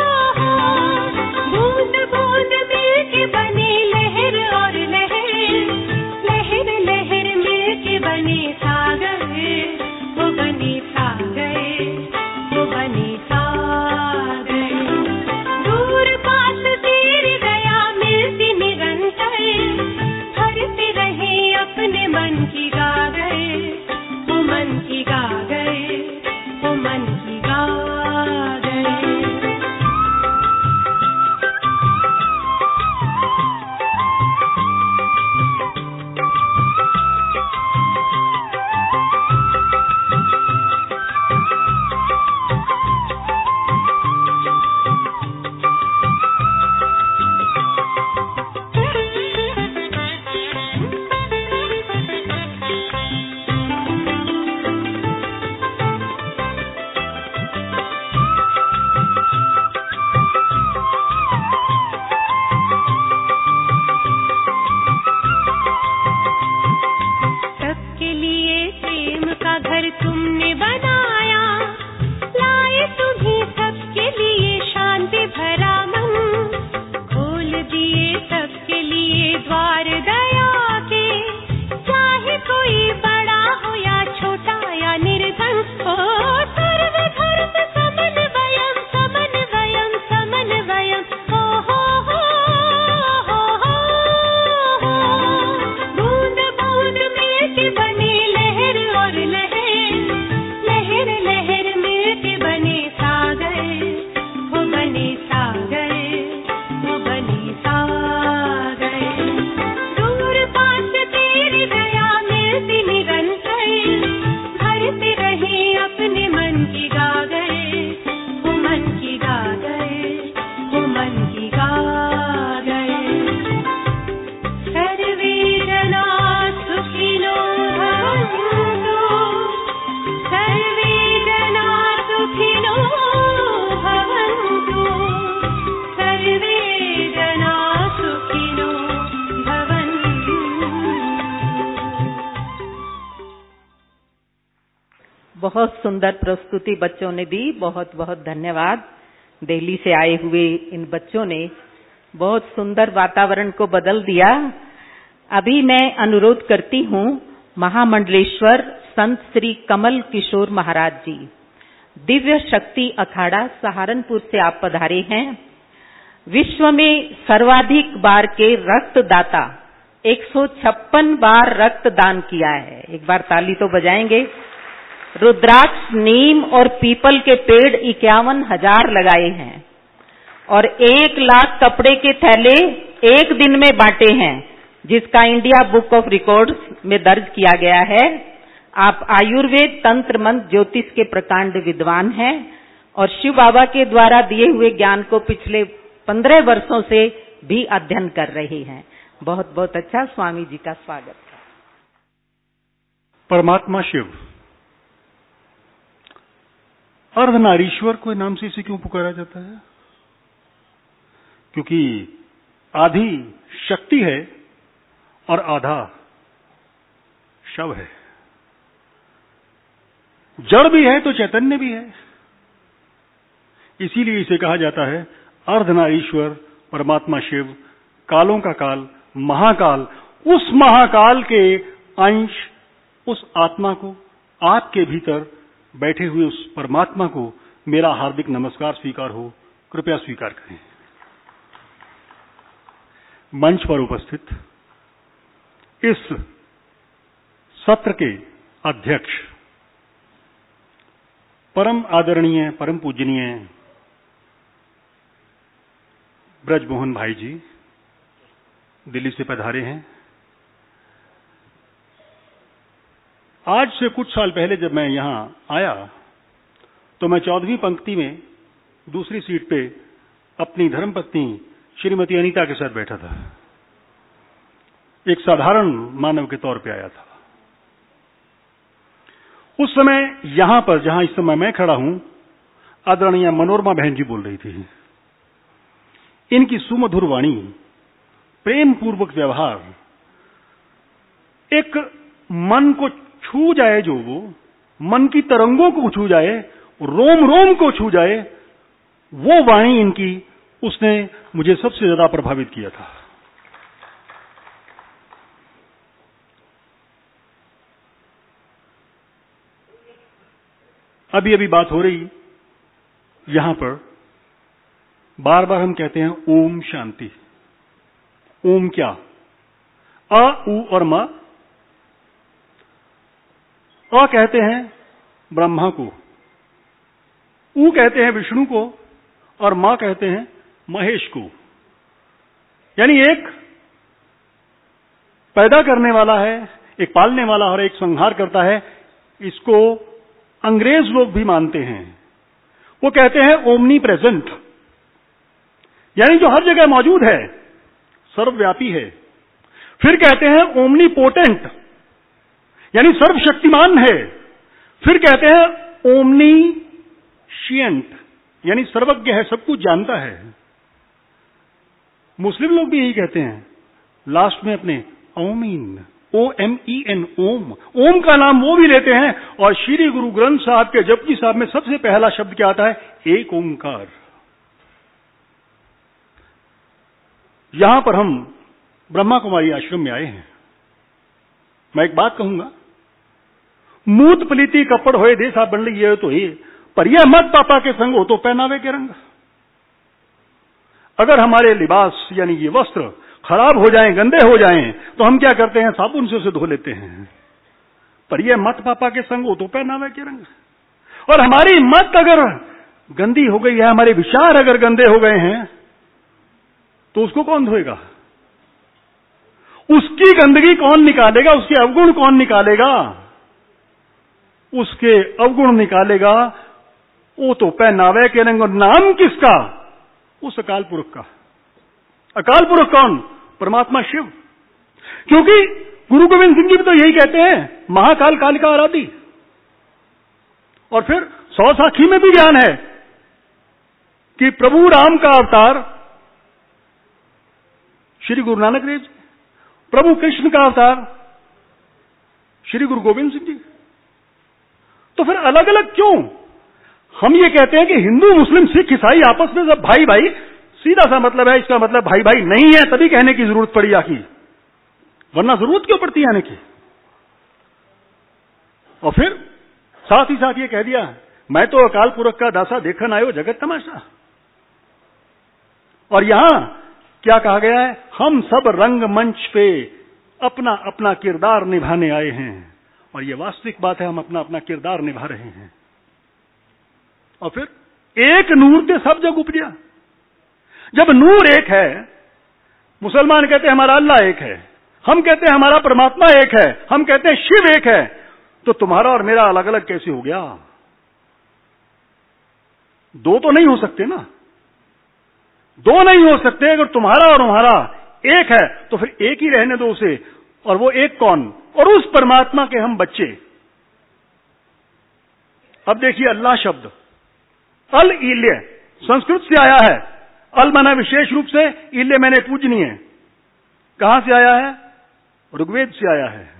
बूंद बूंद मिल के बनी लहर और लहर। बहुत सुंदर प्रस्तुति बच्चों ने दी। बहुत बहुत धन्यवाद। दिल्ली से आए हुए इन बच्चों ने बहुत सुंदर वातावरण को बदल दिया। अभी मैं अनुरोध करती हूँ महामंडलेश्वर संत श्री कमल किशोर महाराज जी, दिव्य शक्ति अखाड़ा सहारनपुर से आप पधारे हैं। विश्व में सर्वाधिक बार के रक्तदाता, 156 बार रक्तदान किया है। एक बार ताली तो बजाएंगे। रुद्राक्ष, नीम और पीपल के पेड़ 51,000 लगाए हैं और 1 लाख कपड़े के थैले एक दिन में बांटे हैं, जिसका इंडिया बुक ऑफ रिकॉर्ड्स में दर्ज किया गया है। आप आयुर्वेद, तंत्र, मंत्र, ज्योतिष के प्रकांड विद्वान हैं और शिव बाबा के द्वारा दिए हुए ज्ञान को पिछले 15 वर्षों से भी अध्ययन कर रहे हैं। बहुत बहुत अच्छा। स्वामी जी का स्वागत है। परमात्मा शिव अर्धनारीश्वर को नाम से इसे क्यों पुकारा जाता है? क्योंकि आधी शक्ति है और आधा शव है। जड़ भी है तो चैतन्य भी है। इसीलिए इसे कहा जाता है अर्धनारीश्वर परमात्मा शिव, कालों का काल, महाकाल। उस महाकाल के अंश, उस आत्मा को, आपके भीतर बैठे हुए उस परमात्मा को मेरा हार्दिक नमस्कार स्वीकार हो। कृपया स्वीकार करें। मंच पर उपस्थित इस सत्र के अध्यक्ष परम आदरणीय, परम पूजनीय ब्रजमोहन भाई जी दिल्ली से पधारे हैं। आज से कुछ साल पहले जब मैं यहां आया तो मैं 14वीं पंक्ति में दूसरी सीट पे अपनी धर्मपत्नी श्रीमती अनीता के साथ बैठा था। एक साधारण मानव के तौर पे आया था। उस समय यहां पर, जहां इस समय मैं खड़ा हूं, आदरणीय मनोरमा बहन जी बोल रही थी। इनकी सुमधुर वाणी, प्रेम पूर्वक व्यवहार, एक मन को छू जाए, जो वो मन की तरंगों को छू जाए, रोम रोम को छू जाए, वो वाणी इनकी, उसने मुझे सबसे ज्यादा प्रभावित किया था। अभी अभी बात हो रही, यहां पर बार बार हम कहते हैं ओम शांति। ओम क्या? अ, उ और म। अ कहते हैं ब्रह्मा को, उ कहते हैं विष्णु को और मां कहते हैं महेश को। यानी एक पैदा करने वाला है, एक पालने वाला और एक संहार करता है। इसको अंग्रेज लोग भी मानते हैं। वो कहते हैं ओमनी प्रेजेंट, यानी जो हर जगह मौजूद है, सर्वव्यापी है। फिर कहते हैं ओमनी पोटेंट, यानी सर्वशक्तिमान है। फिर कहते हैं ओमनीशिएंट, यानी सर्वज्ञ है, सब कुछ जानता है। मुस्लिम लोग भी यही कहते हैं लास्ट में अपने ओमीन, OMEN, ओम। ओम का नाम वो भी लेते हैं और श्री गुरु ग्रंथ साहब के जपजी साहब में सबसे पहला शब्द क्या आता है? एक ओंकार। यहां पर हम ब्रह्मा कुमारी आश्रम में आए हैं। मैं एक बात कहूंगा, मूत पलीती कपड़ होए देसा बन ली ये तो ये परिया मत पापा के संग हो तो पहनावे के रंग। अगर हमारे लिबास यानी ये वस्त्र खराब हो जाएं, गंदे हो जाएं, तो हम क्या करते हैं? साबुन से उसे धो लेते हैं। पर ये मत पापा के संग हो तो पहनावे के रंग। और हमारी मत अगर गंदी हो गई है, हमारे विचार अगर गंदे हो गए हैं, तो उसको कौन धोएगा? उसकी गंदगी कौन निकालेगा? उसके अवगुण कौन निकालेगा? उसके अवगुण निकालेगा वो तो पहनावे के रंग। और नाम किसका? उस अकाल पुरुष का। अकाल पुरुष कौन? परमात्मा शिव। क्योंकि गुरु गोविंद सिंह जी भी तो यही कहते हैं, महाकाल कालिका आराधी। और फिर 100 साखी में भी ज्ञान है कि प्रभु राम का अवतार श्री गुरु नानक देव जी, प्रभु कृष्ण का अवतार श्री गुरु गोविंद सिंह जी। तो फिर अलग अलग क्यों? हम ये कहते हैं कि हिंदू, मुस्लिम, सिख, ईसाई आपस में सब भाई भाई, सीधा सा मतलब है, इसका मतलब भाई भाई नहीं है, तभी कहने की जरूरत पड़ी आखिर, वरना जरूरत क्यों पड़ती है आने की? और फिर साथ ही साथ ये कह दिया, मैं तो अकाल पुरख का दासा, देखन आयो जगत तमाशा। और यहां क्या कहा गया है? हम सब रंग मंच पे अपना अपना किरदार निभाने आए हैं। और ये वास्तविक बात है, हम अपना अपना किरदार निभा रहे हैं। और फिर एक नूर से सब जग उपजा। जब नूर एक है, मुसलमान कहते हैं हमारा अल्लाह एक है, हम कहते हैं हमारा परमात्मा एक है, हम कहते हैं शिव एक है, तो तुम्हारा और मेरा अलग अलग कैसे हो गया? दो तो नहीं हो सकते ना, दो नहीं हो सकते। अगर तुम्हारा और हमारा एक है तो फिर एक ही रहने दो उसे। और वो एक कौन? और उस परमात्मा के हम बच्चे। अब देखिए, अल्लाह शब्द अल इल्य संस्कृत से आया है। अल माना विशेष रूप से, इल्य मैंने पूजनीय। कहां से आया है? ऋग्वेद से आया है।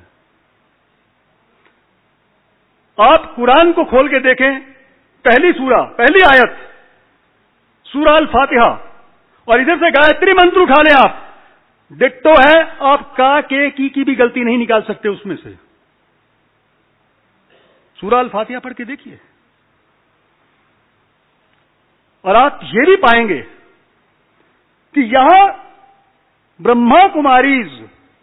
आप कुरान को खोल के देखें, पहली सूरा, पहली आयत, सूरा अल फातिहा, और इधर से गायत्री मंत्र उठा लें आप, डिट्टो है। आप का के की भी गलती नहीं निकाल सकते उसमें से। सूरा अल फातिहा पढ़ के देखिए, और आप ये भी पाएंगे कि यहां ब्रह्मा कुमारीज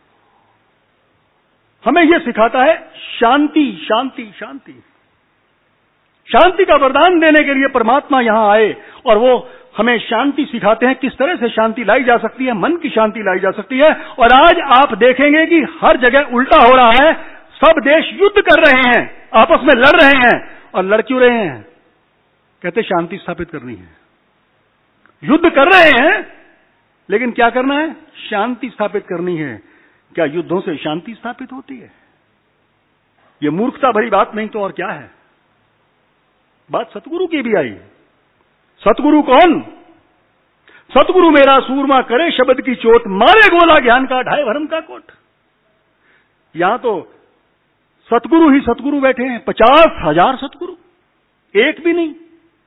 हमें यह सिखाता है शांति, शांति, शांति। शांति का वरदान देने के लिए परमात्मा यहां आए और वो हमें शांति सिखाते हैं, किस तरह से शांति लाई जा सकती है, मन की शांति लाई जा सकती है। और आज आप देखेंगे कि हर जगह उल्टा हो रहा है। सब देश युद्ध कर रहे हैं, आपस में लड़ रहे हैं। और लड़ क्यों रहे हैं? कहते शांति स्थापित करनी है। युद्ध कर रहे हैं, लेकिन क्या करना है? शांति स्थापित करनी है। क्या युद्धों से शांति स्थापित होती है? यह मूर्खता भरी बात नहीं तो और क्या है। बात सतगुरु की भी आई। सतगुरु कौन? सतगुरु मेरा सूरमा करे शब्द की चोट, मारे गोला ज्ञान का ढाई भरम का कोट। यहां तो सतगुरु ही सतगुरु बैठे हैं, 50,000 सतगुरु, एक भी नहीं।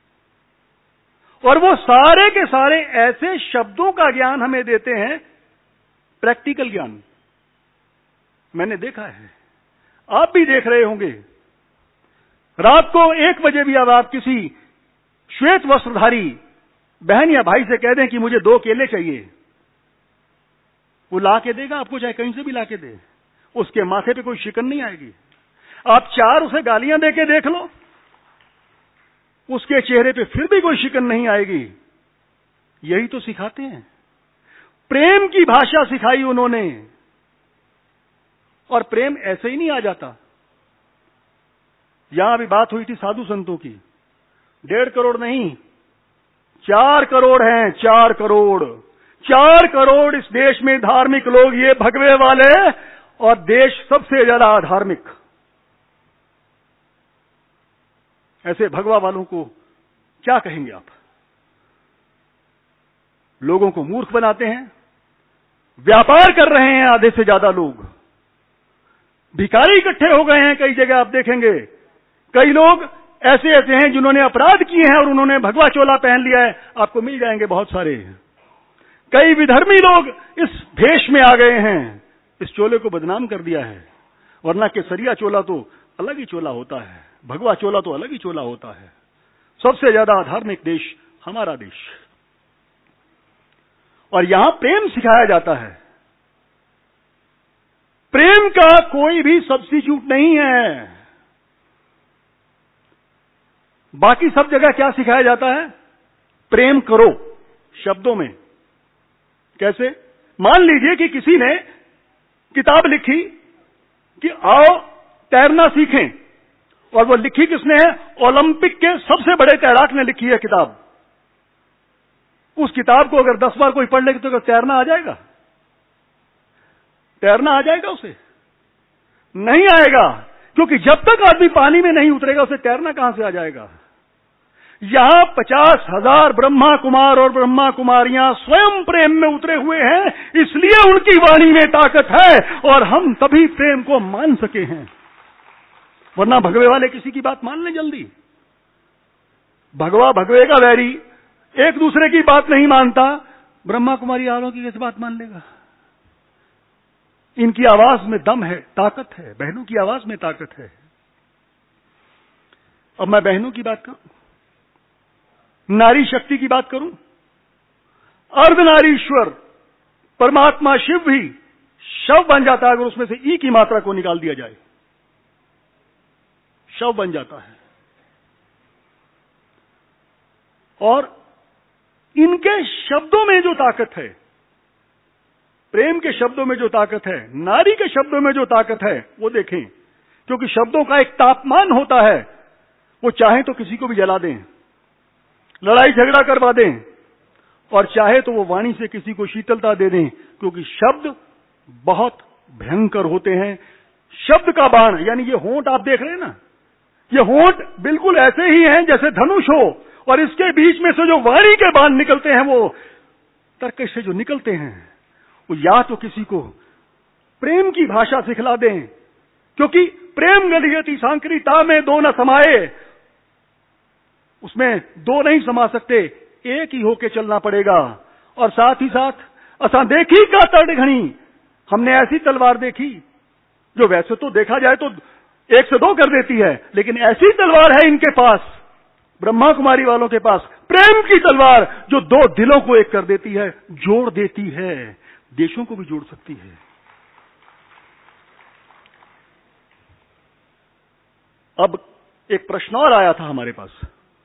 और वो सारे के सारे ऐसे शब्दों का ज्ञान हमें देते हैं, प्रैक्टिकल ज्ञान। मैंने देखा है, आप भी देख रहे होंगे। रात को 1 बजे भी अब आप किसी श्वेत वस्त्रधारी बहन या भाई से कह दें कि मुझे 2 केले चाहिए, वो ला के देगा आपको, चाहे कहीं से भी ला के दे। उसके माथे पे कोई शिकन नहीं आएगी। आप 4 उसे गालियां देके देख लो, उसके चेहरे पे फिर भी कोई शिकन नहीं आएगी। यही तो सिखाते हैं। प्रेम की भाषा सिखाई उन्होंने। और प्रेम ऐसे ही नहीं आ जाता। यहां भी बात हुई थी साधु संतों की। 1.5 करोड़ नहीं, 4 करोड़ हैं, 4 करोड़। 4 करोड़ इस देश में धार्मिक लोग, ये भगवे वाले, और देश सबसे ज्यादा अधार्मिक। ऐसे भगवा वालों को क्या कहेंगे आप? लोगों को मूर्ख बनाते हैं, व्यापार कर रहे हैं आधे से ज्यादा लोग। भिखारी इकट्ठे हो गए हैं कई जगह, आप देखेंगे। कई लोग ऐसे ऐसे हैं जिन्होंने अपराध किए हैं और उन्होंने भगवा चोला पहन लिया है, आपको मिल जाएंगे बहुत सारे। कई विधर्मी लोग इस भेष में आ गए हैं, इस चोले को बदनाम कर दिया है। वरना केसरिया चोला तो अलग ही चोला होता है, भगवा चोला तो अलग ही चोला होता है। सबसे ज्यादा धार्मिक देश हमारा देश। और यहां प्रेम सिखाया जाता है। प्रेम का कोई भी सब्स्टिट्यूट नहीं है। बाकी सब जगह क्या सिखाया जाता है? प्रेम करो, शब्दों में। कैसे? मान लीजिए कि किसी ने किताब लिखी कि आओ तैरना सीखें, और वो लिखी किसने है? ओलंपिक के सबसे बड़े तैराक ने लिखी है किताब। उस किताब को अगर 10 बार कोई पढ़ लेगा तो तैरना आ जाएगा? तैरना आ जाएगा उसे? नहीं आएगा, क्योंकि जब तक आदमी पानी में नहीं उतरेगा उसे तैरना कहां से आ जाएगा? यहां 50,000 ब्रह्मा कुमार और ब्रह्मा कुमारियां स्वयं प्रेम में उतरे हुए हैं, इसलिए उनकी वाणी में ताकत है और हम तभी प्रेम को मान सके हैं। वरना भगवे वाले किसी की बात मान लें जल्दी। भगवा भगवे का वैरी एक दूसरे की बात नहीं मानता, ब्रह्मा कुमारी वालों की कैसे बात मान लेगा? इनकी आवाज में दम है, ताकत है, बहनों की आवाज में ताकत है। अब मैं बहनों की बात करूं, नारी शक्ति की बात करूं। अर्धनारीश्वर परमात्मा शिव भी शव बन जाता है अगर उसमें से ई की मात्रा को निकाल दिया जाए, शव बन जाता है। और इनके शब्दों में जो ताकत है, प्रेम के शब्दों में जो ताकत है, नारी के शब्दों में जो ताकत है, वो देखें। क्योंकि शब्दों का एक तापमान होता है, वो चाहे तो किसी को भी जला दें, लड़ाई झगड़ा करवा दें, और चाहे तो वो वाणी से किसी को शीतलता दे दें। क्योंकि शब्द बहुत भयंकर होते हैं। शब्द का बाण, यानी ये होंठ आप देख रहे हैं ना, ये होंठ बिल्कुल ऐसे ही हैं जैसे धनुष हो, और इसके बीच में से जो वाणी के बाण निकलते हैं, वो तर्कश से जो निकलते हैं, वो या तो किसी को प्रेम की भाषा सिखला दें, क्योंकि प्रेम गलियति सांकृता में दो न समाये, उसमें दो नहीं समा सकते, एक ही होके चलना पड़ेगा। और साथ ही साथ असा देखी का तड़ घनी, हमने ऐसी तलवार देखी जो वैसे तो देखा जाए तो 1 से 2 कर देती है, लेकिन ऐसी तलवार है इनके पास, ब्रह्मा कुमारी वालों के पास, प्रेम की तलवार जो 2 दिलों को एक कर देती है, जोड़ देती है, देशों को भी जोड़ सकती है। अब एक प्रश्न और आया था हमारे पास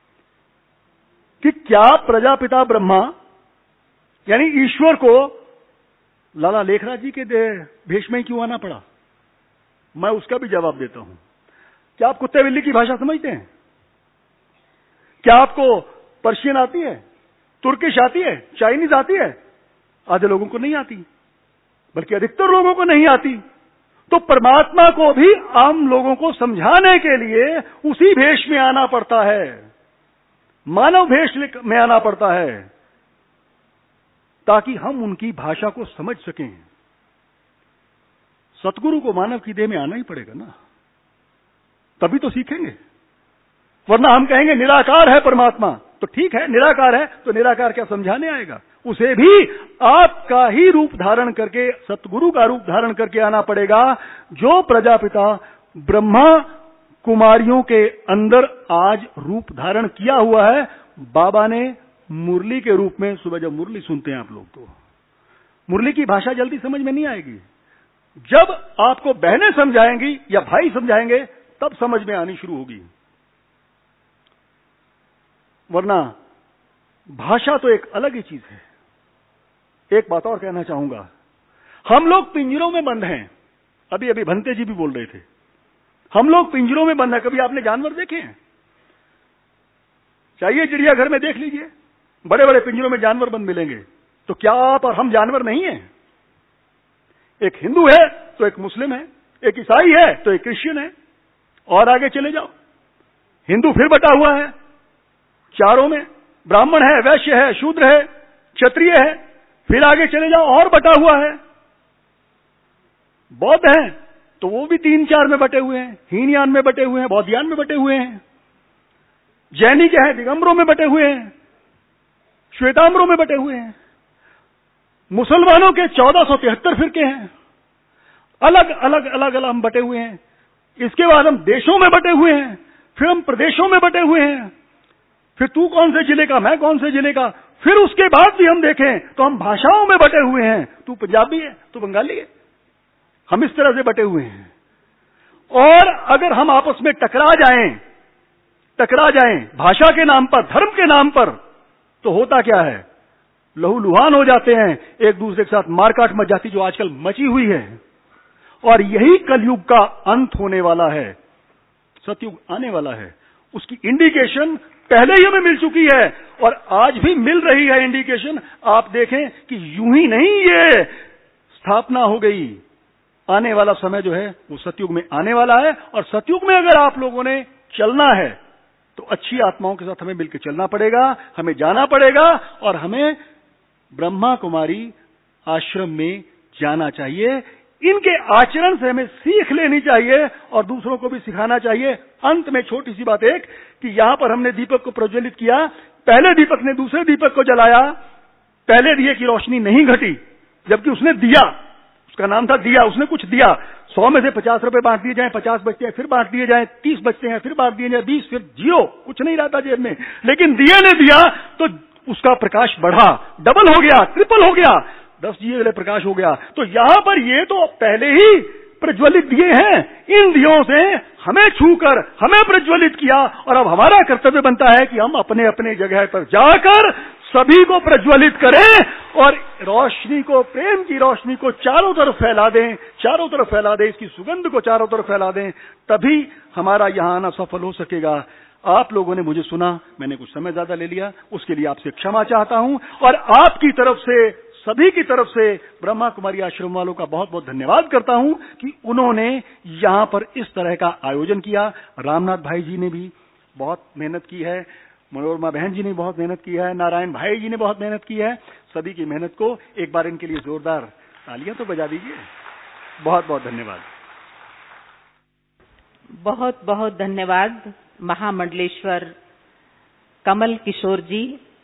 कि क्या प्रजापिता ब्रह्मा यानी ईश्वर को लाला लेखराज जी के भेष में क्यों आना पड़ा? मैं उसका भी जवाब देता हूं। क्या आप कुत्ते बिल्ली की भाषा समझते हैं? क्या आपको पर्शियन आती है, तुर्किश आती है, चाइनीज आती है? आधे लोगों को नहीं आती, बल्कि अधिकतर लोगों को नहीं आती। तो परमात्मा को भी आम लोगों को समझाने के लिए उसी भेष में आना पड़ता है, मानव भेष में आना पड़ता है, ताकि हम उनकी भाषा को समझ सकें। सतगुरु को मानव की देह में आना ही पड़ेगा ना, तभी तो सीखेंगे। वरना हम कहेंगे निराकार है परमात्मा, तो ठीक है निराकार है, तो निराकार क्या समझाने आएगा? उसे भी आपका ही रूप धारण करके, सतगुरु का रूप धारण करके आना पड़ेगा, जो प्रजापिता ब्रह्मा कुमारियों के अंदर आज रूप धारण किया हुआ है। बाबा ने मुरली के रूप में, सुबह जब मुरली सुनते हैं आप लोग, तो मुरली की भाषा जल्दी समझ में नहीं आएगी। जब आपको बहनें समझाएंगी या भाई समझाएंगे, तब समझ में आनी शुरू होगी। वरना भाषा तो एक अलग ही चीज है। एक बात और कहना चाहूंगा, हम लोग पिंजरों में बंद हैं। अभी अभी भंते जी भी बोल रहे थे, हम लोग पिंजरों में बंद हैं। कभी आपने जानवर देखे हैं? चाहिए चिड़ियाघर में देख लीजिए, बड़े बड़े पिंजरों में जानवर बंद मिलेंगे। तो क्या आप और हम जानवर नहीं हैं? एक हिंदू है तो एक मुस्लिम है, एक ईसाई है तो एक क्रिश्चियन है, और आगे चले जाओ, हिंदू फिर बटा हुआ है चारों में, ब्राह्मण है, वैश्य है, शूद्र है, क्षत्रिय है, फिर आगे चले जाओ और बटा हुआ है। बौद्ध हैं तो वो भी 3-4 में बटे हुए हैं, हीनयान में बटे हुए हैं, बौद्धयान में बटे हुए हैं। जैनी के हैं, दिगंबरों में बटे हुए हैं, श्वेतांबरों में बटे हुए हैं। मुसलमानों के 1473 फिरके हैं, अलग अलग अलग अलग हम बटे हुए हैं। इसके बाद हम देशों में बटे हुए हैं, फिर हम प्रदेशों में बटे हुए हैं, फिर तू कौन से जिले का, मैं कौन से जिले का, फिर उसके बाद भी हम देखें तो हम भाषाओं में बटे हुए हैं। तू पंजाबी है, तू बंगाली है, हम इस तरह से बटे हुए हैं। और अगर हम आपस में टकरा जाएं भाषा के नाम पर, धर्म के नाम पर, तो होता क्या है? लहूलुहान हो जाते हैं, एक दूसरे के साथ मारकाट मच जाती, जो आजकल मची हुई है। और यही कलयुग का अंत होने वाला है, सतयुग आने वाला है। उसकी इंडिकेशन पहले ही हमें मिल चुकी है और आज भी मिल रही है इंडिकेशन। आप देखें कि यूं ही नहीं ये स्थापना हो गई। आने वाला समय जो है वो सतयुग में आने वाला है, और सतयुग में अगर आप लोगों ने चलना है तो अच्छी आत्माओं के साथ हमें मिलकर चलना पड़ेगा, हमें जाना पड़ेगा, और हमें ब्रह्मा कुमारी आश्रम में जाना चाहिए। इनके आचरण से हमें सीख लेनी चाहिए और दूसरों को भी सिखाना चाहिए। अंत में छोटी सी बात एक कि यहां पर हमने दीपक को प्रज्वलित किया, पहले दीपक ने दूसरे दीपक को जलाया, पहले दिए की रोशनी नहीं घटी, जबकि उसने दिया, उसका नाम था दिया, उसने कुछ दिया। 100 में से 50 रुपए बांट दिए जाए, 50 बचते हैं फिर बांट दिए जाए, 30 बचते हैं फिर बांट दिए जाए, 20 फिर जियो, कुछ नहीं रहता जेब में। लेकिन दिए ने दिया तो उसका प्रकाश बढ़ा, डबल हो गया, ट्रिपल हो गया, 10 दिए वाले प्रकाश हो गया। तो यहां पर ये तो पहले ही प्रज्वलित दिए हैं, इन दियों से हमें छूकर हमें प्रज्वलित किया और अब हमारा कर्तव्य बनता है कि हम अपने अपने जगह पर जाकर सभी को प्रज्वलित करें और रोशनी को, प्रेम की रोशनी को चारों तरफ फैला दें, चारों तरफ फैला दें, इसकी सुगंध को चारों तरफ फैला दें, तभी हमारा यहां आना सफल हो सकेगा। आप लोगों ने मुझे सुना, मैंने कुछ समय ज्यादा ले लिया, उसके लिए आपसे क्षमा चाहता हूं और आपकी तरफ से, सभी की तरफ से ब्रह्मा कुमारी आश्रम वालों का बहुत बहुत धन्यवाद करता हूं कि उन्होंने यहां पर इस तरह का आयोजन किया। रामनाथ भाई जी ने भी बहुत मेहनत की है, मनोरमा बहन जी ने बहुत मेहनत की है, नारायण भाई जी ने बहुत मेहनत की है। सभी की मेहनत को एक बार इनके लिए जोरदार तालियां तो बजा दीजिए। बहुत बहुत धन्यवाद। बहुत बहुत धन्यवाद महामंडलेश्वर कमल किशोर जी।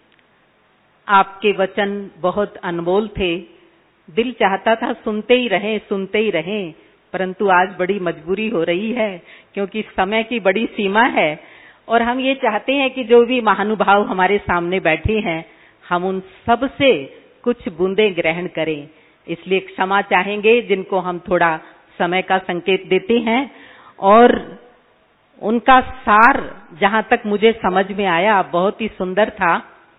आपके वचन बहुत अनमोल थे। दिल चाहता था सुनते ही रहें, परंतु आज बड़ी मजबूरी हो रही है क्योंकि समय की बड़ी सीमा है और हम ये चाहते हैं कि जो भी महानुभाव हमारे सामने बैठे हैं, हम उन सब से कुछ बूंदें ग्रहण करें। इसलिए क्षमा चाहेंगे जिनको हम थोड़ा समय का संकेत देते हैं। और उनका सार जहां तक मुझे समझ में आया बहुत ही सुंदर था।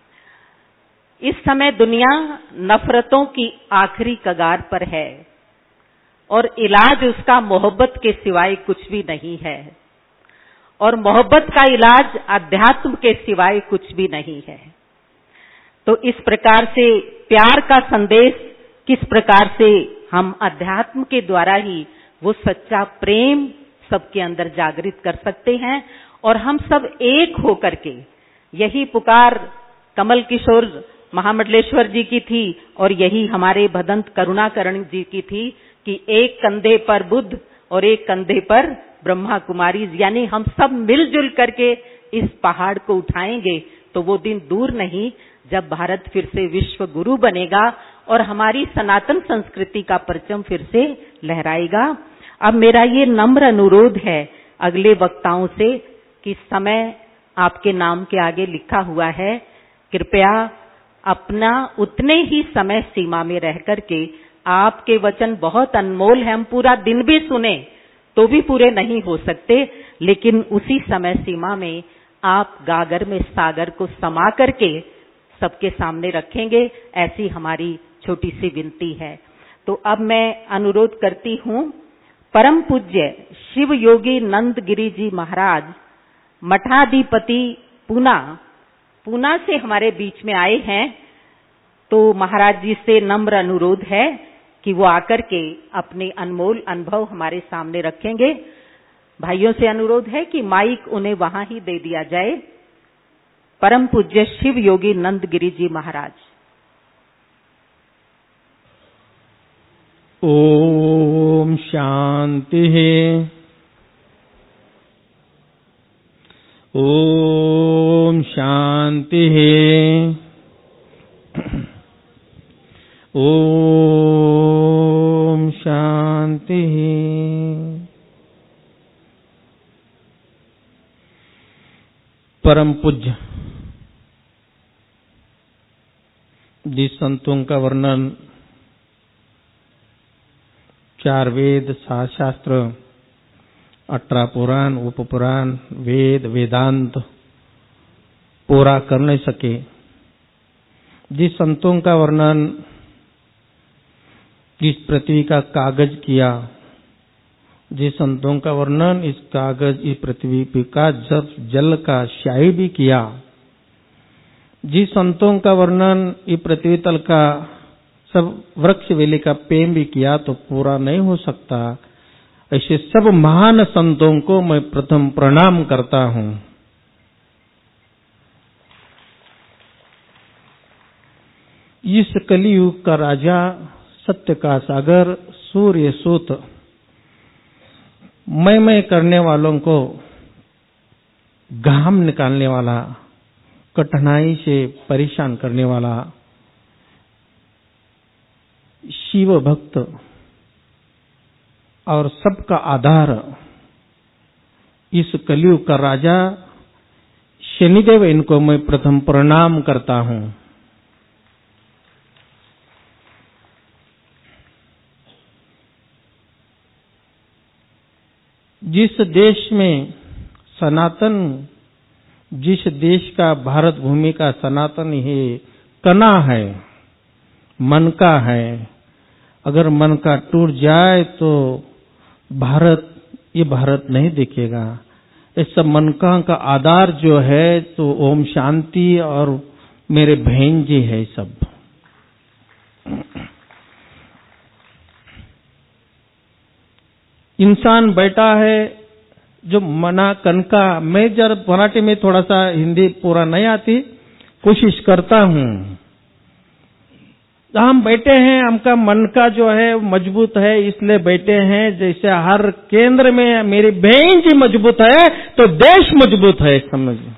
इस समय दुनिया नफरतों की आखिरी कगार पर है और इलाज उसका मोहब्बत के सिवाय कुछ भी नहीं है और मोहब्बत का इलाज अध्यात्म के सिवाय कुछ भी नहीं है। तो इस प्रकार से प्यार का संदेश किस प्रकार से हम अध्यात्म के द्वारा ही वो सच्चा प्रेम सबके अंदर जागृत कर सकते हैं और हम सब एक होकर के, यही पुकार कमल किशोर महामंडलेश्वर जी की थी और यही हमारे भदंत करुणाकरण जी की थी कि एक कंधे पर बुद्ध और एक कंधे पर ब्रह्मा कुमारी, यानी हम सब मिलजुल करके इस पहाड़ को उठाएंगे तो वो दिन दूर नहीं जब भारत फिर से विश्व गुरु बनेगा और हमारी सनातन संस्कृति का परचम फिर से लहराएगा। अब मेरा ये नम्र अनुरोध है अगले वक्ताओं से कि समय आपके नाम के आगे लिखा हुआ है, कृपया अपना उतने ही समय सीमा में रह करके, आपके वचन बहुत अनमोल है, हम पूरा दिन भी सुने तो भी पूरे नहीं हो सकते, लेकिन उसी समय सीमा में आप गागर में सागर को समा करके सबके सामने रखेंगे, ऐसी हमारी छोटी सी विनती है। तो अब मैं अनुरोध करती हूँ परम पूज्य शिव योगी नंद गिरी जी महाराज मठाधिपति पूना से हमारे बीच में आए हैं। तो महाराज जी से नम्र अनुरोध है कि वो आकर के अपने अनमोल अनुभव हमारे सामने रखेंगे। भाइयों से अनुरोध है कि माइक उन्हें वहां ही दे दिया जाए। परम पूज्य शिव योगी नंद गिरी जी महाराज। ओम शांति है। ओम शांति है। ओम शांति है। परम पूज्य जिस संतों का वर्णन 4 वेद, 7 शास्त्र, 18 पुराण, उपपुराण, वेद, वेदांत पूरा कर नहीं सके, जिस संतों का वर्णन इस पृथ्वी का कागज किया, जिस संतों का वर्णन इस कागज, इस पृथ्वी का जल का स्याही भी किया, जिस संतों का वर्णन इस पृथ्वी तल का सब वृक्ष वेली का प्रेम भी किया, तो पूरा नहीं हो सकता। ऐसे सब महान संतों को मैं प्रथम प्रणाम करता हूं। इस कलियुग का राजा सत्य का सागर, सूर्य सूत, मैं करने वालों को घाम निकालने वाला, कठिनाई से परेशान करने वाला शिव भक्त और सबका आधार, इस कलयुग का राजा शनिदेव, इनको मैं प्रथम प्रणाम करता हूं। जिस देश में सनातन, जिस देश का भारत भूमि का सनातन ही कना है, मन का है, अगर मन का टूट जाए तो भारत, ये भारत नहीं दिखेगा। इस सब मन का आधार जो है तो ओम शांति और मेरे बहन जी है सब। इंसान बैठा है जो मना कनका, मैं जब मराठी में थोड़ा सा हिंदी पूरा नहीं आती, कोशिश करता हूं। हम बैठे हैं, हमका मन का जो है मजबूत है, इसलिए बैठे हैं। जैसे हर केंद्र में मेरी बहन जी मजबूत है तो देश मजबूत है, समझिए।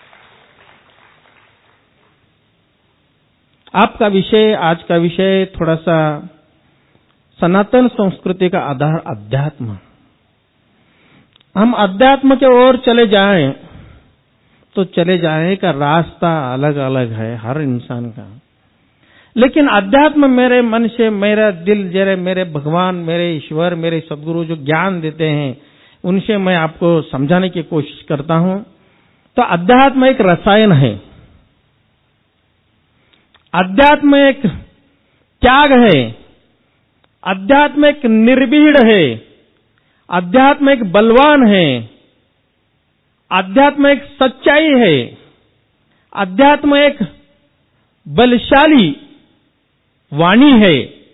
आपका विषय, आज का विषय थोड़ा सा सनातन संस्कृति का आधार अध्यात्म। हम अध्यात्म के ओर चले जाएं तो चले जाने का रास्ता अलग अलग है हर इंसान का, लेकिन अध्यात्म मेरे मन से, मेरा दिल, जरे मेरे भगवान, मेरे ईश्वर, मेरे सदगुरु जो ज्ञान देते हैं उनसे मैं आपको समझाने की कोशिश करता हूं। तो अध्यात्म एक रसायन है, अध्यात्म एक त्याग है, अध्यात्म एक निर्भीड़ है, अध्यात्म एक बलवान है, अध्यात्म एक सच्चाई है, अध्यात्म एक बलशाली वाणी है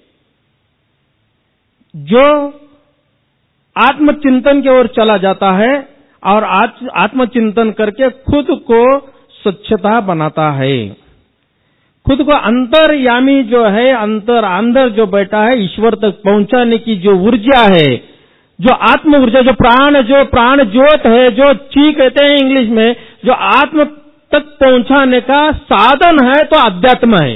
जो आत्मचिंतन की ओर चला जाता है और आत्मचिंतन करके खुद को स्वच्छता बनाता है। खुद को अंतर्यामी जो है, अंदर जो बैठा है, ईश्वर तक पहुंचाने की जो ऊर्जा है, जो आत्म ऊर्जा, जो प्राण ज्योत है, जो ची कहते हैं इंग्लिश में, जो आत्म तक पहुंचाने का साधन है, तो अध्यात्म है।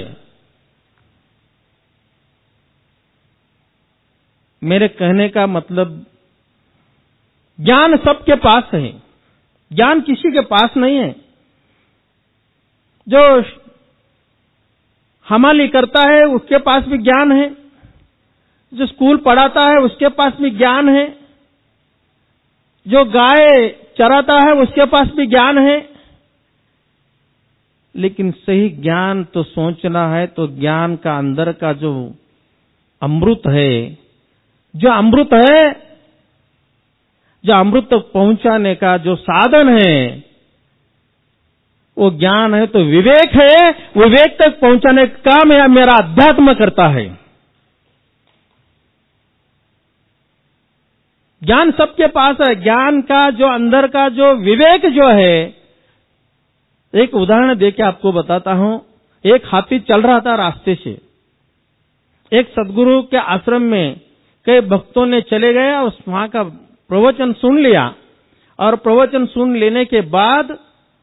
मेरे कहने का मतलब, ज्ञान सबके पास है, ज्ञान किसी के पास नहीं है। जो हमाली करता है उसके पास भी ज्ञान है, जो स्कूल पढ़ाता है उसके पास भी ज्ञान है, जो गाय चराता है उसके पास भी ज्ञान है। लेकिन सही ज्ञान तो सोचना है, तो ज्ञान का अंदर का जो अमृत है, जो अमृत है, जो अमृत तक पहुंचाने का जो साधन है वो ज्ञान है, तो विवेक है। विवेक तक पहुंचाने का मेरा अध्यात्म करता है। ज्ञान सबके पास है, ज्ञान का जो अंदर का जो विवेक जो है, एक उदाहरण देके आपको बताता हूं। एक हाथी चल रहा था रास्ते से, एक सदगुरु के आश्रम में कई भक्तों ने चले गए, वहां का प्रवचन सुन लिया, और प्रवचन सुन लेने के बाद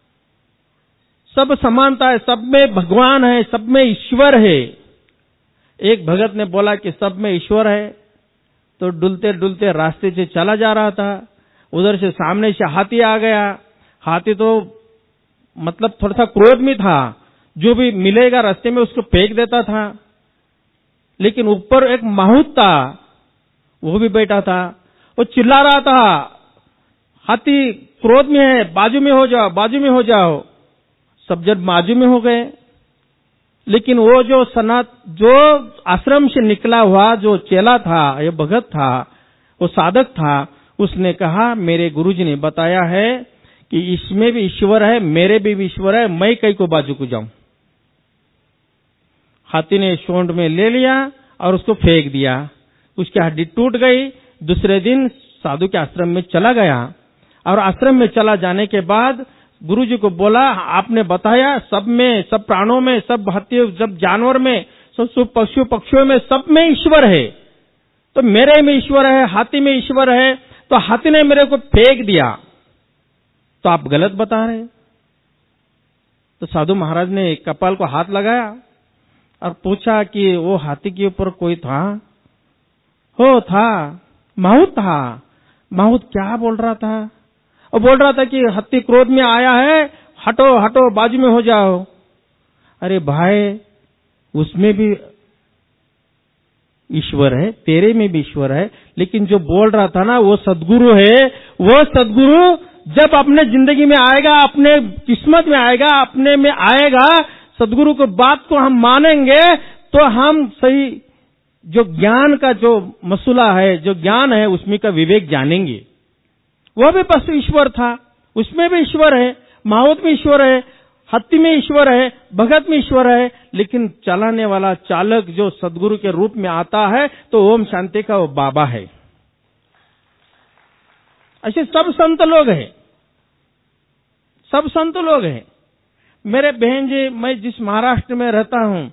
सब समानता है, सब में भगवान है, सब में ईश्वर है। एक भगत ने बोला कि सब में ईश्वर है, तो डुलते डुलते रास्ते से चला जा रहा था, उधर से सामने से हाथी आ गया। हाथी तो मतलब थोड़ा सा क्रोध में था, जो भी मिलेगा रास्ते में उसको फेंक देता था। लेकिन ऊपर एक माहूत था, वो भी बैठा था, वो चिल्ला रहा था, हाथी क्रोध में है, बाजू में हो जाओ, बाजू में हो जाओ। सब जब बाजू में हो गए, लेकिन वो जो आश्रम से निकला हुआ जो चेला था, ये भगत था, वो साधक था, उसने कहा मेरे गुरुजी ने बताया है कि इसमें भी ईश्वर है, मेरे भी ईश्वर है, मैं कहीं को बाजू को जाऊं। हाथी ने शोंड में ले लिया और उसको फेंक दिया, उसकी हड्डी टूट गई। दूसरे दिन साधु के आश्रम में चला गया, और आश्रम में चला जाने के बाद गुरुजी को बोला, आपने बताया सब में, सब प्राणों में, सब हाथी, सब जानवर में पशु पक्षियों में सब में ईश्वर है। तो मेरे में ईश्वर है, हाथी में ईश्वर है, तो हाथी ने मेरे को फेंक दिया, तो आप गलत बता रहे। तो साधु महाराज ने कपाल को हाथ लगाया और पूछा कि वो हाथी के ऊपर कोई था? हो था, माहूत था। माहूत क्या बोल रहा था? वो बोल रहा था कि हाथी क्रोध में आया है, हटो हटो, बाजू में हो जाओ। अरे भाई, उसमें भी ईश्वर है, तेरे में भी ईश्वर है, लेकिन जो बोल रहा था ना वो सद्गुरु है। वो सद्गुरु जब अपने जिंदगी में आएगा, अपने किस्मत में आएगा, अपने में आएगा, सद्गुरु को बात को हम मानेंगे तो हम सही जो ज्ञान का जो मसूला है, जो ज्ञान है, उसमें का विवेक जानेंगे। वह भी पशु ईश्वर था, उसमें भी ईश्वर है, माहौत में ईश्वर है, हत्ती में ईश्वर है, भगत में ईश्वर है, लेकिन चलाने वाला चालक जो सद्गुरु के रूप में आता है तो ओम शांति का वो बाबा है। ऐसे सब संत लोग हैं, सब संत लोग हैं। मेरे बहन जी, मैं जिस महाराष्ट्र में रहता हूं,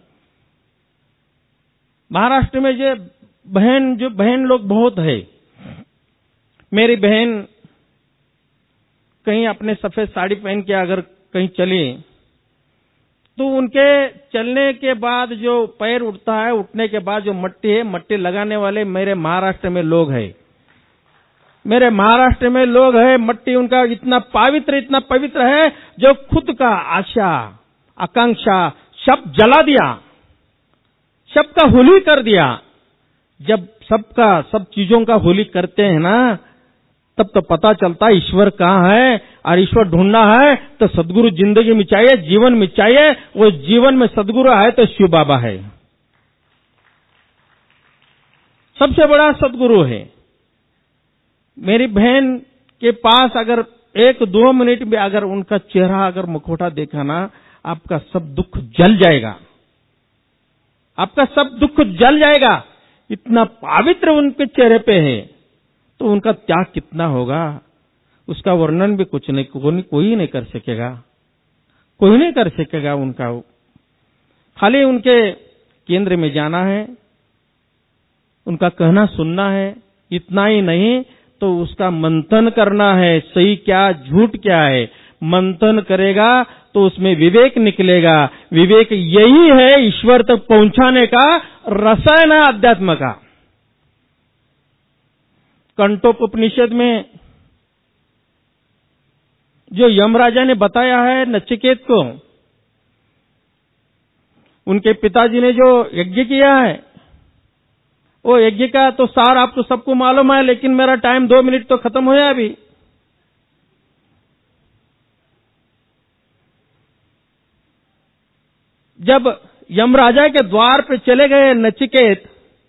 महाराष्ट्र में जो बहन लोग बहुत है। मेरी बहन कहीं अपने सफेद साड़ी पहन के अगर कहीं चली तो उनके चलने के बाद जो पैर उठता है, उठने के बाद जो मट्टी है, मट्टी लगाने वाले मेरे महाराष्ट्र में लोग हैं। मेरे महाराष्ट्र में लोग हैं, मट्टी उनका इतना पवित्र है, जो खुद का आशा आकांक्षा सब जला दिया, सबका होली कर दिया। जब सब चीजों का होली करते हैं ना, तब तो पता चलता है ईश्वर कहाँ है। और ईश्वर ढूंढना है तो सद्गुरु जिंदगी में चाहिए, जीवन में चाहिए। वो जीवन में सद्गुरु है तो शिव बाबा है, सबसे बड़ा सद्गुरु है। मेरी बहन के पास अगर 1-2 मिनट में अगर उनका चेहरा, अगर मुखौटा देखा ना, आपका सब दुख जल जाएगा, आपका सब दुख जल जाएगा। इतना पवित्र उनके चेहरे पे है, तो उनका त्याग कितना होगा, उसका वर्णन भी कुछ नहीं, कोई नहीं कर सकेगा, कोई नहीं कर सकेगा उनका। खाली उनके केंद्र में जाना है, उनका कहना सुनना है, इतना ही नहीं तो उसका मंथन करना है, सही क्या झूठ क्या है। मंथन करेगा तो उसमें विवेक निकलेगा। विवेक यही है ईश्वर तक पहुंचाने का रसायन है अध्यात्म का। कंठोपनिषद में जो यमराजा ने बताया है नचिकेत को, उनके पिताजी ने जो यज्ञ किया है, वो यज्ञ का तो सार आपको सबको मालूम है, लेकिन मेरा टाइम 2 मिनट तो खत्म होया अभी। जब यमराजा के द्वार पे चले गए नचिकेत,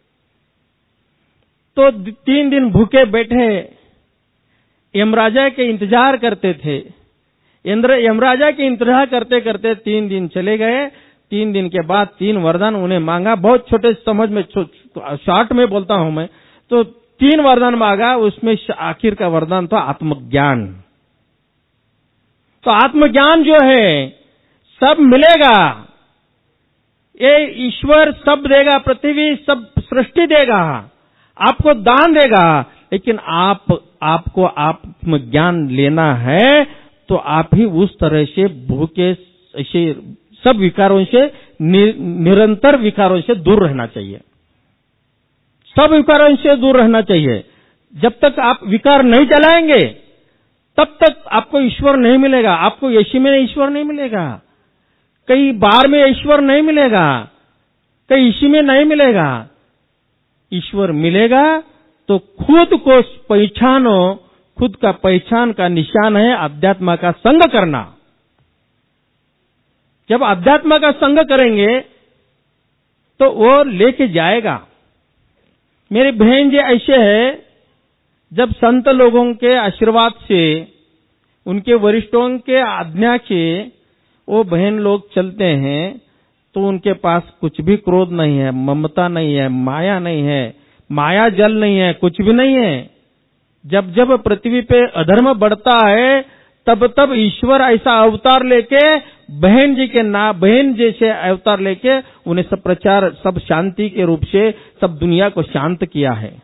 तो 3 दिन भूखे बैठे यमराजा के इंतजार करते थे। यमराजा के इंतजार करते करते 3 दिन चले गए। 3 दिन के बाद 3 वरदान उन्हें मांगा। बहुत छोटे समझ में, शॉर्ट में बोलता हूं मैं, तो 3 वरदान मांगा। उसमें आखिर का वरदान था आत्मज्ञान। तो आत्मज्ञान जो है सब मिलेगा, ये ईश्वर सब देगा, पृथ्वी सब सृष्टि देगा, आपको दान देगा, लेकिन आपको आत्मज्ञान लेना है तो आप ही उस तरह से भूखे ऐसे सब विकारों से, निरंतर विकारों से दूर रहना चाहिए। सब विकारों से दूर रहना चाहिए। जब तक आप विकार नहीं चलाएंगे तब तक आपको ईश्वर नहीं मिलेगा। आपको यशी में ईश्वर नहीं मिलेगा, कई बार में ईश्वर नहीं मिलेगा, कई इसी में नहीं मिलेगा। ईश्वर मिलेगा तो खुद को पहचानो। खुद का पहचान का निशान है अध्यात्म का संग करना। जब अध्यात्म का संग करेंगे तो वो लेके जाएगा। मेरी बहन जी ऐसे है, जब संत लोगों के आशीर्वाद से, उनके वरिष्ठों के आज्ञा से वो बहन लोग चलते हैं, तो उनके पास कुछ भी क्रोध नहीं है, ममता नहीं है, माया नहीं है, माया जल नहीं है, कुछ भी नहीं है। जब जब पृथ्वी पे अधर्म बढ़ता है तब तब ईश्वर ऐसा अवतार लेके बहन जी के नाम, बहन जैसे अवतार लेके उन्हें सब प्रचार, सब शांति के रूप से सब दुनिया को शांत किया है।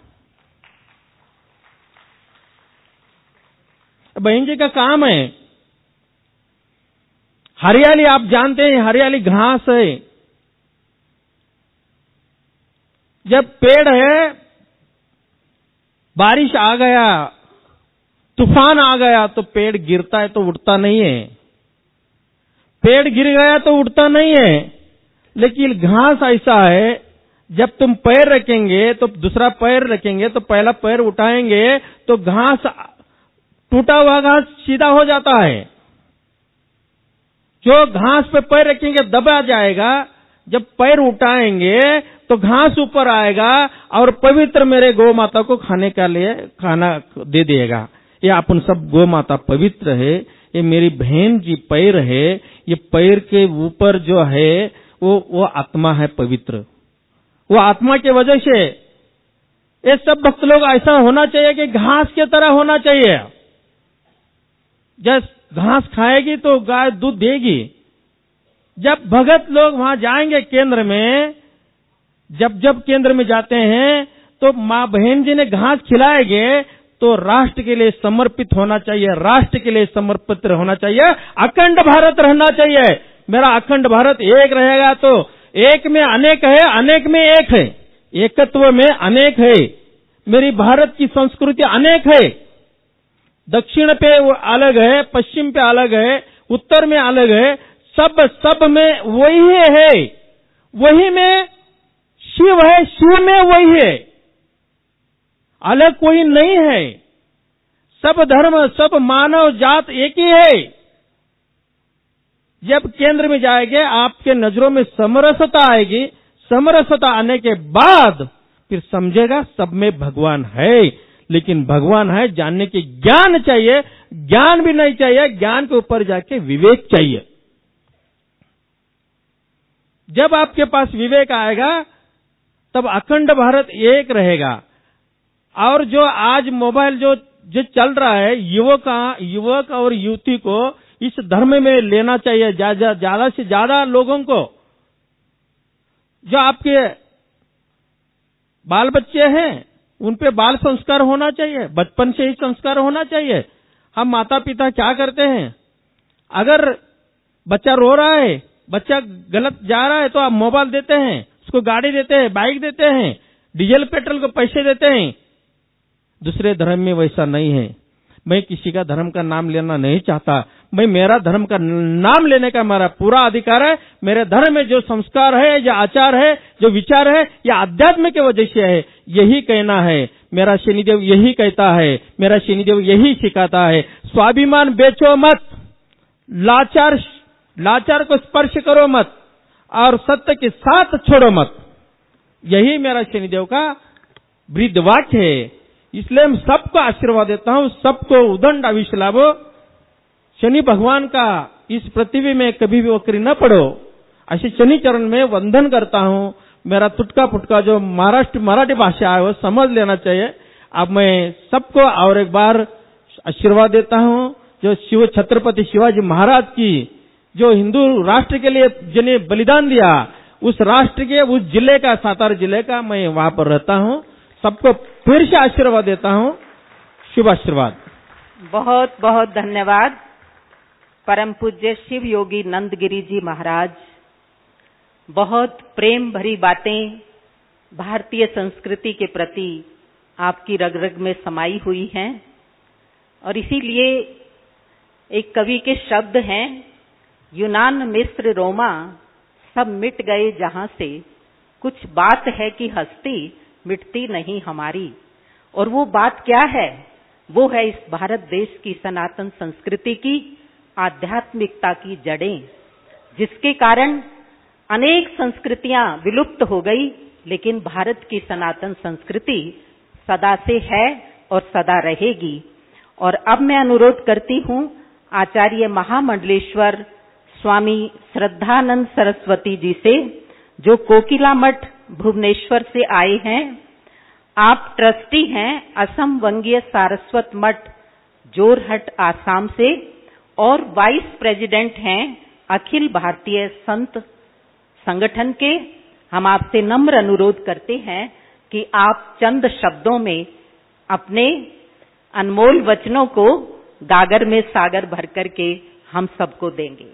बहन जी का काम है। हरियाली आप जानते हैं, हरियाली घास है। जब पेड़ है, बारिश आ गया, तूफान आ गया तो पेड़ गिरता है तो उठता नहीं है। पेड़ गिर गया तो उठता नहीं है। लेकिन घास ऐसा है, जब तुम पैर रखेंगे तो दूसरा पैर रखेंगे तो पहला पैर उठाएंगे तो घास, टूटा हुआ घास सीधा हो जाता है। जो घास पे पैर रखेंगे दबा जाएगा, जब पैर उठाएंगे तो घास ऊपर आएगा और पवित्र मेरे गौ माता को खाने के लिए खाना दे देगा। ये अपन सब गौ माता पवित्र है। ये मेरी बहन जी पैर है, ये पैर के ऊपर जो है वो आत्मा है पवित्र। वो आत्मा की वजह से ये सब भक्त लोग ऐसा होना चाहिए कि घास की तरह होना चाहिए। जब घास खाएगी तो गाय दूध देगी। जब भगत लोग वहां जाएंगे केंद्र में, जब केंद्र में जाते हैं तो माँ बहन जी ने घास खिलाएंगे तो राष्ट्र के लिए समर्पित होना चाहिए, राष्ट्र के लिए समर्पित होना चाहिए, अखंड भारत रहना चाहिए। मेरा अखंड भारत एक रहेगा तो एक में अनेक है, अनेक में एक है, एकत्व में अनेक है। मेरी भारत की संस्कृति अनेक है। दक्षिण पे वो अलग है, पश्चिम पे अलग है, उत्तर में अलग है, सब में वही है। वही में शिव है, शिव में वही है, अलग कोई नहीं है। सब धर्म, सब मानव जात एक ही है। जब केंद्र में जाएंगे आपके नजरों में समरसता आएगी। समरसता आने के बाद फिर समझेगा सब में भगवान है। लेकिन भगवान है जानने की ज्ञान चाहिए, ज्ञान भी नहीं चाहिए, ज्ञान के ऊपर जाके विवेक चाहिए। जब आपके पास विवेक आएगा तब अखंड भारत एक रहेगा। और जो आज मोबाइल जो चल रहा है, युवक और युवती को इस धर्म में लेना चाहिए, ज्यादा से ज्यादा लोगों को। जो आपके बाल बच्चे हैं उन पे बाल संस्कार होना चाहिए, बचपन से ही संस्कार होना चाहिए। हम माता पिता क्या करते हैं, अगर बच्चा रो रहा है, बच्चा गलत जा रहा है तो आप मोबाइल देते हैं, उसको गाड़ी देते हैं, बाइक देते हैं, डीजल पेट्रोल को पैसे देते हैं। दूसरे धर्म में वैसा नहीं है। मैं किसी का धर्म का नाम लेना नहीं चाहता। मैं मेरा धर्म का नाम लेने का मेरा पूरा अधिकार है। मेरे धर्म में जो संस्कार है, जो आचार है, जो विचार है, यह आध्यात्म के वजह से है। यही कहना है, मेरा शनिदेव यही कहता है, मेरा शनिदेव यही सिखाता है। स्वाभिमान बेचो मत, लाचार को स्पर्श करो मत, और सत्य के साथ छोड़ो मत। यही मेरा शनिदेव का वृद्ध वाक्य है। इसलिए मैं सबको आशीर्वाद देता हूं, सबको उदंड आयुष्य लाभो। शनि भगवान का इस पृथ्वी में कभी भी वक्री न पड़ो, ऐसे शनि चरण में वंदन करता हूं। मेरा टुटका फुटका जो मराठी भाषा है वो समझ लेना चाहिए। अब मैं सबको और एक बार आशीर्वाद देता हूं। जो शिव छत्रपति शिवाजी महाराज की जो हिंदू राष्ट्र के लिए जिन्हें बलिदान दिया, उस राष्ट्र के, उस जिले का, सातारा जिले का मैं वहां पर रहता हूं। सबको फिर से आशीर्वाद देता हूं। शुभ आशीर्वाद। बहुत बहुत धन्यवाद परम पूज्य शिव योगी नंदगिरी जी महाराज। बहुत प्रेम भरी बातें भारतीय संस्कृति के प्रति आपकी रग रग में समाई हुई हैं। और इसीलिए एक कवि के शब्द हैं, यूनान मिस्र रोमा सब मिट गए जहां से, कुछ बात है कि हस्ती मिटती नहीं हमारी। और वो बात क्या है? वो है इस भारत देश की सनातन संस्कृति की आध्यात्मिकता की जड़ें, जिसके कारण अनेक संस्कृतियां विलुप्त हो गई, लेकिन भारत की सनातन संस्कृति सदा से है और सदा रहेगी। और अब मैं अनुरोध करती हूं आचार्य महामंडलेश्वर स्वामी श्रद्धानंद सरस्वती जी से, जो कोकिला मठ भुवनेश्वर से आए हैं। आप ट्रस्टी हैं असम वंगीय सारस्वत मठ जोरहट आसाम से, और वाइस प्रेसिडेंट हैं अखिल भारतीय संत संगठन के हम आपसे नम्र अनुरोध करते हैं कि आप चंद शब्दों में अपने अनमोल वचनों को गागर में सागर भर करके हम सबको देंगे।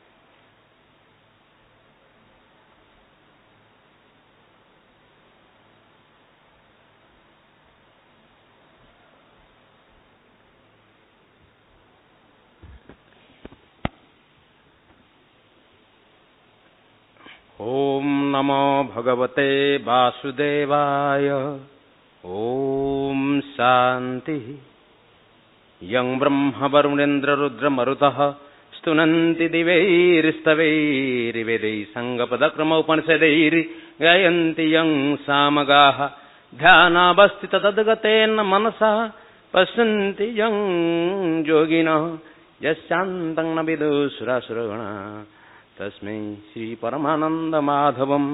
ओम नमो भगवते वासुदेवाय। ओम शांति। यं ब्रह्म वरुणेन्द्र रुद्र मरुतः स्तुनन्ति दिवैर्स्तवैर्वेदैः संगपदक्रमोपनिषदैर्गायन्ति यं सामगाः ध्यानावस्थित तद्गतेन मनसा पश्यन्ति यं योगिनः यस्यान्तं न विदुषुरासुरगणा तस्मै श्री परमानंद माधवम्।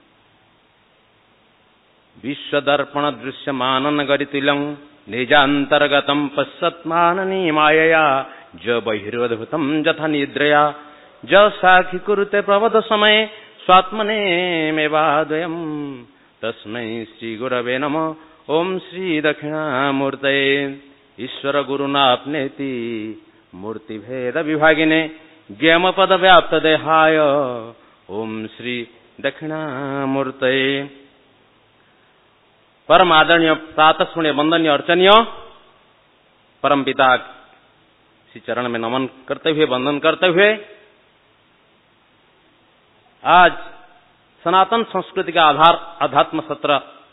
विश्वदर्पण दृश्यमानन गरितुलं निजान्तर्गतं पश्यत्माननी मायया ज बहिर्वद्भुतं यथा निद्रया ज साखी कुरुते प्रवद समय स्वात्मनेमेवाद्वयम्। तस्मै श्री गुरवे नमः। ओम श्री दक्षिणामूर्तये। ईश्वर गुरुनाप्नेति मूर्तिभेद विभागिने ज्ञमपद व्याप्त देहाय ओम श्री दक्षिणामूर्तये। परम आदरणीय प्रातस्मरणीय वंदनीय अर्चनीय परम पिता श्री चरण में नमन करते हुए वंदन करते हुए आज सनातन संस्कृति का आधार अध्यात्म सत्र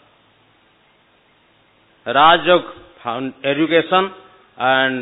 Rajyoga education and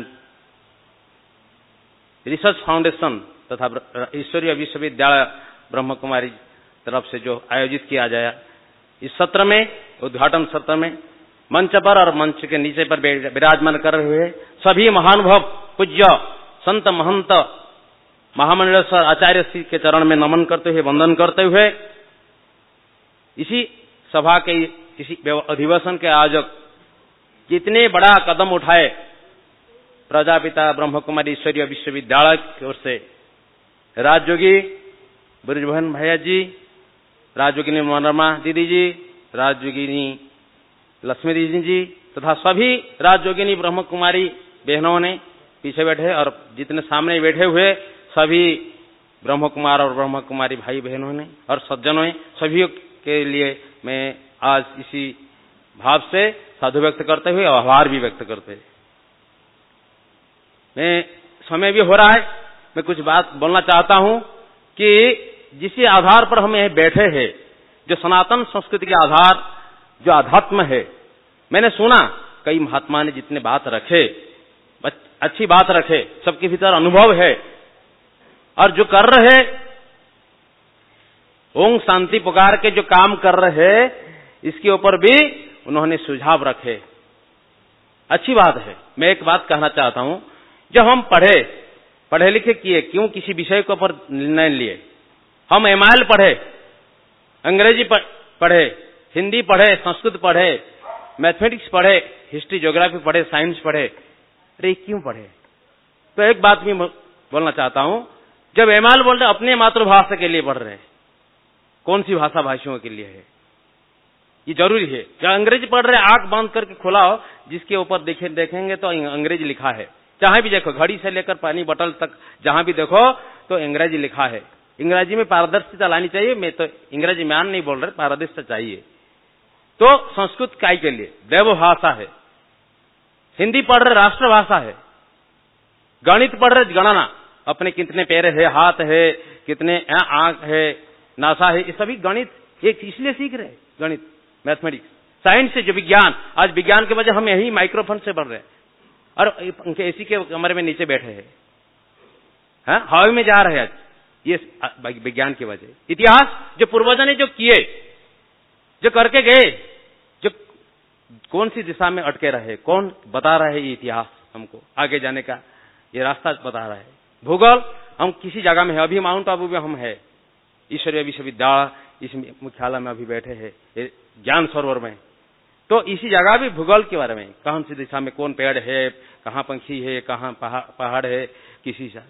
research foundation तथा ईश्वरीय विश्वविद्यालय ब्रह्म कुमारी तरफ से जो आयोजित किया जाए, इस सत्र में उद्घाटन सत्र में मंच पर और मंच के नीचे पर विराजमान कर रहे हुए सभी महानुभव पूज्य संत महंत महामंडलेश्वर आचार्य श्री के चरण में नमन करते हुए वंदन करते हुए इसी सभा के इसी अधिवेशन के आयोजक कितने बड़ा कदम उठाए प्रजापिता ब्रह्म कुमारी ईश्वरीय विश्वविद्यालय की ओर से राजयोगी ब्रजभन भैया जी, राजयोगिनी मनोरमा दीदी जी, राजयोगिनी लक्ष्मी दीदी जी तथा सभी राजयोगिनी ब्रह्म कुमारी बहनों ने पीछे बैठे और जितने सामने बैठे हुए सभी ब्रह्म कुमार और ब्रह्म कुमारी भाई बहनों ने और सज्जनों ने सभी के लिए मैं आज इसी भाव से साधु व्यक्त करते हुए आभार भी व्यक्त करते हुए मैं समय भी हो रहा है, मैं कुछ बात बोलना चाहता हूं कि जिस आधार पर हम यह बैठे हैं, जो सनातन संस्कृति के आधार जो अध्यात्म है, मैंने सुना कई महात्मा ने जितने बात रखे अच्छी बात रखे, सबके भीतर अनुभव है और जो कर रहे ओम शांति पुकार के जो काम कर रहे इसके ऊपर भी उन्होंने सुझाव रखे, अच्छी बात है। मैं एक बात कहना चाहता हूं, जब हम पढ़े लिखे किए क्यों किसी विषय के ऊपर निर्णय लिए, हम एमआईएल पढ़े, अंग्रेजी पढ़े, हिंदी पढ़े, संस्कृत पढ़े, मैथमेटिक्स पढ़े, हिस्ट्री ज्योग्राफी पढ़े, साइंस पढ़े, अरे क्यों पढ़े? तो एक बात मैं बोलना चाहता हूं, जब एमआईएल बोल रहे अपने मातृभाषा के लिए पढ़ रहे हैं, कौन सी भाषा भाषियों के लिए है, ये जरूरी है। जब अंग्रेजी पढ़ रहे आंख बंद करके खुला हो, जिसके ऊपर देखेंगे तो अंग्रेजी लिखा है, जहां भी देखो घड़ी से लेकर पानी बोतल तक जहां भी देखो तो अंग्रेजी लिखा है। अंग्रेजी में पारदर्शिता लानी चाहिए, मैं तो अंग्रेजी म्यान नहीं बोल रहे, पारदर्शिता चाहिए। तो संस्कृत काय के लिए देव भाषा है, हिंदी पढ़ रहे राष्ट्रभाषा है, गणित पढ़ रहे गणना, अपने कितने पैर है, हाथ है, कितने आंख है, नासा है, ये सभी गणित एक इसलिए सीख रहे हैं, गणित मैथमेटिक्स। साइंस से जो विज्ञान, आज विज्ञान के वजह हम यही माइक्रोफोन से बढ़ रहे हैं और उनके एसी के कमरे में नीचे बैठे हैं, हवा में जा रहे हैं आज, ये विज्ञान की वजह। इतिहास जो पूर्वजों ने जो किए, जो करके गए, जो कौन सी दिशा में अटके रहे, कौन बता रहे ये इतिहास हमको आगे जाने का, ये रास्ता बता रहा है। भूगोल हम किसी जगह में है, अभी माउंट आबू में हम है, ईश्वरीय विश्वविद्यालय इस मुख्यालय में अभी बैठे हैं, ज्ञान सरोवर में, तो इसी जगह भी भूगोल के बारे में, कौन सी दिशा में कौन पेड़ है, कहाँ पंछी है, कहाँ पहाड़ है, किसी हिसाब से।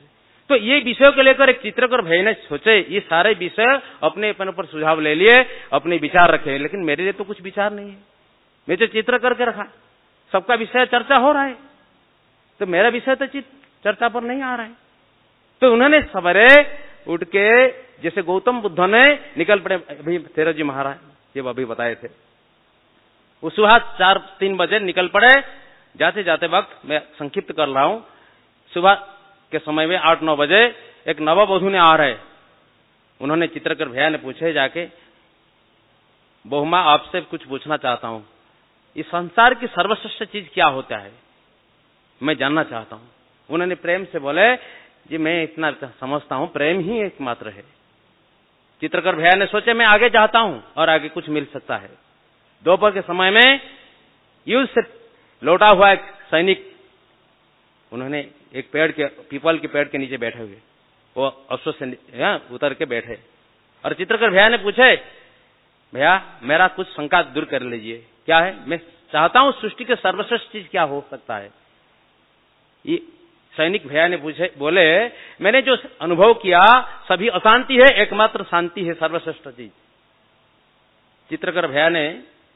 तो ये विषयों को लेकर एक चित्रकार भाई ने सोचे, ये सारे विषय अपने अपने ऊपर सुझाव ले लिए, अपने विचार रखे, लेकिन मेरे लिए तो कुछ विचार नहीं है। मैं तो चित्र करके रखा, सबका विषय चर्चा हो रहा है, तो मेरा विषय तो चर्चा पर नहीं आ रहा है। तो उन्होंने सवेरे उठ के, जैसे गौतम बुद्ध ने निकल पड़े, अभी तेरा जी महाराज ये अभी बताए थे, वो सुबह 4-3 बजे निकल पड़े। जाते जाते वक्त मैं संक्षिप्त कर रहा हूं, सुबह के समय में 8-9 बजे एक नववधू ने आ रहे, उन्होंने चित्रकर भैया ने पूछे जाके, बहुमा आपसे कुछ पूछना चाहता हूं, इस संसार की सर्वश्रेष्ठ चीज क्या होता है, मैं जानना चाहता हूं। उन्होंने प्रेम से बोले, जी मैं इतना समझता हूं प्रेम ही एकमात्र है। चित्रकर भैया ने सोचे मैं आगे जाता हूं और आगे कुछ मिल सकता है। दोपहर के समय में युद्ध से लौटा हुआ एक सैनिक, उन्होंने एक पेड़ के, पीपल के पेड़ के नीचे बैठे हुए, वो अश्व से उतर के बैठे और चित्रकर भैया ने पूछे, भैया मेरा कुछ शंका दूर कर लीजिए, क्या है, मैं चाहता हूं सृष्टि के सर्वश्रेष्ठ चीज क्या हो सकता है। ये सैनिक भैया ने पूछे, बोले मैंने जो अनुभव किया सभी अशांति है, एकमात्र शांति है सर्वश्रेष्ठ चीज। चित्रकर भैया ने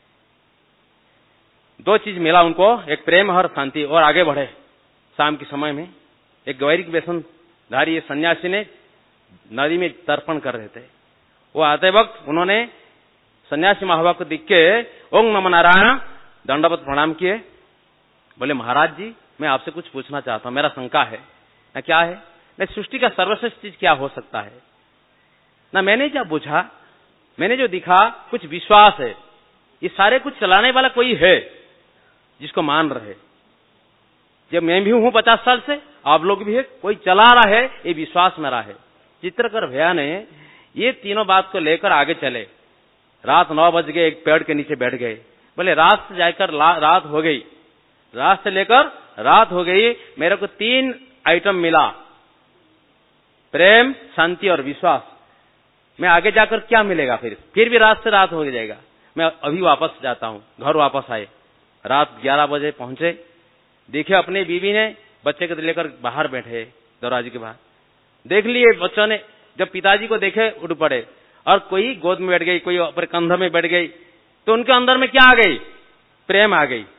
2 चीज मिला उनको, एक प्रेम और शांति, और आगे बढ़े। शाम के समय में एक गैरिक वेशधारी सन्यासी ने नदी में तर्पण कर रहे थे, वो आते वक्त उन्होंने सन्यासी महाबा को दिख के ओम नमो नारायण दंडवत प्रणाम किए। बोले महाराज जी मैं आपसे कुछ पूछना चाहता हूं, मेरा शंका है। ना क्या है, ना सृष्टि का सर्वश्रेष्ठ चीज क्या हो सकता है। ना मैंने क्या पूछा, मैंने जो दिखा कुछ विश्वास है, ये सारे कुछ चलाने वाला कोई है जिसको मान रहे। जब मैं भी हूं 50 साल से, आप लोग भी है, कोई चला रहा है, ये विश्वास मेरा है। चित्रकर भैया ने ये तीनों बात को लेकर आगे चले। रात 9 बज गए, एक पेड़ के नीचे बैठ गए। बोले रात से जाकर रात हो गई, रात से लेकर रात हो गई, मेरे को 3 आइटम मिला, प्रेम, शांति और विश्वास। मैं आगे जाकर क्या मिलेगा, फिर भी रात से रात हो जाएगा। मैं अभी वापस जाता हूं। घर वापस आए, रात 11 बजे पहुंचे, देखे अपने बीवी ने बच्चे को लेकर बाहर बैठे दरवाजे के बाहर। देख लिए बच्चों ने, जब पिताजी को देखे उठ पड़े, और कोई गोद में बैठ गई, कोई अपने कंधे में बैठ गई, तो उनके अंदर में क्या आ गई, प्रेम आ गई।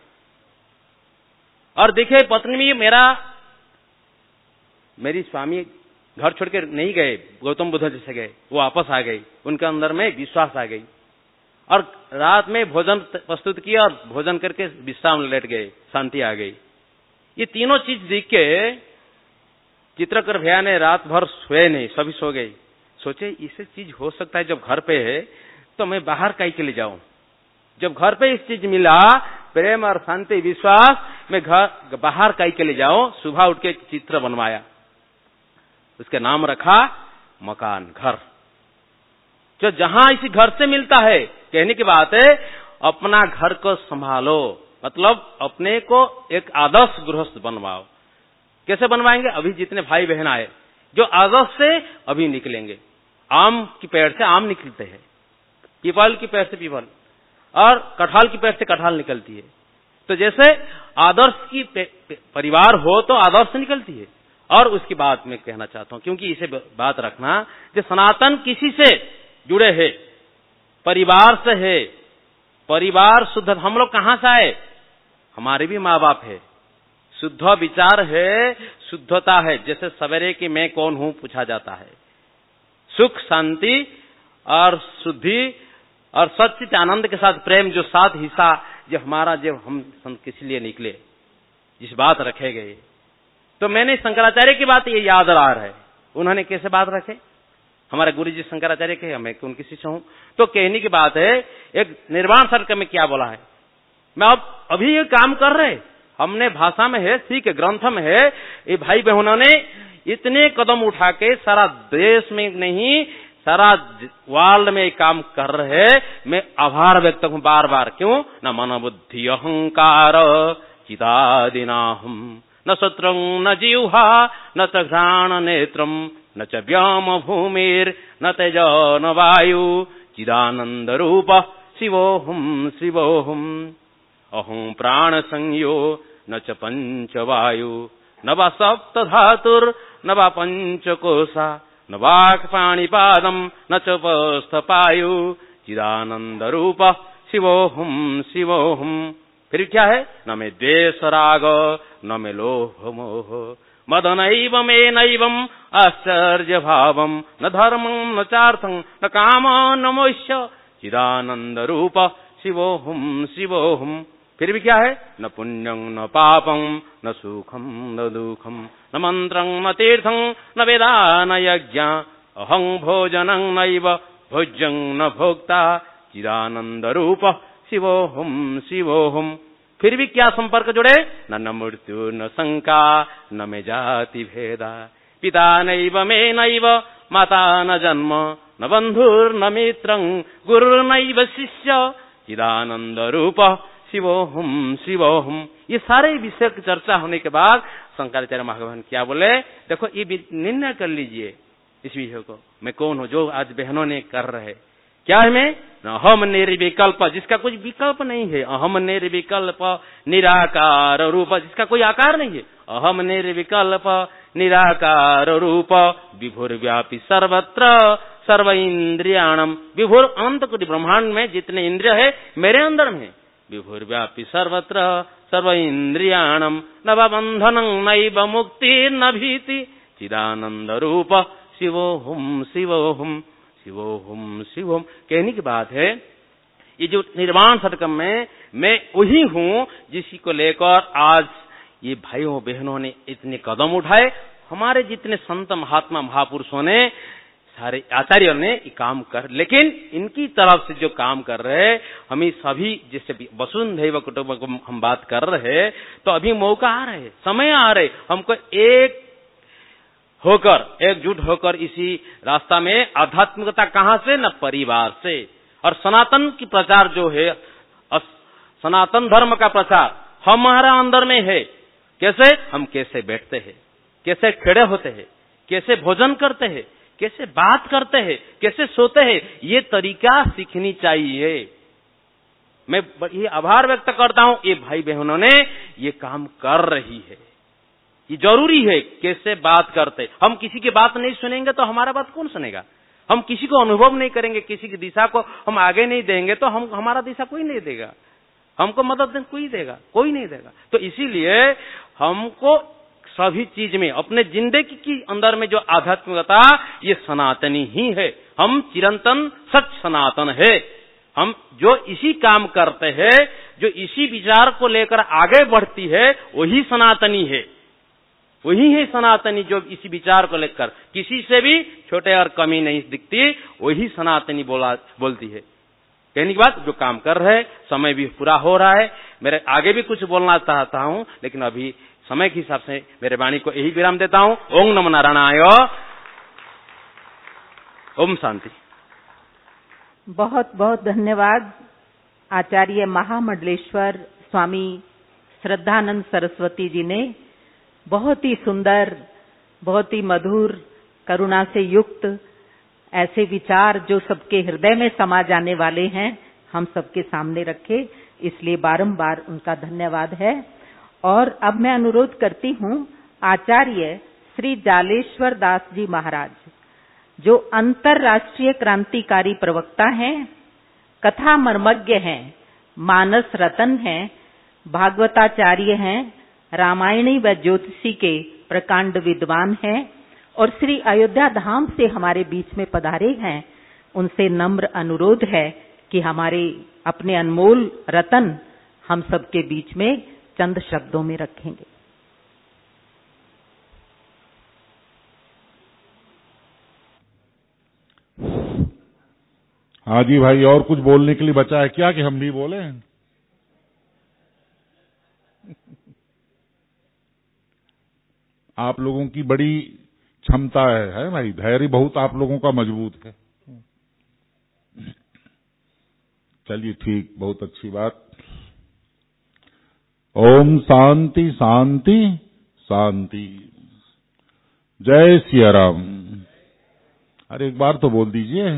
और देखे पत्नी भी, मेरी स्वामी घर छोड़ के नहीं गए, गौतम बुद्ध जैसे गए, वो वापस आ गई, उनके अंदर में विश्वास आ गई। और रात में भोजन प्रस्तुत किया और भोजन करके विश्राम लेट गए, शांति आ गई। ये तीनों चीज देख के चित्रकर भैया ने रात भर सोए नहीं, सभी सो गए। सोचे इसे चीज हो सकता है, जब घर पे है तो मैं बाहर काहे के लिए जाऊं। जब घर पे इस चीज मिला, प्रेम और शांति विश्वास, मैं घर बाहर काहे के लिए जाऊं। सुबह उठ के एक चित्र बनवाया, उसके नाम रखा मकान, घर। जो जहां इसी घर से मिलता है, कहने की बात है अपना घर को संभालो, मतलब अपने को एक आदर्श गृहस्थ बनवाओ। कैसे बनवाएंगे, अभी जितने भाई बहन आए, जो आदर्श से अभी निकलेंगे। आम की पेड़ से आम निकलते हैं, पीपल की पेड़ से पीपल, और कटहल की पेड़ से कटहल निकलती है। तो जैसे आदर्श की परिवार हो तो आदर्श निकलती है। और उसकी बात मैं कहना चाहता हूं, क्योंकि इसे बात रखना, जो सनातन किसी से जुड़े हैं, परिवार से है, परिवार शुद्ध। हम लोग कहां से आए, हमारे भी माँ बाप है, शुद्ध विचार है, शुद्धता है। जैसे सवेरे की मैं कौन हूं पूछा जाता है, सुख शांति और शुद्धि और सच्चित आनंद के साथ प्रेम, जो 7 हिस्सा जो हमारा, जो हम किस लिए निकले, जिस बात रखे गए। तो मैंने शंकराचार्य की बात ये याद आ रहा है, उन्होंने कैसे बात रखे, हमारे गुरु जी शंकराचार्य के, मैं उनकी शिष्य हूं। तो कहने की बात है, एक निर्वाण सर्क में क्या बोला है, मैं अब अभी ये काम कर रहे, हमने भाषा में है, ठीक है, ग्रंथ में है, ये भाई बहनों ने इतने कदम उठा के सारा देश में नहीं, सारा वर्ल्ड में ये काम कर रहे। मैं आभार व्यक्त हूं बार बार। क्यों, न मन बुद्धि अहंकार चिदादिनाहम, न शत्रु न जिह्वा न च घ्राण नेत्रम न च व्योम भूमिर न तेज न वायु चिदानंद रूप शिवोहम शिवोहम। अहं प्राण संयो न च पंच वायु न वा सप्त धातुर न वा पंचकोशा न वाक् पाणिपादम न च उपस्थपायु चिदानंद रूप शिवोहम शिवोहम। फिर क्या है? न मे द्वेष राग न मे लोभ मोह मदनैव मे नैवम आश्चर्य भावम न धर्मं न चार्थं न कामं न मोक्ष चिदानंद रूप शिवोहम शिवोहम। फिर भी क्या है? न पुण्यं न पापं न सुखं न दुखं न मंत्रं न तीर्थं न वेदा न यज्ञ अहं भोजनं नैव भोज्यं न भोक्ता चिदानंद रूप शिवोहम शिवोहम। फिर भी क्या संपर्क जुड़े? न मृत्यु न शंका न मे जाति भेदा पिता नैव मे नैव माता न जन्म न बंधुर्न मित्रं गुरुर्नैव शिष्य चिदानंद रूप शिवोहम शिवोहम। ये सारे विषय की चर्चा होने के बाद शंकराचार्य महाभगवान क्या बोले? देखो ये निर्णय कर लीजिए इस विषय को, मैं कौन हूँ, जो आज बहनों ने कर रहे क्या है? मैं अहम निर्विकल्प, जिसका कुछ विकल्प नहीं है। अहम निर्विकल्प निराकार रूप, जिसका कोई आकार नहीं है। अहम निर्विकल्प निराकार रूप विभुर व्यापी सर्वत्र सर्व इंद्रियाणम। विभुर अनंत कोटि ब्रह्मांड में जितने इंद्रिय है मेरे अंदर में। विभुर व्यापी सर्वत्र सर्व इंद्रियाणम न बंधनं नैव मुक्ति न भीति चिदानंद रूप शिवोहम शिवोहम शिवोहम शिवोहम। कहने की बात है ये जो निर्वाण षटकम में मैं वही हूँ जिसी को लेकर आज ये भाइयों बहनों ने इतने कदम उठाए। हमारे जितने संत महात्मा महापुरुषों ने सारे आचार्यों ने ये काम कर, लेकिन इनकी तरफ से जो काम कर रहे हमें सभी, जैसे वसुंधैव कुटुंबकम हम बात कर रहे, तो अभी मौका आ रहे, समय आ रहे, हमको एकजुट होकर इसी रास्ता में आध्यात्मिकता कहाँ से? न परिवार से। और सनातन की प्रचार जो है, सनातन धर्म का प्रचार हमारा अंदर में है। कैसे? हम कैसे बैठते हैं, कैसे खड़े होते हैं, कैसे भोजन करते हैं, कैसे बात करते हैं, कैसे सोते हैं, ये तरीका सीखनी चाहिए। मैं ये आभार व्यक्त करता हूं ये भाई बहनों ने ये काम कर रही है। ये जरूरी है कैसे बात करते। हम किसी की बात नहीं सुनेंगे तो हमारा बात कौन सुनेगा? हम किसी को अनुभव नहीं करेंगे, किसी की दिशा को हम आगे नहीं देंगे तो हमारा दिशा कोई नहीं देगा, हमको मदद कोई देगा, कोई नहीं देगा। तो इसीलिए हमको सभी चीज में अपने जिंदगी की अंदर में जो आध्यात्मिकता ये सनातनी ही है। हम चिरंतन सच सनातन है। हम जो इसी काम करते हैं, जो इसी विचार को लेकर आगे बढ़ती है, वही सनातनी है। वही है सनातनी जो इसी विचार को लेकर किसी से भी छोटे और कमी नहीं दिखती, वही सनातनी बोलती है। कहने की बात जो काम कर रहे, समय भी पूरा हो रहा है। मेरे आगे भी कुछ बोलना चाहता हूं, लेकिन अभी समय के हिसाब से मेरे वाणी को यही विराम देता हूं। ओम नमो नारायणाय। ओम शांति। बहुत बहुत धन्यवाद आचार्य महामंडलेश्वर स्वामी श्रद्धानंद सरस्वती जी ने बहुत ही सुंदर, बहुत ही मधुर, करुणा से युक्त ऐसे विचार जो सबके हृदय में समा जाने वाले हैं हम सबके सामने रखे, इसलिए बारंबार उनका धन्यवाद है। और अब मैं अनुरोध करती हूं आचार्य श्री जालेश्वर दास जी महाराज, जो अंतरराष्ट्रीय क्रांतिकारी प्रवक्ता हैं, कथा मर्मज्ञ हैं, मानस रतन हैं, भागवताचार्य हैं, रामायणी व ज्योतिषी के प्रकांड विद्वान हैं और श्री अयोध्या धाम से हमारे बीच में पधारे हैं। उनसे नम्र अनुरोध है कि हमारे अपने अनमोल रतन हम सबके बीच में चंद शब्दों में रखेंगे। हाँ जी भाई, और कुछ बोलने के लिए बचा है क्या कि हम भी बोले? आप लोगों की बड़ी क्षमता है भाई, धैर्य बहुत आप लोगों का मजबूत है। चलिए ठीक, बहुत अच्छी बात। ओम शांति शांति शांति। जय सिया राम। अरे एक बार तो बोल दीजिए।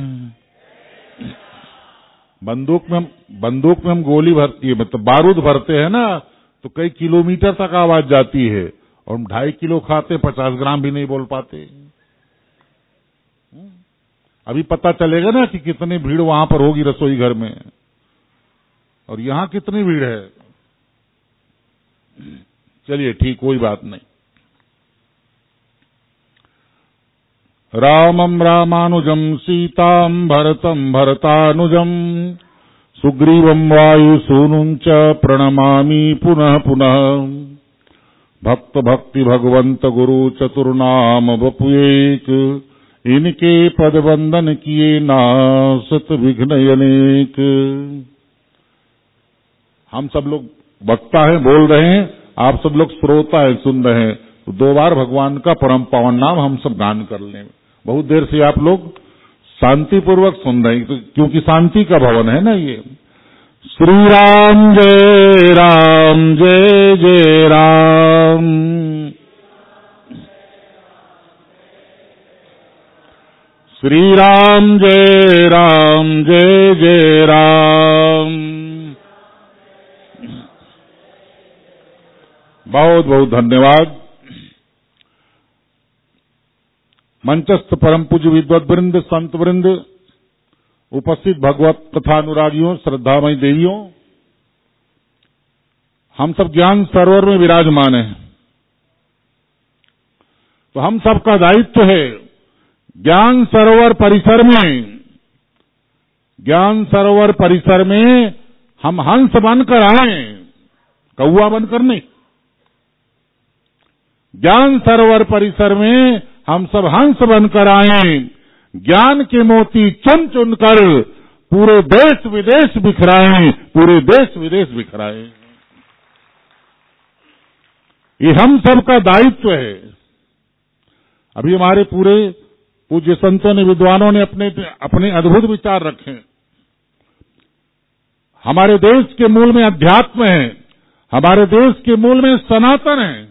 बंदूक में हम गोली भरती है, मतलब बारूद भरते हैं ना, तो कई किलोमीटर तक आवाज जाती है, और हम 2.5 किलो खाते, 50 ग्राम भी नहीं बोल पाते। अभी पता चलेगा ना कि कितनी भीड़ वहां पर होगी रसोई घर में, और यहां कितनी भीड़ है। चलिए ठीक, कोई बात नहीं। रामं रामानुजं सीतां भरतं भरतानुजं सुग्रीवं वायुसूनुं च प्रणमामि पुनः पुनः। भक्त भक्ति भगवंत गुरु चतुर्नाम वपुएक, इनके पद वंदन किए नासत विघ्न अनेक। हम सब लोग वक्ता हैं, बोल रहे हैं, आप सब लोग श्रोता है, सुन रहे हैं, तो 2 बार भगवान का परम पावन नाम हम सब गान कर लें। बहुत देर से आप लोग शांति पूर्वक सुन रहे हैं, क्योंकि शांति का भवन है ना ये। श्री राम जय जय राम, श्री राम जय जय राम। बहुत बहुत धन्यवाद। मंचस्थ परम पूज्य विद्वत वृंद, संत वृंद, उपस्थित भगवत कथानुरागियों, श्रद्धामयी देवियों, हम सब ज्ञान सरोवर में विराजमान हैं। तो हम सबका दायित्व है ज्ञान सरोवर परिसर में हम हंस बनकर आए, कौवा बनकर नहीं। ज्ञान सरोवर परिसर में हम सब हंस बनकर आए, ज्ञान के मोती चुन चुन कर पूरे देश विदेश बिखराए, पूरे देश विदेश बिखराए। ये हम सबका दायित्व है। अभी हमारे पूरे पूज्य संतों ने, विद्वानों ने अपने अद्भुत विचार रखे। हमारे देश के मूल में अध्यात्म है, हमारे देश के मूल में सनातन है।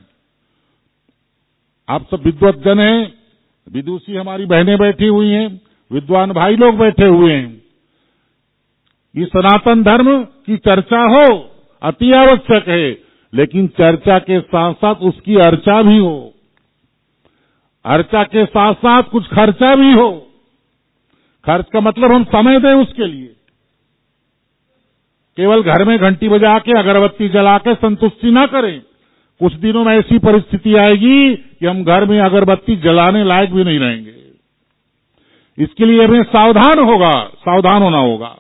आप सब विद्वत जन हैं, विदुषी हमारी बहनें बैठी हुई हैं, विद्वान भाई लोग बैठे हुए हैं। ये सनातन धर्म की चर्चा हो अति आवश्यक है, लेकिन चर्चा के साथ साथ उसकी अर्चा भी हो, अर्चा के साथ साथ कुछ खर्चा भी हो। खर्च का मतलब हम समय दें उसके लिए। केवल घर में घंटी बजा के अगरबत्ती जला के संतुष्टि ना करें। कुछ दिनों में ऐसी परिस्थिति आएगी कि हम घर में अगरबत्ती जलाने लायक भी नहीं रहेंगे। इसके लिए हमें सावधान होना होगा।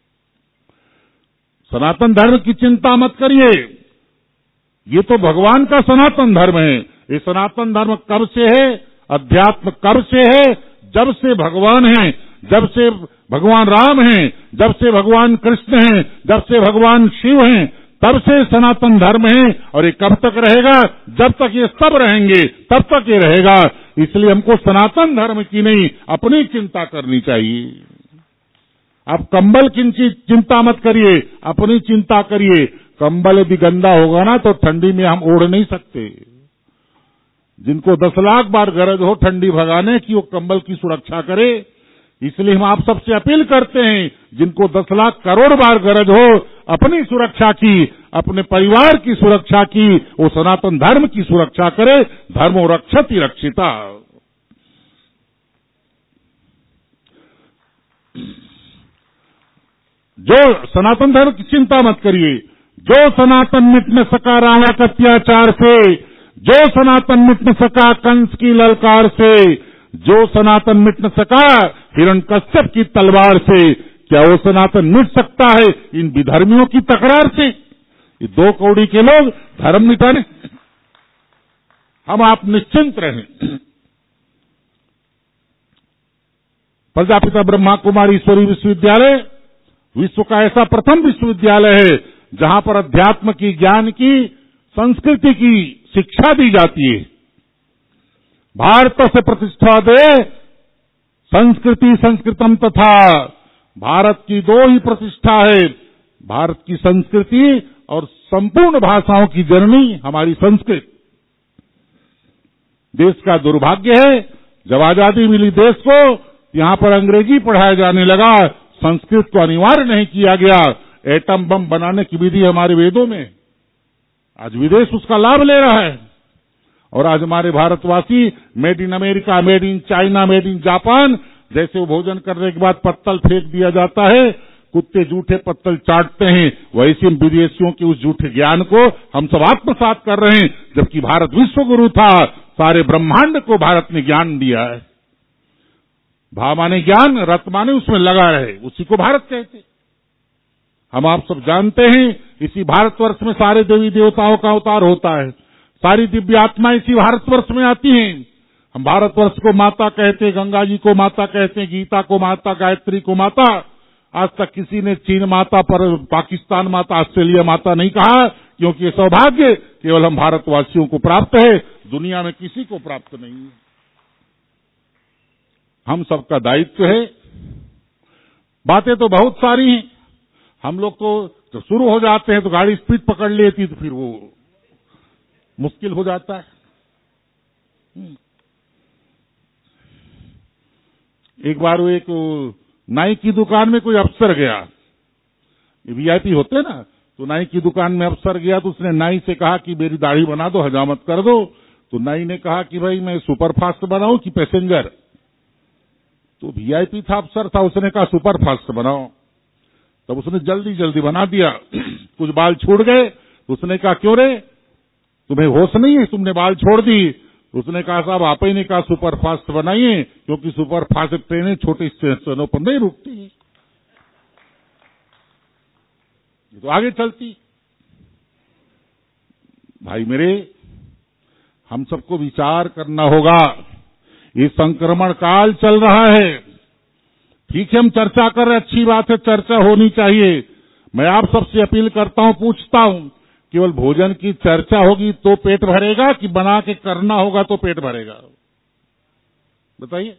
सनातन धर्म की चिंता मत करिए, ये तो भगवान का सनातन धर्म है। ये सनातन धर्म कब से है, अध्यात्म कब से है? जब से भगवान हैं, जब से भगवान राम हैं, जब से भगवान कृष्ण हैं, जब से भगवान शिव हैं, तब से सनातन धर्म है। और ये कब तक रहेगा? जब तक ये सब रहेंगे तब तक ये रहेगा। इसलिए हमको सनातन धर्म की नहीं, अपनी चिंता करनी चाहिए। आप कंबल की चिंता मत करिए, अपनी चिंता करिए। कंबल यदि गंदा होगा ना तो ठंडी में हम ओढ़ नहीं सकते। जिनको 10 लाख बार गरज हो ठंडी भगाने की, वो कंबल की सुरक्षा करे। इसलिए हम आप सबसे अपील करते हैं, जिनको 10 लाख करोड़ बार गरज हो अपनी सुरक्षा की, अपने परिवार की सुरक्षा की, वो सनातन धर्म की सुरक्षा करे। धर्मो रक्षति रक्षिता। जो सनातन धर्म की चिंता मत करिए। जो सनातन मिट न सका रावण के अत्याचार से, जो सनातन मिट न सका कंस की ललकार से, जो सनातन मिट न सका हिरण्यकश्यप की तलवार से, क्या वो सनातन मिट सकता है इन विधर्मियों की तकरार से? ये 2 कौड़ी के लोग धर्म मिटाने। हम आप निश्चिंत रहें। प्रजापिता ब्रह्मा कुमारी ईश्वरी विश्वविद्यालय विश्व का ऐसा प्रथम विश्वविद्यालय है जहां पर अध्यात्म की, ज्ञान की, संस्कृति की शिक्षा दी जाती है। भारत से प्रतिष्ठा दे संस्कृति संस्कृतम तथा। भारत की 2 ही प्रतिष्ठा है, भारत की संस्कृति और संपूर्ण भाषाओं की जननी हमारी संस्कृत। देश का दुर्भाग्य है, जब आजादी मिली देश को, यहां पर अंग्रेजी पढ़ाया जाने लगा, संस्कृत को अनिवार्य नहीं किया गया। एटम बम बनाने की विधि हमारे वेदों में, आज विदेश उसका लाभ ले रहा है। और आज हमारे भारतवासी made in America, made in China, made in Japan, जैसे वो भोजन करने के बाद पत्तल फेंक दिया जाता है, कुत्ते झूठे पत्तल चाटते हैं, वैसे विदेशियों के उस झूठे ज्ञान को हम सब आत्मसात कर रहे हैं। जबकि भारत विश्व गुरु था, सारे ब्रह्मांड को भारत ने ज्ञान दिया है। भा माने ज्ञान, रत माने उसमें लगा रहे, उसी को भारत कहते। हम आप सब जानते हैं इसी भारतवर्ष में सारे देवी देवताओं का अवतार होता है, सारी दिव्य आत्माएं इसी भारतवर्ष में आती हैं। हम भारतवर्ष को माता कहते, गंगा जी को माता कहते, गीता को माता, गायत्री को माता। आज तक किसी ने चीन माता, पर पाकिस्तान माता, ऑस्ट्रेलिया माता नहीं कहा, क्योंकि ये सौभाग्य केवल हम भारतवासियों को प्राप्त है, दुनिया में किसी को प्राप्त नहीं है। हम सबका दायित्व है। बातें तो बहुत सारी हैं, हम लोग तो जब शुरू हो जाते हैं तो गाड़ी स्पीड पकड़ लेती, तो फिर वो मुश्किल हो जाता है। एक बार वो एक नाई की दुकान में कोई अफसर गया, वीआईपी होते ना, तो नाई की दुकान में अफसर गया तो उसने नाई से कहा कि मेरी दाढ़ी बना दो, हजामत कर दो। तो नाई ने कहा कि भाई मैं सुपर फास्ट बनाऊं कि पैसेंजर? तो वीआईपी था, अफसर था, उसने कहा सुपर फास्ट बनाओ। तब उसने जल्दी जल्दी बना दिया, कुछ बाल छूट गए। तो उसने कहा क्यों रे, तुम्हें होश नहीं है, तुमने बाल छोड़ दी? उसने कहा साहब आप ही ने कहा सुपर फास्ट बनाइए, क्योंकि सुपर फास्ट ट्रेनें छोटे स्टेशनों पर नहीं रुकती, तो आगे चलती। भाई मेरे, हम सबको विचार करना होगा। ये संक्रमण काल चल रहा है, ठीक है, हम चर्चा कर रहे, अच्छी बात है, चर्चा होनी चाहिए। मैं आप सबसे अपील करता हूं, पूछता हूं, केवल भोजन की चर्चा होगी तो पेट भरेगा कि बना के करना होगा तो पेट भरेगा? बताइए।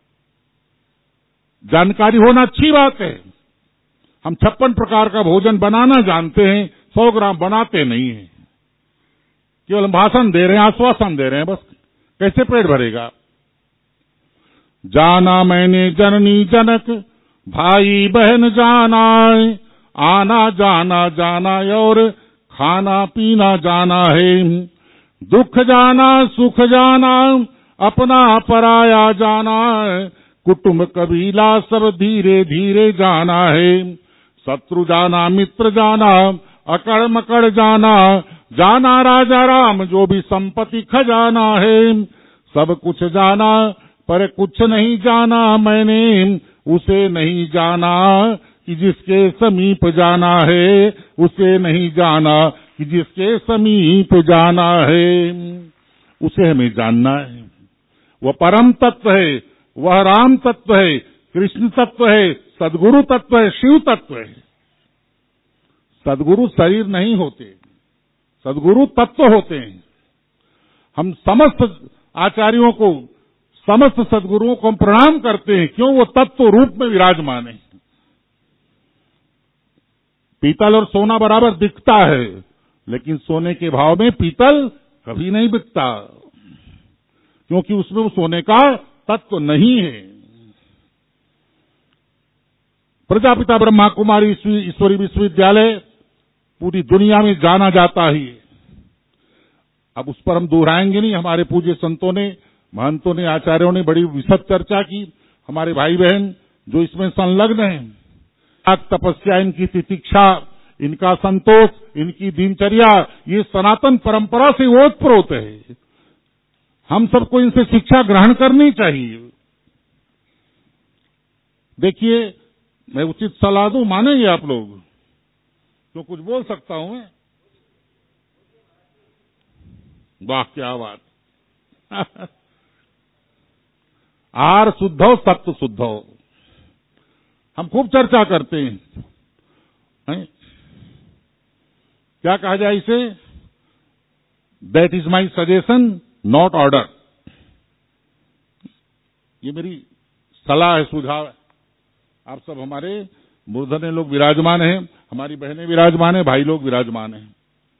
जानकारी होना अच्छी बात है। हम 56 प्रकार का भोजन बनाना जानते हैं, 100 ग्राम बनाते नहीं हैं। केवल हम भाषण दे रहे हैं, आश्वासन दे रहे हैं, बस। कैसे पेट भरेगा? जाना मैंने जननी जनक, भाई बहन जाना, आना जाना जाना और खाना पीना जाना है। दुख जाना सुख जाना, अपना पराया जाना, कुटुंब कबीला सब धीरे धीरे जाना है। शत्रु जाना मित्र जाना, अकड़ मकड़ जाना, जाना राजा राम जो भी संपत्ति खजाना है। सब कुछ जाना पर कुछ नहीं जाना मैंने, उसे नहीं जाना कि जिसके समीप जाना है, उसे नहीं जाना कि जिसके समीप जाना है। उसे हमें जानना है। वह परम तत्व है, वह राम तत्व है, कृष्ण तत्व है, सदगुरु तत्व है, शिव तत्व है। सदगुरु शरीर नहीं होते, सदगुरु तत्व होते हैं। हम समस्त आचार्यों को, समस्त सदगुरुओं को हम प्रणाम करते हैं, क्यों? वो तत्व रूप में विराजमान है। पीतल और सोना बराबर दिखता है, लेकिन सोने के भाव में पीतल कभी नहीं बिकता, क्योंकि उसमें वो सोने का तत्व नहीं है। प्रजापिता ब्रह्मा कुमारी ईश्वरी विश्वविद्यालय पूरी दुनिया में जाना जाता ही है। अब उस पर हम दोहराएंगे नहीं। हमारे पूज्य संतों ने, महंतों ने, आचार्यों ने बड़ी विशद चर्चा की। हमारे भाई बहन जो इसमें संलग्न हैं, तपस्या, इनकी तितिक्षा, इनका संतोष, इनकी दिनचर्या, ये सनातन परंपरा से ओतप्रोत है। हम सबको इनसे शिक्षा ग्रहण करनी चाहिए। देखिए, मैं उचित सलाह दूं, मानेंगे आप लोग? तो कुछ बोल सकता हूं मैं? वाह क्या बात। आहार शुद्ध हो, सत्व शुद्ध हो। हम खूब चर्चा करते हैं। क्या कहा जाए इसे? That is my suggestion, not order. ये मेरी सलाह है, सुझाव है। आप सब हमारे मूर्धन्य लोग विराजमान हैं, हमारी बहनें विराजमान हैं, भाई लोग विराजमान हैं।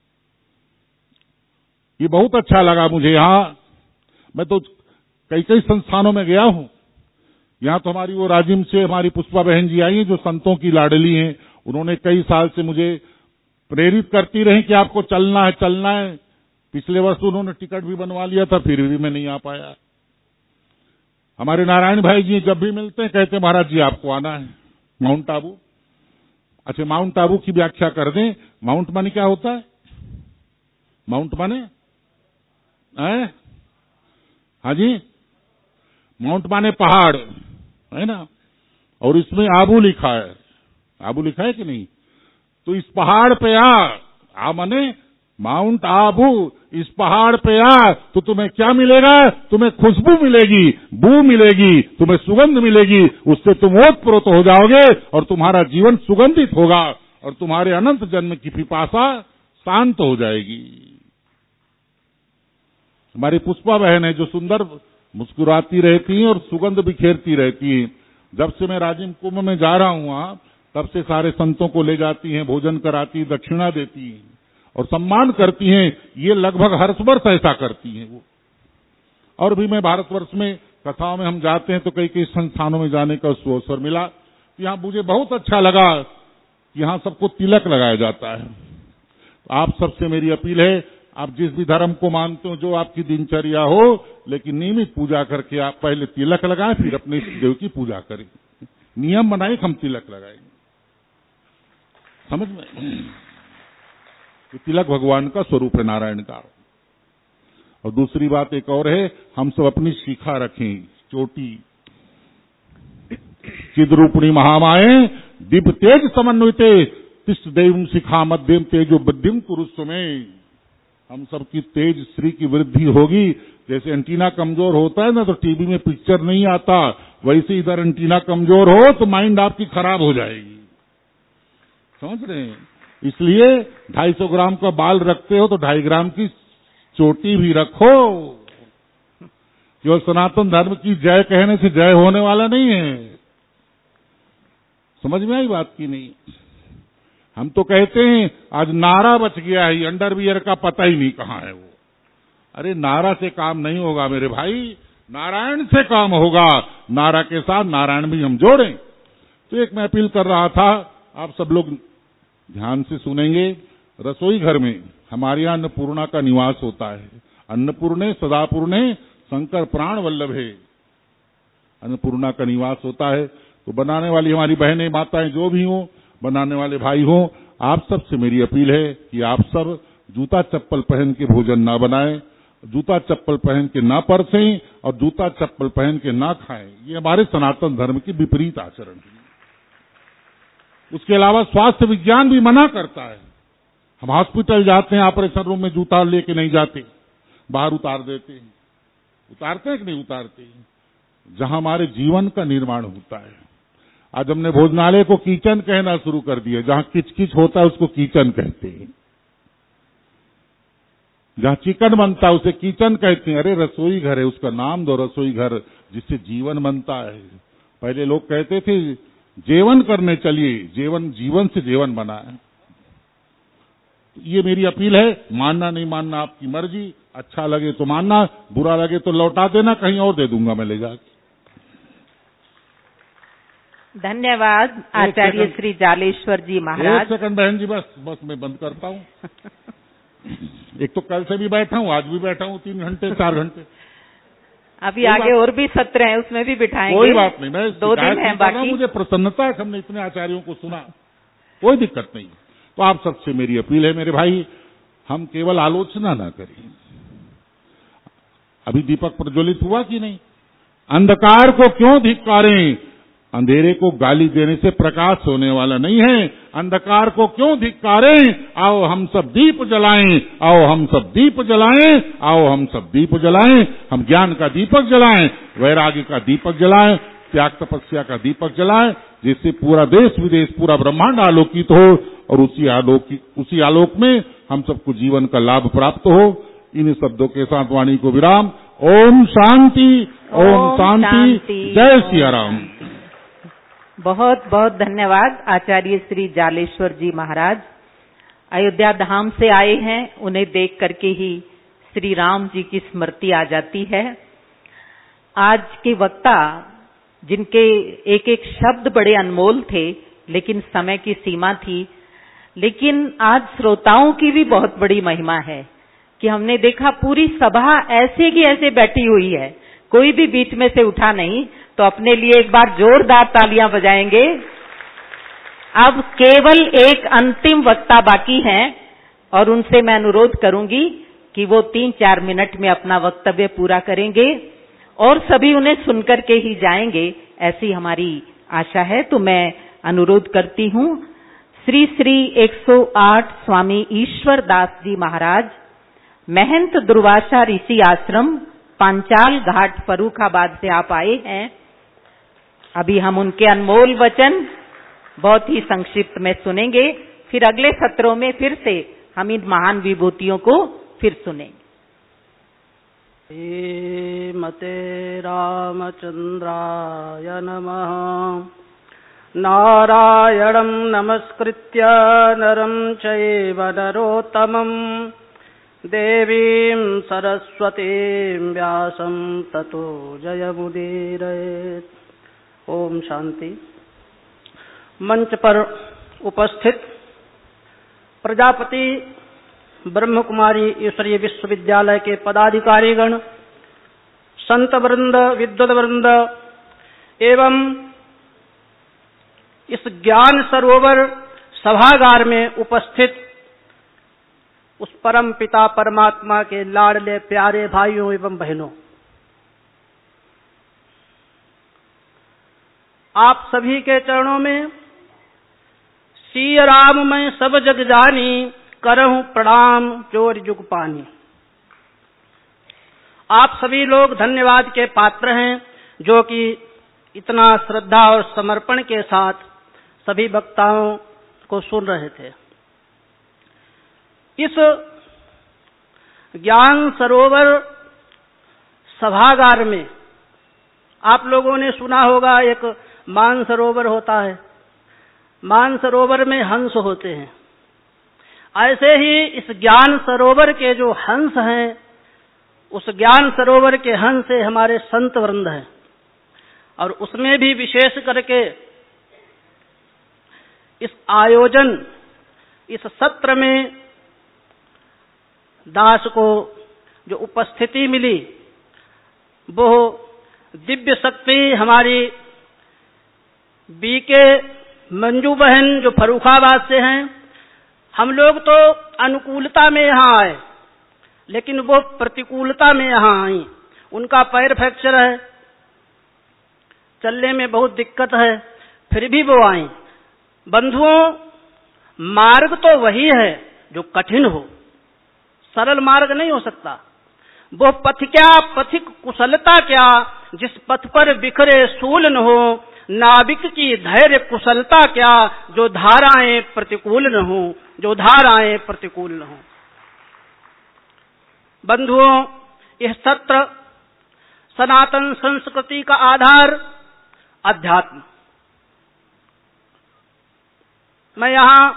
ये बहुत अच्छा लगा मुझे। यहाँ मैं तो कई कई संस्थानों में गया हूं। यहाँ तो हमारी वो राजिम से हमारी पुष्पा बहन जी आई हैं, जो संतों की लाडली हैं। उन्होंने कई साल से मुझे प्रेरित करती रही कि आपको चलना है, चलना है। पिछले वर्ष उन्होंने टिकट भी बनवा लिया था, फिर भी मैं नहीं आ पाया। हमारे नारायण भाई जी जब भी मिलते हैं कहते हैं महाराज जी आपको आना है माउंट आबू। अच्छा, माउंट आबू की व्याख्या कर दें। माउंट माने क्या होता है? माउंट माने हाँ जी, माउंट माने पहाड़ है ना, और इसमें आबू लिखा है। आबू लिखा है कि नहीं? तो इस पहाड़ पे आ माने माउंट आबू, इस पहाड़ पे आ तो तुम्हें क्या मिलेगा? तुम्हें खुशबू मिलेगी, बू मिलेगी, तुम्हें सुगंध मिलेगी, उससे तुम ओतप्रोत हो जाओगे और तुम्हारा जीवन सुगंधित होगा और तुम्हारे अनंत जन्म की पिपासा शांत हो जाएगी। हमारी पुष्पा बहन है जो सुंदर मुस्कुराती रहती हैं और सुगंध बिखेरती रहती हैं। जब से मैं राजिम कुंभ में जा रहा हूं वहां, तब से सारे संतों को ले जाती हैं, भोजन कराती, दक्षिणा देती हैं और सम्मान करती हैं। ये लगभग हर वर्ष ऐसा करती हैं वो। और भी मैं भारतवर्ष में कथाओं में हम जाते हैं तो कई कई संस्थानों में जाने का अवसर मिला। यहाँ मुझे बहुत अच्छा लगा कि यहाँ सबको तिलक लगाया जाता है। आप सबसे मेरी अपील है, आप जिस भी धर्म को मानते हो, जो आपकी दिनचर्या हो, लेकिन नियमित पूजा करके आप पहले तिलक लगाएं, फिर अपने इष्ट देव की पूजा करें। नियम बनाए हम तिलक लगाएंगे, समझ में? तो तिलक भगवान का स्वरूप है, नारायण का। और दूसरी बात एक और है, हम सब अपनी शिखा रखें, चोटी। चिद्रूपिणी महामाये दिव्य तेज समन्विते तिष्ठ देव शिखा मध्यम तेजो बुद्धिम कुरुस्व में। हम सबकी तेज श्री की वृद्धि होगी। जैसे एंटीना कमजोर होता है ना तो टीवी में पिक्चर नहीं आता, वैसे इधर एंटीना कमजोर हो तो माइंड आपकी खराब हो जाएगी, समझ रहे हैं? इसलिए 250 ग्राम का बाल रखते हो तो 2.5 ग्राम की चोटी भी रखो। केवल सनातन धर्म की जय कहने से जय होने वाला नहीं है। समझ में आई बात की नहीं? हम तो कहते हैं आज नारा बच गया है, अंडरवियर का पता ही नहीं कहां है वो। अरे नारा से काम नहीं होगा मेरे भाई, नारायण से काम होगा। नारा के साथ नारायण भी हम जोड़ें। तो एक मैं अपील कर रहा था, आप सब लोग ध्यान से सुनेंगे। रसोई घर में हमारे यहाँ अन्नपूर्णा का निवास होता है। अन्नपूर्णे सदापूर्णे शंकर प्राण वल्लभे, अन्नपूर्णा का निवास होता है। तो बनाने वाली हमारी बहनें, माताएं जो भी हों, बनाने वाले भाई हों, आप सबसे मेरी अपील है कि आप सब जूता चप्पल पहन के भोजन ना बनाएं, जूता चप्पल पहन के ना परसें और जूता चप्पल पहन के ना खाएं। ये हमारे सनातन धर्म की विपरीत आचरण है। उसके अलावा स्वास्थ्य विज्ञान भी मना करता है। हम हॉस्पिटल जाते हैं, ऑपरेशन रूम में जूता लेके नहीं जाते, बाहर उतार देते हैं। उतारते हैं कि नहीं उतारते? जहां हमारे जीवन का निर्माण होता है। आज हमने भोजनालय को किचन कहना शुरू कर दिया। जहां किचकिच होता है उसको किचन कहते हैं, जहां चिकन बनता है उसे किचन कहते हैं। अरे रसोई घर है, उसका नाम दो रसोई घर, जिससे जीवन बनता है। पहले लोग कहते थे जेवन करने चलिए, जीवन से जीवन बना है। ये मेरी अपील है, मानना नहीं मानना आपकी मर्जी, अच्छा लगे तो मानना, बुरा लगे तो लौटा देना, कहीं और दे दूंगा मैं ले जाके। धन्यवाद आचार्य श्री जालेश्वर जी महाराज। 1 सेकंड बहन जी, बस मैं बंद करता हूँ। एक तो कल से भी बैठा हूँ, आज भी बैठा हूँ 3 घंटे 4 घंटे। अभी आगे और भी सत्र है, उसमें भी बिठाएंगे। कोई बात नहीं, मैं 2 दिन है बाकी। मुझे प्रसन्नता है, हमने इतने आचार्यों को सुना, कोई दिक्कत नहीं। तो आप सबसे मेरी अपील है मेरे भाई, हम केवल आलोचना ना करें। अभी दीपक प्रज्वलित हुआ कि नहीं? अंधकार को क्यों धिक्कारें, अंधेरे को गाली देने से प्रकाश होने वाला नहीं है। अंधकार को क्यों धिक्कारें, आओ हम सब दीप जलाएं, आओ हम सब दीप जलाएं, आओ हम सब दीप जलाएं। हम ज्ञान का दीपक जलाएं, वैराग्य का दीपक जलाएं, त्याग तपस्या का दीपक जलाएं, जिससे पूरा देश विदेश पूरा ब्रह्मांड आलोकित हो और उसी आलोक में हम सबको जीवन का लाभ प्राप्त हो। इन शब्दों के साथ वाणी को विराम। ओम शांति, ओम शांति, जय सिया राम। बहुत बहुत धन्यवाद आचार्य श्री जालेश्वर जी महाराज। अयोध्या धाम से आए हैं, उन्हें देख करके ही श्री राम जी की स्मृति आ जाती है। आज के वक्ता जिनके एक एक शब्द बड़े अनमोल थे, लेकिन समय की सीमा थी, लेकिन आज श्रोताओं की भी बहुत बड़ी महिमा है। कि हमने देखा पूरी सभा ऐसे की ऐसे बैठी हुई है, कोई भी बीच में से उठा नहीं। तो अपने लिए एक बार जोरदार तालियां बजाएंगे। अब केवल एक अंतिम वक्ता बाकी हैं और उनसे मैं अनुरोध करूंगी कि वो 3-4 मिनट में अपना वक्तव्य पूरा करेंगे और सभी उन्हें सुनकर के ही जाएंगे, ऐसी हमारी आशा है। तो मैं अनुरोध करती हूं श्री श्री 108 स्वामी ईश्वर दास जी महाराज, महंत दुर्वासा ऋषि आश्रम, पांचाल घाट, फर्रुखाबाद से आप आए हैं। अभी हम उनके अनमोल वचन बहुत ही संक्षिप्त में सुनेंगे, फिर अगले सत्रों में फिर से हम इन महान विभूतियों को फिर सुनेंगे। मते रामचंद्राय नमः। नारायणं नमस्कृत्य नरं चैव नरोत्तमं, देवीं सरस्वतीं व्यासं ततो जयमुदीरयेत्। ओम शांति। मंच पर उपस्थित प्रजापति ब्रह्म कुमारी ईश्वरीय विश्वविद्यालय के पदाधिकारीगण, संत वृंद, विद्वत वृंद एवं इस ज्ञान सरोवर सभागार में उपस्थित उस परम पिता परमात्मा के लाडले प्यारे भाइयों एवं बहनों, आप सभी के चरणों में सिय राम मैं सब जग जानी, करहूं प्रणाम जोर जुग पानी। आप सभी लोग धन्यवाद के पात्र हैं जो कि इतना श्रद्धा और समर्पण के साथ सभी वक्ताओं को सुन रहे थे। इस ज्ञान सरोवर सभागार में आप लोगों ने सुना होगा एक मानसरोवर होता है, मानसरोवर में हंस होते हैं। ऐसे ही इस ज्ञान सरोवर के जो हंस हैं, उस ज्ञान सरोवर के हंस से हमारे संत वृंद हैं और उसमें भी विशेष करके इस आयोजन, इस सत्र में दास को जो उपस्थिति मिली वो दिव्य शक्ति हमारी बीके मंजू बहन जो फर्रुखाबाद से हैं। हम लोग तो अनुकूलता में यहाँ आए, लेकिन वो प्रतिकूलता में यहाँ आई। उनका पैर फ्रैक्चर है, चलने में बहुत दिक्कत है, फिर भी वो आई। बंधुओं, मार्ग तो वही है जो कठिन हो, सरल मार्ग नहीं हो सकता। वो पथ क्या, पथिक कुशलता क्या, जिस पथ पर बिखरे सूल न हो, नाविक की धैर्य कुशलता क्या, जो धाराएं प्रतिकूल न हो, जो धाराएं प्रतिकूल न हो। बंधुओं, यह सत्र सनातन संस्कृति का आधार अध्यात्म। मैं यहां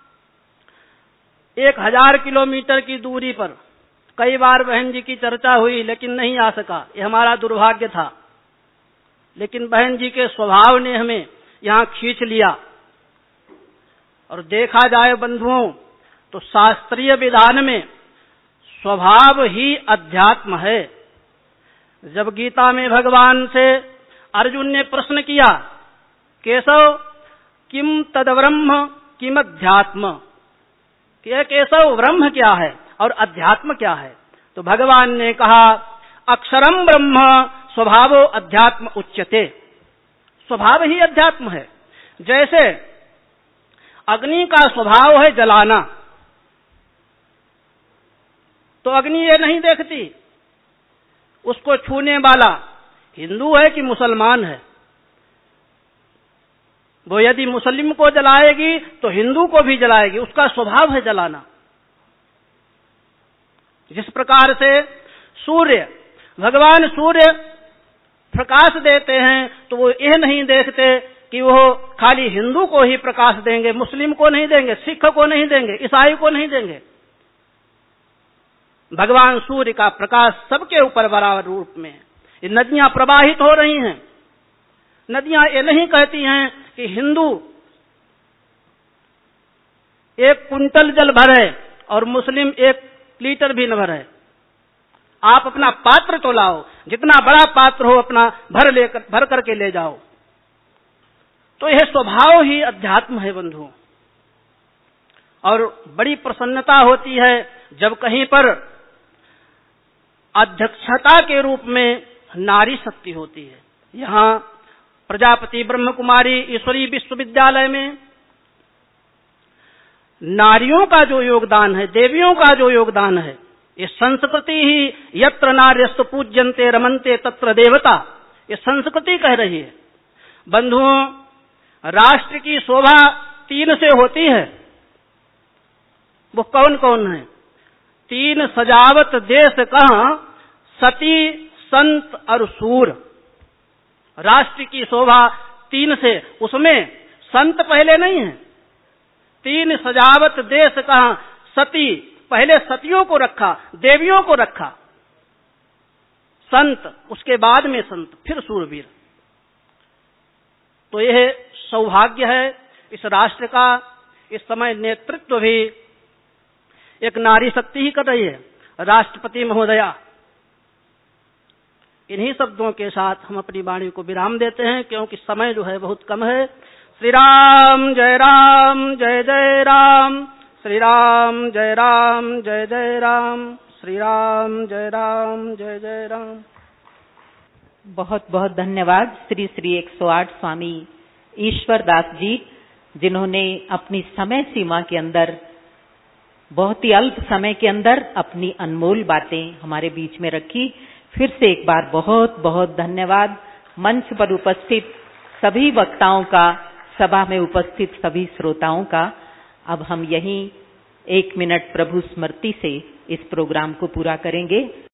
1000 किलोमीटर की दूरी पर कई बार बहन जी की चर्चा हुई, लेकिन नहीं आ सका, यह हमारा दुर्भाग्य था। लेकिन बहन जी के स्वभाव ने हमें यहां खींच लिया। और देखा जाए बंधुओं, तो शास्त्रीय विधान में स्वभाव ही अध्यात्म है। जब गीता में भगवान से अर्जुन ने प्रश्न किया, केशव किम तद्ब्रह्म किम अध्यात्म, कि केशव ब्रह्म क्या है और अध्यात्म क्या है, तो भगवान ने कहा अक्षरम ब्रह्म स्वभावो अध्यात्म उच्यते। स्वभाव ही अध्यात्म है। जैसे अग्नि का स्वभाव है जलाना, तो अग्नि ये नहीं देखती उसको छूने वाला हिंदू है कि मुसलमान है। वो यदि मुस्लिम को जलाएगी तो हिंदू को भी जलाएगी, उसका स्वभाव है जलाना। जिस प्रकार से सूर्य, भगवान सूर्य प्रकाश देते हैं, तो वो यह नहीं देखते कि वो खाली हिंदू को ही प्रकाश देंगे, मुस्लिम को नहीं देंगे, सिख को नहीं देंगे, ईसाई को नहीं देंगे। भगवान सूर्य का प्रकाश सबके ऊपर बराबर रूप में है। ये नदियां प्रवाहित हो रही हैं। नदियां ये नहीं कहती हैं कि हिंदू 1 कुंटल जल भरे और मुस्लिम 1 लीटर भी न भरे। आप अपना पात्र तो लाओ, जितना बड़ा पात्र हो अपना भर करके ले जाओ। तो यह स्वभाव ही अध्यात्म है बंधुओं। और बड़ी प्रसन्नता होती है जब कहीं पर अध्यक्षता के रूप में नारी शक्ति होती है। यहाँ प्रजापति ब्रह्म कुमारी ईश्वरी विश्वविद्यालय में नारियों का जो योगदान है, देवियों का जो योगदान है, ये संस्कृति ही यत्र नार्यस्तु पूज्यन्ते रमन्ते तत्र देवता, ये संस्कृति कह रही है। बंधुओं, राष्ट्र की शोभा 3 से होती है। वो कौन कौन है? 3 सजावत देश कहाँ, सती संत और सूर। राष्ट्र की शोभा 3 से, उसमें संत पहले नहीं है। 3 सजावत देश कहाँ, सती, पहले सतियों को रखा, देवियों को रखा, संत, उसके बाद में संत, फिर सूरवीर। तो यह सौभाग्य है इस राष्ट्र का। इस समय नेतृत्व भी एक नारी शक्ति ही कर रही है, राष्ट्रपति महोदया। इन्हीं शब्दों के साथ हम अपनी वाणी को विराम देते हैं, क्योंकि समय जो है बहुत कम है। श्री राम जय राम, जय जय राम, श्री राम जय राम, जय जय राम, श्री राम जय राम, जय जय राम। बहुत बहुत धन्यवाद श्री श्री 108 स्वामी ईश्वर दास जी, जिन्होंने अपनी समय सीमा के अंदर, बहुत ही अल्प समय के अंदर अपनी अनमोल बातें हमारे बीच में रखी। फिर से एक बार बहुत बहुत धन्यवाद मंच पर उपस्थित सभी वक्ताओं का, सभा में उपस्थित सभी श्रोताओं का। अब हम यहीं 1 मिनट प्रभु स्मृति से इस प्रोग्राम को पूरा करेंगे।